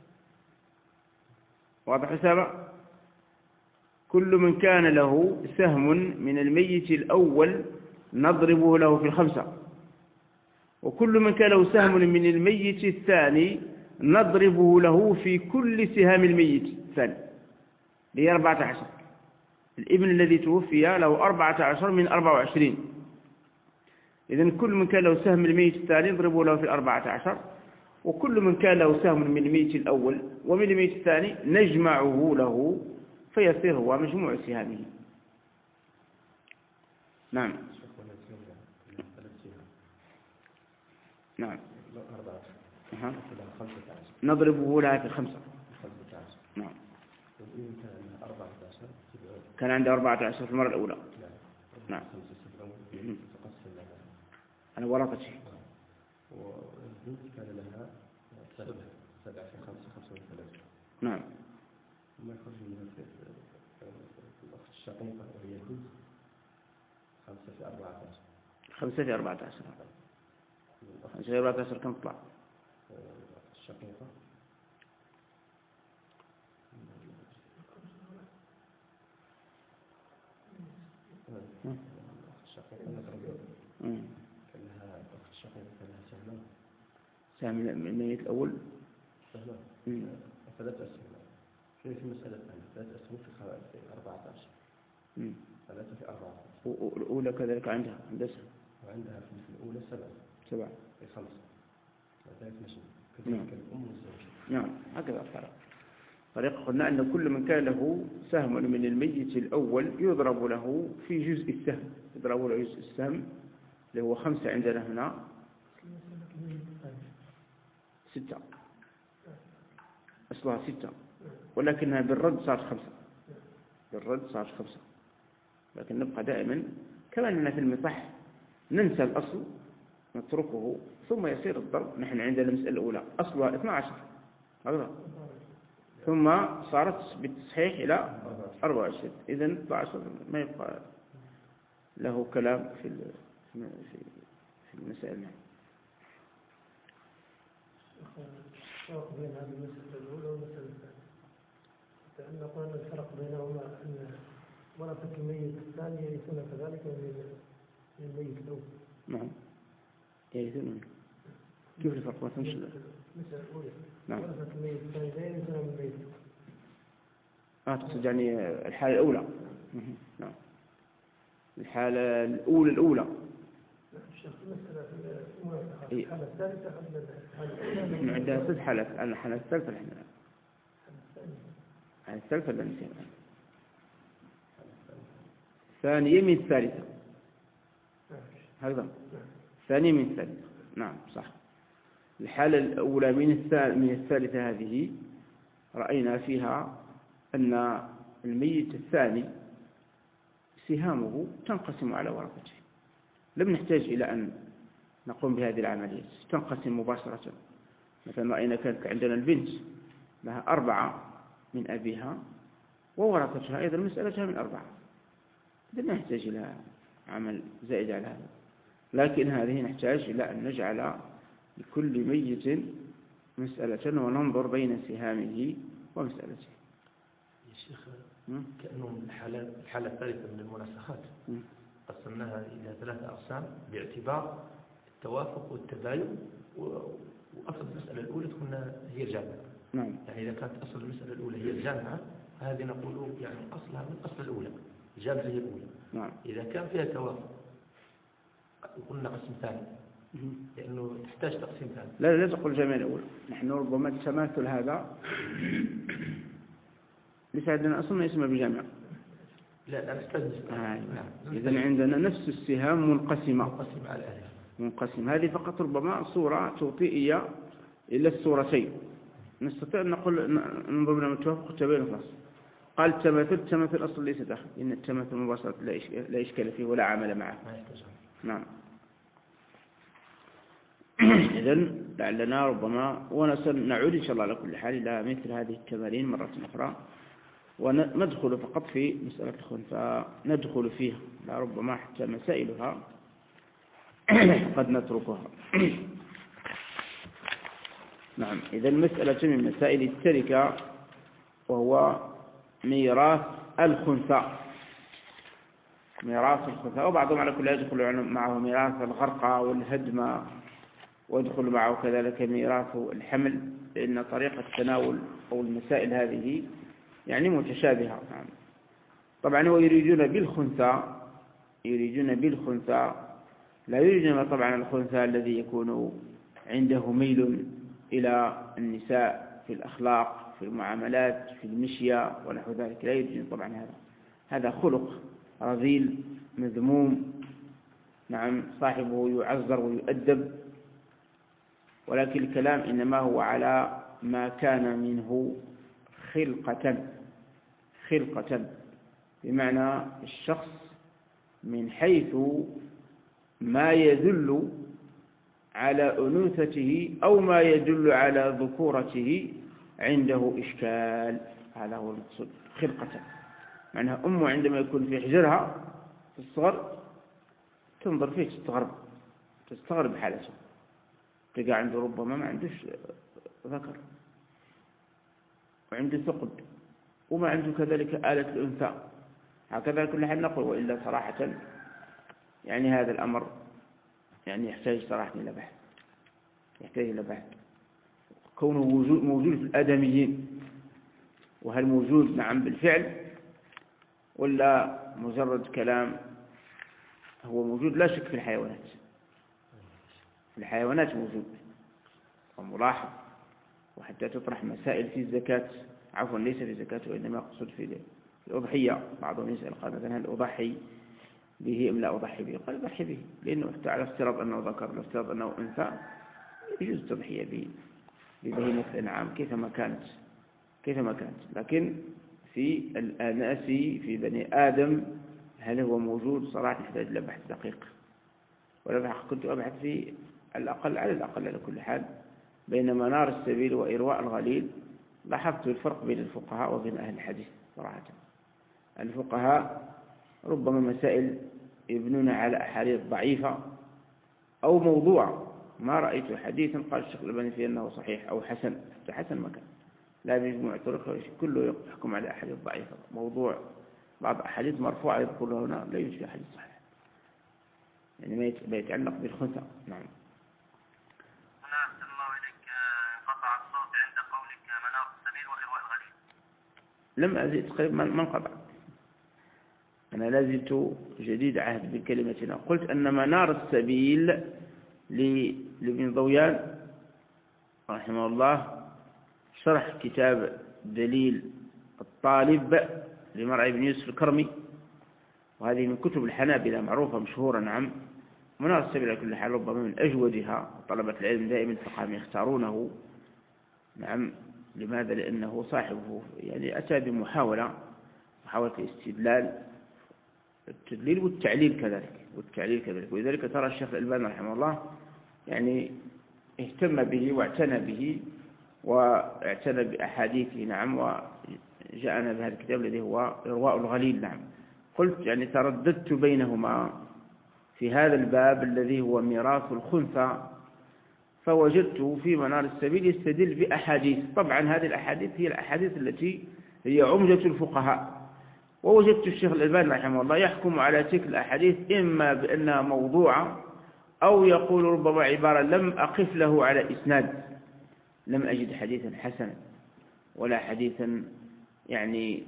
واضح حسابه؟ كل من كان له سهم من الميت الأول نضربه له في الخمسة، وكل من كان له سهم من الميت الثاني نضربه له في كل سهام الميت الثاني، هي أربعة عشر. الابن الذي توفي له أربعة عشر من أربعة وعشرين، إذن كل من كان له سهم من الميت الثاني نضربه له في أربعة عشر، وكل من كان له سهم من الميت الأول ومن الميت الثاني نجمعه له فيصير هو مجموع سهامه. نعم الشيخ ولا زوجة لها ثلاث سهام. نعم لا أربعة عشر. أها. لها خمسة عشر. نضربه لها في خمسة. خمسة عشر. نعم. والإن كان لها أربعة عشر سبعون. كان عنده أربعة عشر في المرة الأولى. نعم. نعم. خمسة سبعون. مم. تقسم لها. أنا ورثتي. والبنت كان لها سبعة سبعة في خمسة خمسة وثلاثين. نعم. وما يخرج من الأخت الشقيقة وهي البنت خمسة في أربعة عشر. خمسة في أربعة عشر. خمسة في أربعة عشر كم تطلع؟ الشقيقة الشقيقة نضرب كان لها أخت الشقيقة كان لها سهمان. سهم من الميت الأول. سهمان ثلاث أسهم. في في مسألة ثانية ثلاث أسهم في خ- في أربعة عشر. مم. ثلاثة في أربعة عشر. والأولى كذلك عندها هندسة وعندها في الأولى سبعة سبعة. في خمسة. وثلاث نجم. نعم. كذلك الأم والزوجة. نعم هكذا الطريقة. طريقة قلنا أن كل من كان له سهم من الميت الأول يضرب له في جزء السهم، يضرب له جزء السهم اللي هو خمسة عندنا هنا ستة، أصلها ستة ولكنها بالرد صارت خمسة، بالرد صارت خمسة، لكن نبقى دائما كما أننا في المصح ننسى الأصل نتركه ثم يصير الضرب. نحن عندنا المسألة الأولى أصلها اثنا عشر هكذا، ثم صارت بالتصحيح إلى أربعة وعشرين، إذن اثنا عشر ما يبقى له كلام في في المسائل. الفرق بين هذه المسألة الأولى والمسألة الثانية، لأن قلنا الفرق بينهما أن ورثة الميت الثاني يرثون كذلك من الميت الأول. نعم يرثون. كيف الفرق؟ ما فهمش. المسألة الأولى نعم. ورثة الميت الثاني لا يرثون من الميت. آه تقصد يعني الحالة الأولى. نعم الحالة الأولى الأولى. الشيخ المسألة المناسخة إيه. الحالة الثالثة قبل الحالة الأولى. عندها ست حالات، أنا الحالة الثالثة الحين. الحالة الثالثة اللي نسينا. ثانية من الثالثة. هكذا. ثانية من الثالثة. نعم صح. الحالة الأولى من من الثالثة هذه رأينا فيها أن الميت الثاني سهامه تنقسم على ورثته، لم نحتاج إلى أن نقوم بهذه العملية، تنقسم مباشرة. مثلا رأينا كانت عندنا البنت لها أربعة من أبيها وورثتها أيضا مسألتها من أربعة، لم نحتاج إلى عمل زائد على هذا، لكن هذه نحتاج إلى أن نجعل لكل ميت مسألة وننظر بين سهامه ومسألته. يا شيخ كأنه الحالة الحالة الثالثة من المناسخات قسمناها إلى ثلاثة أقسام باعتبار التوافق والتباين، وأصل المسألة الأولى تكون هي الجامعة. نعم. يعني إذا كانت أصل المسألة الأولى هي الجامعة هذه نقول يعني أصلها من أصل الأولى، الجامعة هي الأولى. نعم. إذا كان فيها توافق قلنا قسم ثاني لأنه تحتاج تقسيم ثاني. لا لا تقول الجامعة الأولى، نحن ربما التماثل هذا ليس عندنا أصلا ما يسمى بجامعة. لا لا نحتاج آه. نعم. إذن عندنا نفس السهام منقسمة. منقسمة على الأهل. منقسم. هذه فقط ربما صورة توطئية إلى الصورتين. نستطيع أن نقول ننظر لنا التوافق والتباين خلاص. قال التماثل، التماثل أصلا ليس داخل، إن التماثل مباشرة لا إشكال فيه ولا عمل معه. ما يحتاج. نعم. إذن لعلنا ربما ونعود إن شاء الله على كل حال إلى مثل هذه التمارين مرة أخرى، وندخل فقط في مسألة الخنثى ندخل فيها، لا ربما حتى مسائلها قد نتركها. نعم. إذا مسألة من مسائل التركة وهو ميراث الخنثى، ميراث الخنثى، وبعضهم على كل يدخل معه ميراث الغرقى والهدم، ويدخل معه كذلك ميراث الحمل، لأن طريقة التناول أو المسائل هذه يعني متشابهة. نعم. طبعا ويريدون بالخنثى، يريدون بالخنثى لا يريدون طبعا الخنثى الذي يكون عنده ميل إلى النساء في الأخلاق في المعاملات في المشية ونحو ذلك، لا يريدون طبعا هذا، هذا خلق رذيل مذموم نعم صاحبه يعذر ويؤدب، ولكن الكلام إنما هو على ما كان منه خلقة خلقة بمعنى الشخص من حيث ما يدل على أنوثته أو ما يدل على ذكورته عنده إشكال. هذا هو المقصود خلقة، معناها أمه عندما يكون في حجرها في الصغر تنظر فيه تستغرب تستغرب حالته، تلقى عنده ربما ما عندوش ذكر وعنده ثقب وما عنده كذلك آلة الأنثى. هكذا كل حال نقول، وإلا صراحة يعني هذا الأمر يعني يحتاج صراحة إلى بحث، يحتاج إلى بحث كونه موجود موجود في الآدميين، وهل موجود نعم بالفعل ولا مجرد كلام؟ هو موجود لا شك في الحيوانات، في الحيوانات موجود وملاحظ، وحتى تطرح مسائل في الزكاة، عفوا ليس في الزكاة وإنما أقصد في الأضحية. بعضهم يسأل قال مثلا هل أضحي به أم لا أضحي به؟ قال أضحي به، لأنه حتى على افتراض أنه ذكر على افتراض أنه أنثى يجوز التضحية به ببهيمة الأنعام كيفما كانت كيفما كانت. لكن في الأناس في بني آدم هل هو موجود؟ صراحة يحتاج إلى بحث دقيق، ولا كنت أبحث في الأقل على الأقل على كل حال بين منار السبيل وإرواء الغليل. لاحظت الفرق بين الفقهاء وبين أهل الحديث صراحة. الفقهاء ربما مسائل يبنون على أحاديث ضعيفة أو موضوع، ما رأيت حديثا قال الشيخ الألباني فيه أنه صحيح أو حسن، حتى حسن مكان لا بيجمع طرق كله يحكم على أحاديث ضعيفة. موضوع بعض أحاديث مرفوعة يذكر هنا لا يوجد حديث صحيح، يعني ما يتعلق بالخنثى. نعم. هنا أحسن الله إليك، انقطع الصوت عند قولك منار السبيل وإرواء الغليل. لم أزيد تقريبا ما انقطع، أنا لازلت جديد عهد بكلمتنا. قلت أن منار السبيل لابن ضويان رحمه الله شرح كتاب دليل الطالب لمرعي بن يوسف الكرمي، وهذه من كتب الحنابلة معروفة مشهورة. نعم. منار السبيل على كل حال ربما من أجودها، طلبة العلم دائما الفقهاء يختارونه. نعم. لماذا؟ لأنه صاحبه يعني أتى بمحاولة محاولة الاستدلال التدليل والتعليل كذلك والتعليل كذلك ولذلك ترى الشيخ الألباني رحمه الله يعني اهتم به واعتنى به واعتنى بأحاديثه. نعم. وجاءنا بهذا الكتاب الذي هو إرواء الغليل. نعم. قلت يعني ترددت بينهما في هذا الباب الذي هو ميراث الخنثى، فوجدته في منار السبيل يستدل بأحاديث. طبعا هذه الأحاديث هي الأحاديث التي هي عمدة الفقهاء، ووجدت الشيخ الألباني رحمه الله يحكم على تلك الأحاديث إما بأنها موضوعة أو يقول ربما عبارة لم أقف له على إسناد، لم أجد حديثا حسنا ولا حديثا يعني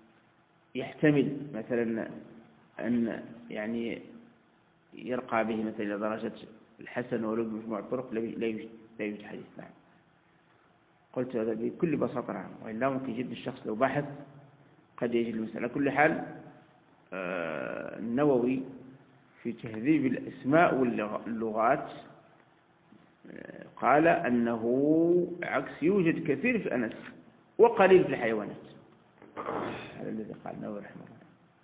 يحتمل مثلا أن يعني يرقى به مثلا إلى درجة الحسن ولو بمجموع الطرق لا يوجد لا يوجد حديث. نعم. قلت هذا بكل بساطة. نعم. وإلا ممكن يجد الشخص لو بحث قد يجد المسألة. كل حال آه النووي في تهذيب الأسماء واللغات آه قال أنه عكس يوجد كثير في الأنس وقليل في الحيوانات. هذا الذي قال النووي رحمه الله.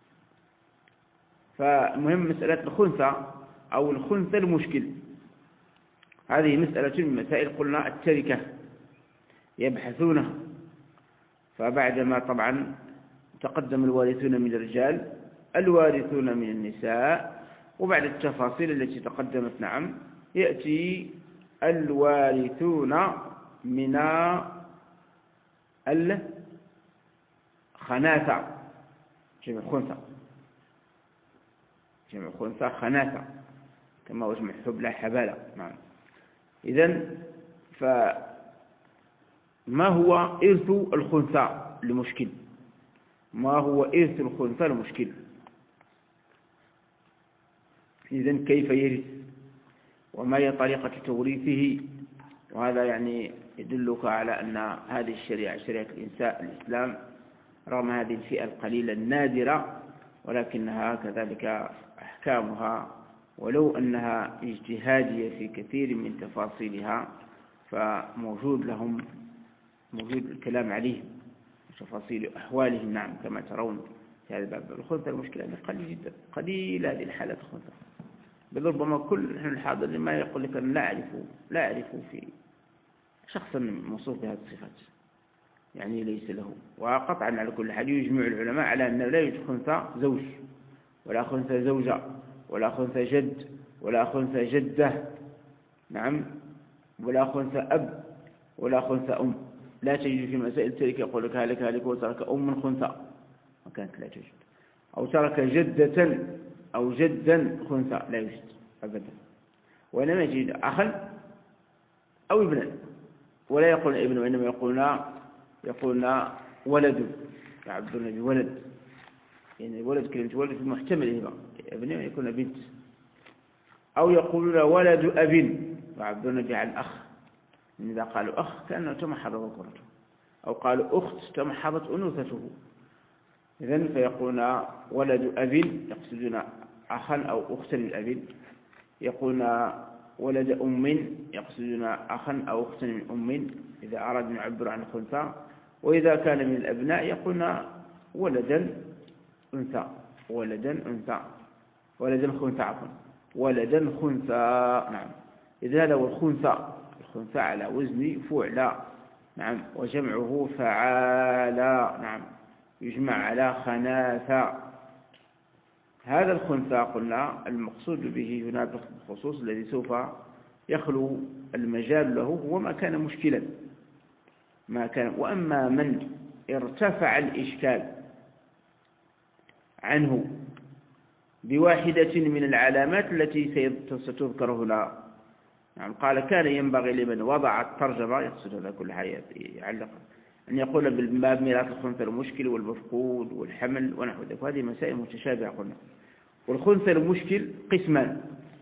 فمهم مسألة الخنثى أو الخنثى المشكل، هذه مسألة من مسائل قلنا التركة يبحثونها. فبعدما طبعا تقدم الوارثون من الرجال الوارثون من النساء، وبعد التفاصيل التي تقدمت نعم يأتي الوارثون من الخناثة، جمع خنثى، جمع خنثى خناثة كما هو جمع حبلى حبالة. نعم. إذن فما هو إرث الخنثى المشكل؟ ما هو إرث الخنثى المشكل؟ إذن كيف يرث وما هي طريقة توريثه؟ وهذا يعني يدلك على أن هذه الشريعة شريعة الإنساء الإسلام رغم هذه الفئة القليلة النادرة ولكنها كذلك أحكامها ولو أنها اجتهادية في كثير من تفاصيلها فموجود لهم موجود الكلام عليهم تفاصيل أحوالهم. نعم كما ترون في هذا الباب. الخنثى المشكلة قليل جدا، قليل هذه الحالات الخنثى. بل ربما كل نحن الحاضر ما يقول لك أن لا أعرف لا أعرف في شخصا موصوف بهذه الصفات، يعني ليس له. وقطعا على كل حال يجمع العلماء على أن لا يوجد خنثى زوج ولا خنثى زوجة ولا خنثى جد ولا خنثى جدة، نعم، ولا خنثى أب ولا خنثى أم. لا تجد في مسائل تلك يقول لك هلك هلك وترك أم خنثى، ما كانت لا توجد. أو ترك جدة أو جدا خنثى، لا يوجد أبدا. وإنما يجد أخا أو ابنا، ولا يقول ابن، وإنما يقولون يقولون ولد، يعبدون بولد، يعني الولد كلمة ولد محتمل هنا ابن يكون بنت. أو يقولون ولد أب يعبدون به عن أخ، إذا قالوا أخ كأنه تمحض ذكرته، أو قالوا أخت تمحضت أنوثته. إذن فيقولون ولد أب يقصدون أخا أو أختا للأب، يقولون ولد أم يقصدون أخا أو أختا من أم إذا أراد أن يعبر عن الخنثى. وإذا كان من الأبناء يقولون ولدا أنثى ولدا أنثى ولدا خنثى عفوا ولدا خنثى. نعم، إذا هذا هو الخنثى. الخنثى على وزن فعلى، نعم، وجمعه فعالى، نعم، يجمع على خناثى. هذا الخنثى قلنا المقصود به هنا بالخصوص الذي سوف يخلو المجال له هو ما كان مشكلا ما كان. وأما من ارتفع الإشكال عنه بواحدة من العلامات التي ستذكر هنا، يعني قال كان ينبغي لمن وضع الترجمة يقصد هذا كل حياة يعلق أن يقول بالباب ميراث الخنثى المشكل والمفقود والحمل ونحو ذلك، وهذه مسائل متشابهة قلنا. والخنثى المشكل قسمان: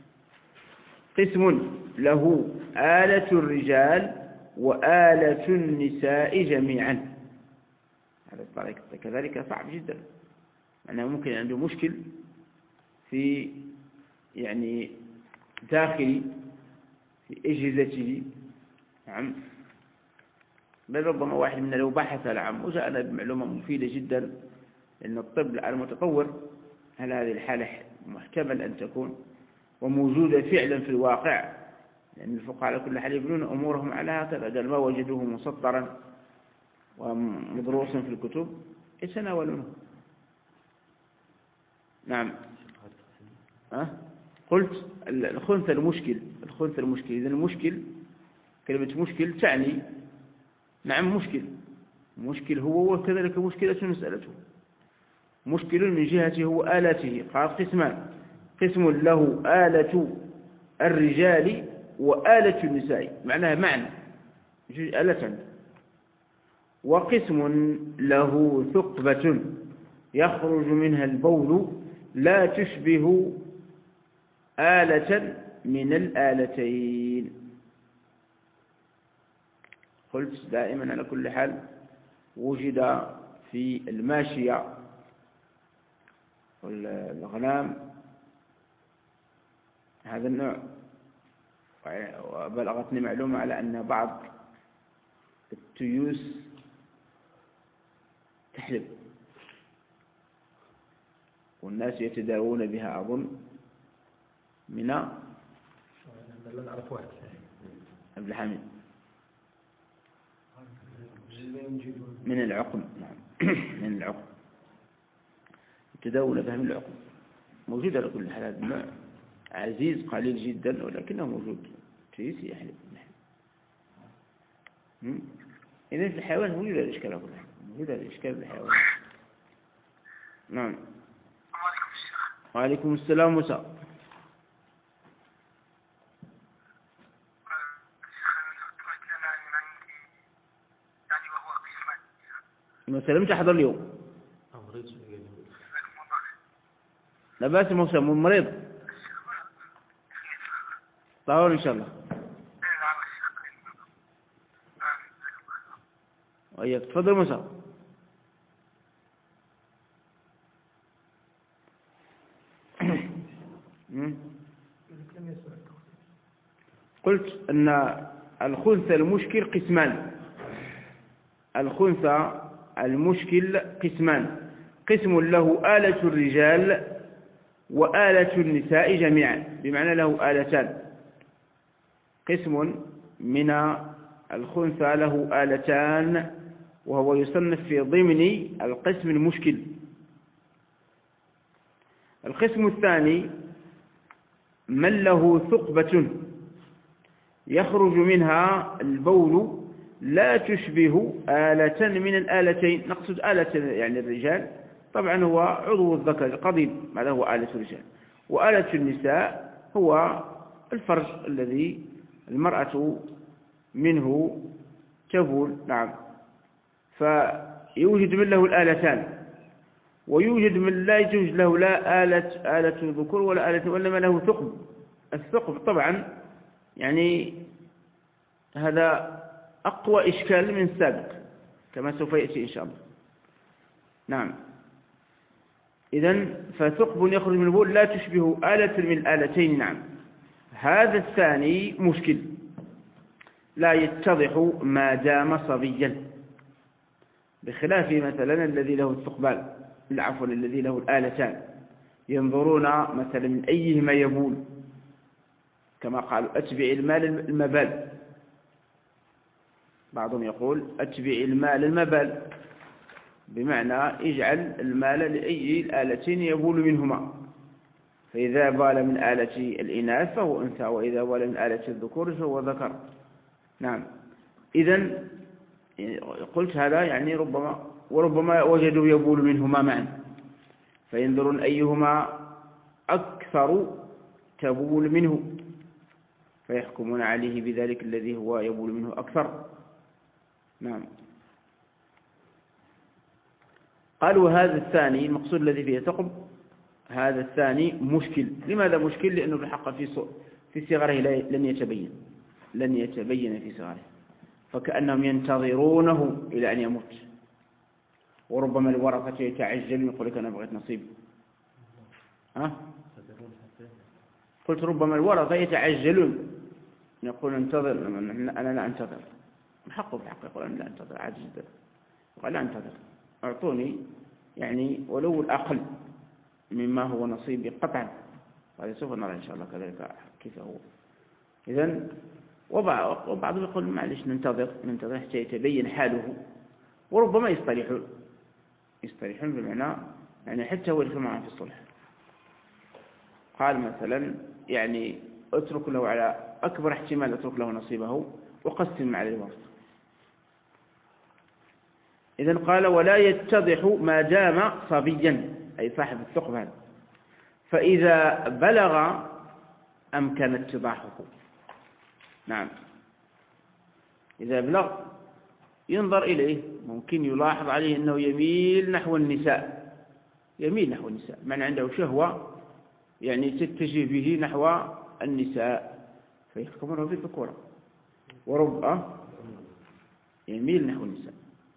قسم له آلة الرجال وآلة النساء جميعا. هذا الطريق كذلك صعب جدا، أنه ممكن عنده مشكل في يعني داخل في أجهزته، نعم، بل ربما واحد منا لو بحث العام وجاءنا بمعلومة مفيدة جدا لأن الطب المتطور، هل هذه الحالة محتمل أن تكون وموجودة فعلا في الواقع؟ لأن الفقهاء على كل حال يبنون أمورهم على هكذا، قال ما وجدوه مسطرا ومدروسا في الكتب يتناولونه. نعم. أه؟ قلت الخنثى المشكل الخنثى المشكل إذن المشكل كلمة مشكل تعني، نعم، مشكل مشكل هو وكذلك مشكلة مسألته. مشكل من جهته هو آلاته، قال قسمان: قسم له آلة الرجال وآلة النساء، معناها معنى آلة. وقسم له ثقبة يخرج منها البول لا تشبه آلة من الآلتين. قلت دائما على كل حال وجد في الماشية والغنام هذا النوع، وبلغتني معلومة على أن بعض التيوس تحلب والناس يتداوون بها أظن من عبد الحميد من العقم، نعم، من العقم يتداوون بها من العقم. موجود على كل حال، هذا النوع عزيز قليل جدا ولكنه موجود. تيس يحلب إذا في الحيوان موجود هذا الإشكال، أقول موجود هذا الإشكال بالحيوان. نعم. وعليكم السلام موسى. ما سلمت أحضر اليوم؟ لا بأس موسى، مريض طاول إن شاء الله. وإياك، تفضل موسى. لم يسمع التخصيص. قلت أن الخنثى المشكل قسمان. الخنثى المشكل قسمان: قسم له آلة الرجال وآلة النساء جميعا، بمعنى له آلتان. قسم من الخنثى له آلتان، وهو يصنف في ضمن القسم المشكل. القسم الثاني من له ثقبة يخرج منها البول لا تشبه آلة من الآلتين. نقصد آلة يعني الرجال، طبعا هو عضو الذكر القضيب، هذا هو آلة الرجال، وآلة النساء هو الفرج الذي المرأة منه تبول. نعم. فيوجد من له الآلتان، ويوجد من لا يوجد له لا آلة آلة ذكور ولا آلة، وإنما له ثقب. الثقب طبعا يعني هذا أقوى إشكال من السابق كما سوف يأتي إن شاء الله. نعم. إذن فثقب يخرج من البول لا تشبه آلة من الآلتين. نعم. هذا الثاني مشكل لا يتضح ما دام صبيا، بخلاف مثلا الذي له الثقبان، عفوا الذي له الآلتان، ينظرون مثلا من أيهما يبول، كما قالوا أتبع المال المبال. بعضهم يقول أتبع المال المبال، بمعنى اجعل المال لأي الآلتين يبول منهما، فإذا بال من آلة الإناث فهو أنثى، وإذا بال من آلة الذكور فهو ذكر. نعم. إذن قلت هذا يعني ربما وربما وجدوا يبول منهما معا، فينظرون أيهما أكثر تبول منه، فيحكمون عليه بذلك الذي هو يبول منه أكثر. نعم. قالوا هذا الثاني المقصود الذي فيه ثقب، هذا الثاني مشكل. لماذا مشكل؟ لأنه بالحق في في صغره لن يتبين لن يتبين في صغره، فكأنهم ينتظرونه إلى أن يموت، وربما الورثة يتعجل يقول لك أنا بغيت نصيب. ها؟ قلت ربما الورثة يتعجلون، يقول انتظر، أنا لا أنتظر. الحق بالحق يقول أنا لا أنتظر، عاجز جدا، قال لا أنتظر، أعطوني يعني ولو الأقل مما هو نصيبي قطعا. هذا سوف نرى إن شاء الله كذلك كيف هو. إذن وبعضهم يقول معلش ننتظر ننتظر حتى يتبين حاله، وربما يصطلحون يصطلحون بمعنى يعني حتى هو يدخل معهم في الصلح. قال مثلا يعني اترك له على أكبر احتمال اترك له نصيبه وقسم على الورثة. إذن قال ولا يتضح ما دام صبيا، أي صاحب الثقب هذا، فإذا بلغ أمكن اتضاحه. نعم. إذا بلغ ينظر إليه، ممكن يلاحظ عليه أنه يميل نحو النساء، يميل نحو النساء، معنى عنده شهوة يعني تتجه به نحو النساء، فيحكمونه بالذكورة. وربما يميل نحو النساء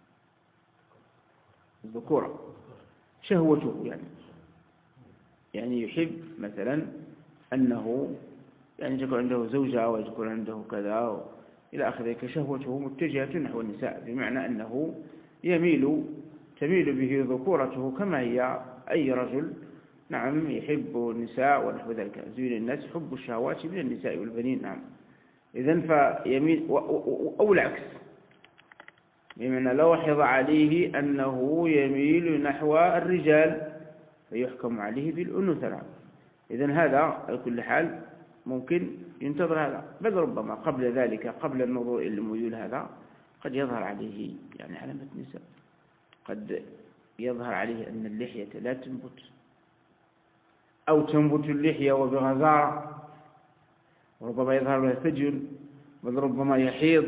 الذكورة، شهوته يعني يعني يحب مثلا أنه يعني تكون عنده زوجة ويكون عنده كذا إلى آخره، كشهوته متجهة نحو النساء، بمعنى أنه يميل تميل به ذكورته كما هي أي رجل. نعم. يحب النساء ونحو ذلك، زين الناس حب الشهوات من النساء والبنين. نعم. إذن فيميل أو العكس، بمعنى لوحظ عليه أنه يميل نحو الرجال فيحكم عليه بالأنوثة. نعم. إذن هذا على كل حال ممكن ينتظر هذا، بل ربما قبل ذلك قبل النظور إلى الميول هذا قد يظهر عليه يعني علامة النساء، قد يظهر عليه أن اللحية لا تنبت، أو تنبت اللحية وبغزارة، وربما يظهر له سجن، بل ربما يحيض.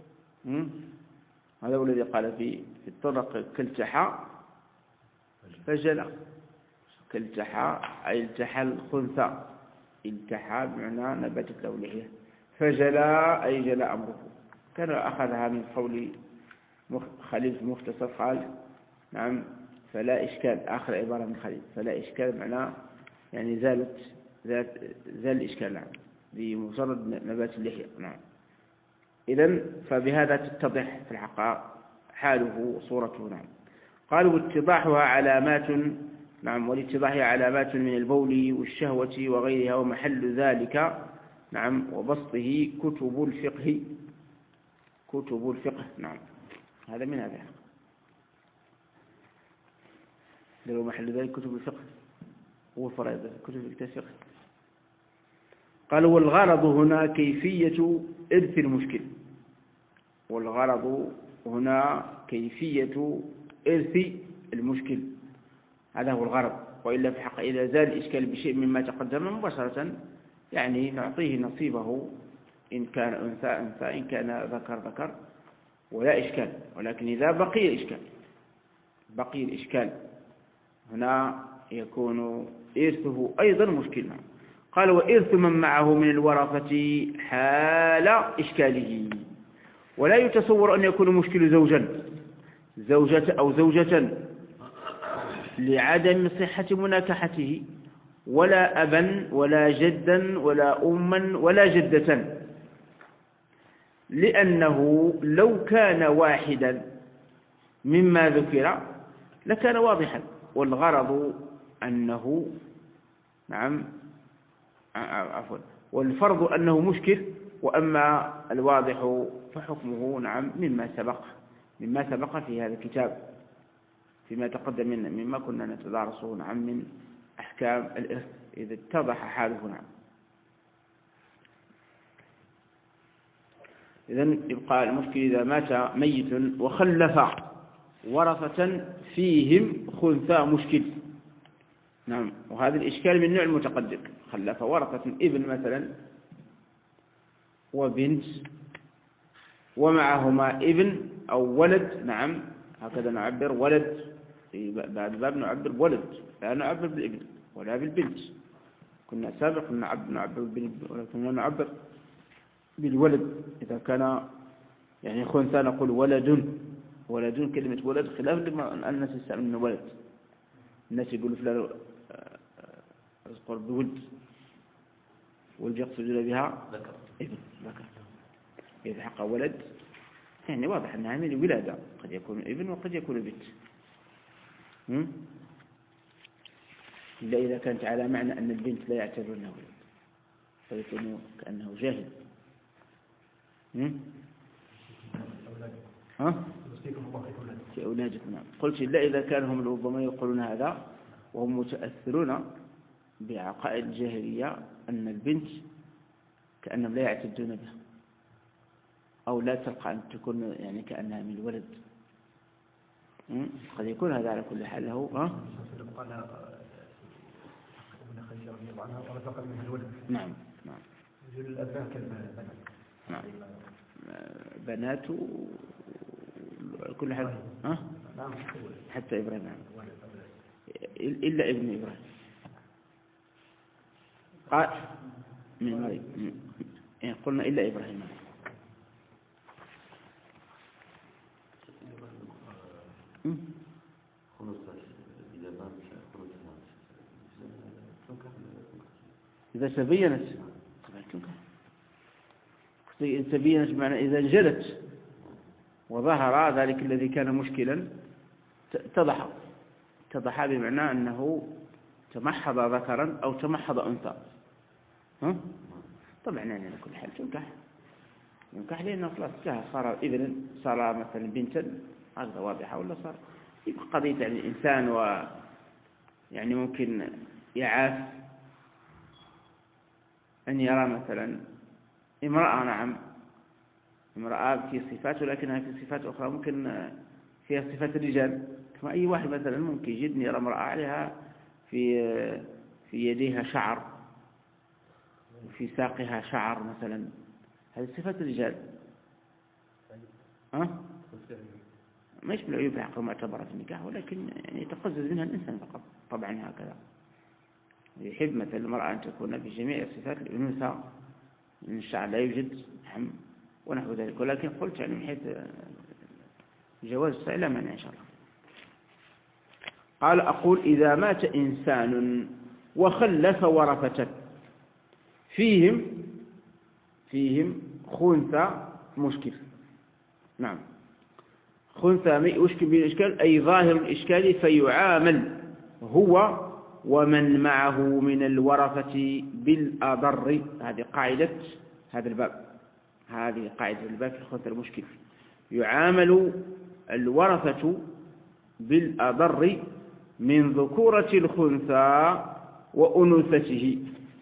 هذا هو الذي قال في في الطرق كالتحى فجلى. كالتحى أي التحى الخنثى، التحى بمعنى نبتت له لحية، فجلى أي جلى أمره. كان أخذها من قول خليل في مختصر قال نعم فلا إشكال، آخر عبارة من خليل، فلا إشكال معناه يعني زالت زال, زال الإشكال. نعم. بمجرد نبات اللحية. نعم. إذن فبهذا تتضح في الحقائق حاله وصورته. نعم. قالوا واتضاحها علامات. نعم. والاتضاحها علامات من البول والشهوة وغيرها ومحل ذلك. نعم. وبسطه كتب الفقه كتب الفقه. نعم. هذا من هذا لو محل ذلك كتب الفقه هو فرائض كتب الفقه. قالوا والغرض هنا كيفية إرث المشكل. والغرض هنا كيفية إرث المشكل، هذا هو الغرض. وإلا في حق إذا زال الإشكال بشيء مما تقدم مباشرة يعني نعطيه نصيبه، إن كان أنثى أنثى، إن كان ذكر ذكر، ولا إشكال. ولكن إذا بقي الإشكال بقي الإشكال هنا يكون إرثه أيضا مشكلة. قال وإرث من معه من الورثة حال إشكاله. ولا يتصور أن يكون مشكل زوجا زوجة أو زوجة لعدم صحة مناكحته، ولا أبا ولا جدا ولا أما ولا جدة، لأنه لو كان واحدا مما ذكر لكان واضحا. والغرض أنه نعم عفوا والفرض أنه مشكل، وأما الواضح فحكمه نعم مما سبق مما سبق في هذا الكتاب فيما تقدم من مما كنا نتدارسه نعم من أحكام الإرث إذا اتضح حاله. نعم. إذن يبقى المشكل إذا مات ميت وخلف ورثة فيهم خنثى مشكل. نعم. وهذا الإشكال من نوع المتقدم. خلف ورثة ابن مثلا وبنت ومعهما ابن أو ولد. نعم. هكذا نعبر ولد في بعد باب نعبر ولد، لا نعبر بالابن ولا بالبنت. كنا سابق نعبر بالابن ولكن نعبر بالولد. إذا كان يعني خنثى نقول ولد ولد كلمة ولد خلاف لما الناس يستعملون ولد. الناس يقولوا فلان يذكر بولد ولد يقصدون بها ابن ذكر. إذا حق ولد يعني واضح أنها من الولادة، قد يكون ابن وقد يكون بنت. إلا إذا كانت على معنى أن البنت لا يعتبر أنه ولد فيكون كأنه جاهل. ها؟ في أولادكم. نعم. قلت إلا إذا كان هم ربما يقولون هذا وهم متأثرون بعقائد الجاهلية أن البنت كأنهم لا يعتدون بها أو لا تلقى أن تكون يعني كأنها من الولد. قد يكون هذا على كل حال له. ها؟ نعم. نعم. نعم. بنات كل حال. ها؟ حتى إبراهيم. إلا ابن إبراهيم قال من مريم. يعني قلنا إلا إبراهيم. إذا تبينت إذا تبينت بمعنى إذا انجلت وظهر ذلك الذي كان مشكلا اتضح اتضح بمعنى أنه تمحض ذكرا أو تمحض أنثى. ها؟ طبعا يعني على كل حال تنكح ينكح لأنه خلاص صار ابن صار مثلا بنتا، هذا واضحة. ولا صار يبقى قضية يعني الإنسان و يعني ممكن يعاف أن يرى مثلا امرأة نعم امرأة في صفات ولكنها في صفات أخرى ممكن فيها صفات الرجال، كما أي واحد مثلا ممكن جدا يرى امرأة عليها في في يديها شعر وفي ساقها شعر مثلا، هذه صفات الرجال. ها؟ ما يشمل عيوب العقل معتبرة في النكاح، ولكن يعني يتقزز منها الإنسان فقط. طبعا هكذا يحب مثل المرأة أن تكون بجميع صفات الأنوثة، من الشعر لا يوجد حم ونحو ذلك. ولكن قلت يعني من حيث جواز لا مانع إن شاء الله. قال أقول إذا مات إنسان وخلف ورثة فيهم فيهم خنثى مشكل. نعم، خنثى يشكل به الإشكال أي ظاهر الإشكال، فيعامل هو ومن معه من الورثة بالأضر. هذه قاعدة هذا الباب، هذه قاعدة الباب في الخنثى المشكل. يعامل الورثة بالأضر من ذكورة الخنثى وأنوثته.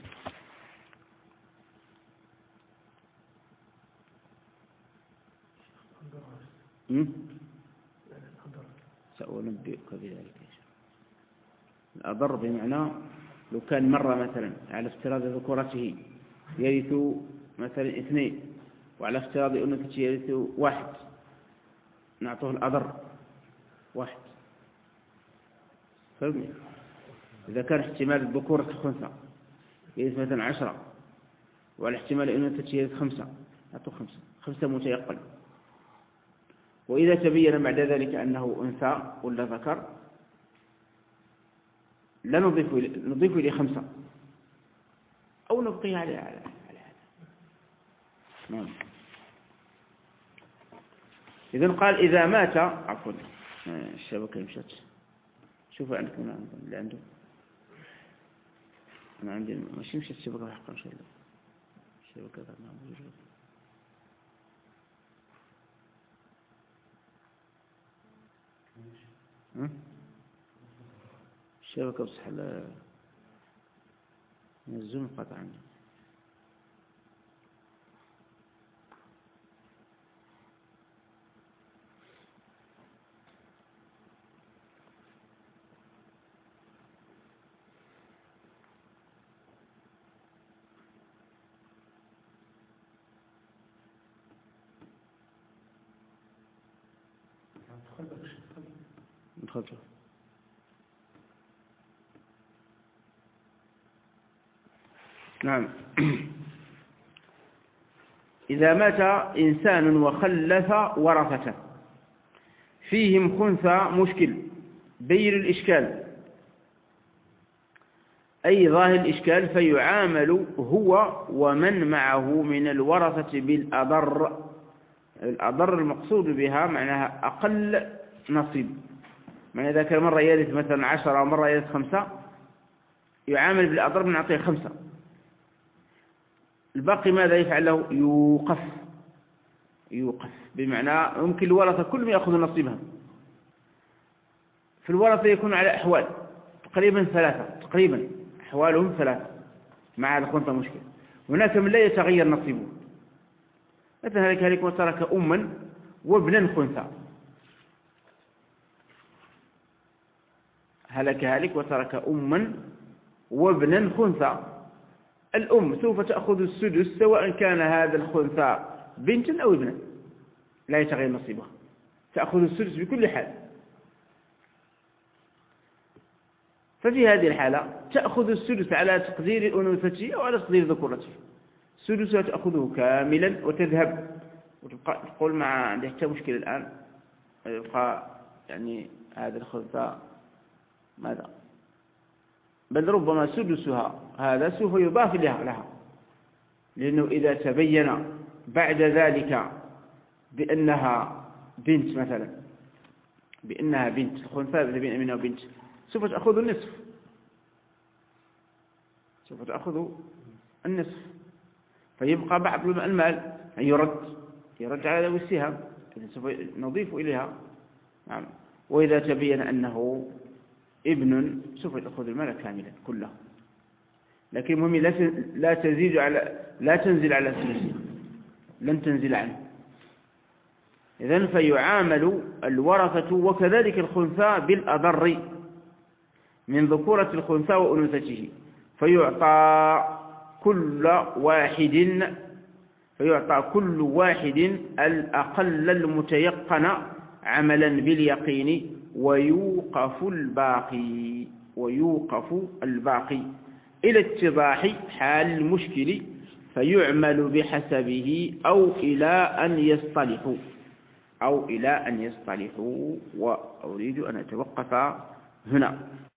سأنبئك بذلك. الأضر بمعنى لو كان مرة مثلا على افتراض ذكورته يرث مثلا اثنين، وعلى افتراض أنوثته يرث واحد، نعطوه الأضر واحد. فهمني؟ إذا كان احتمال ذكورة الخنثى يرث مثلا عشرة، وعلى احتمال أنوثته يرث خمسة، نعطوه خمسة، خمسة متيقن. وإذا تبين بعد ذلك أنه أنثى ولا ذكر لا نضيف نضيف إليه خمسة أو نبقيه على على على هذا. نعم. إذن قال إذا مات، عفوا الشبكة مشت، شوفوا عندكم اللي عنده. أنا عندي ماشي مشت الشبكة حقا إن شاء الله. الشبكة غير موجودة. الشبكة بصح من الزوم قطع عندي. تفضل. نعم. إذا مات إنسان وخلف ورثة فيهم خنثى مشكل بين الإشكال أي ظاهر الإشكال، فيعامل هو ومن معه من الورثة بالأضر. الأضر المقصود بها معناها أقل نصيب، معنى إذا كان مرة يرث مثلا عشرة ومرة يرث خمسة يعامل بالأضر، بنعطيه خمسة. الباقي ماذا يفعل له؟ يوقف. يوقف بمعنى يمكن الورثة كلهم يأخذوا نصيبها. في الورثة يكون على أحوال تقريبا ثلاثة، تقريبا أحوالهم ثلاثة مع هذا الخنثى مشكل. هناك من لا يتغير نصيبه، مثلا هلك هلك وترك أما وابنا خنثى، هلك هلك وترك أما وابنا خنثى. الأم سوف تأخذ السدس سواء كان هذا الخنثى بنتا أو ابنا، لا يتغير نصيبها، تأخذ السدس بكل حال. ففي هذه الحالة تأخذ السدس على تقدير أنوثته أو على تقدير ذكورته. سدسها تأخذه كاملا وتذهب وتبقى تقول ما عندي حتى مشكلة الآن، يبقى يعني هذا الخنثى ماذا، بل ربما سدسها هذا سوف يضاف لها لها لأنه إذا تبين بعد ذلك بأنها بنت مثلا، بأنها بنت الخنثى تبين منها بنت، سوف تأخذ النصف، سوف تأخذ النصف، فيبقى بعض المال يرد يرد على ذوي السهام، سوف نضيف إليها. نعم. وإذا تبين أنه ابن سوف تأخذ المال كاملا كله، لكن المهم لا تزيد على لا تنزل على ثلثها، لن تنزل عنه. إذن فيعامل الورثة وكذلك الخنثى بالأضر من ذكورة الخنثى وأنوثته، فيعطى كل واحد فيعطى كل واحد الأقل المتيقن عملا باليقين، ويوقف الباقي ويوقف الباقي إلى اتضاح حال المشكل، فيعمل بحسبه أو إلى أن يصطلحوا أو إلى أن يصطلحوا. وأريد أن أتوقف هنا.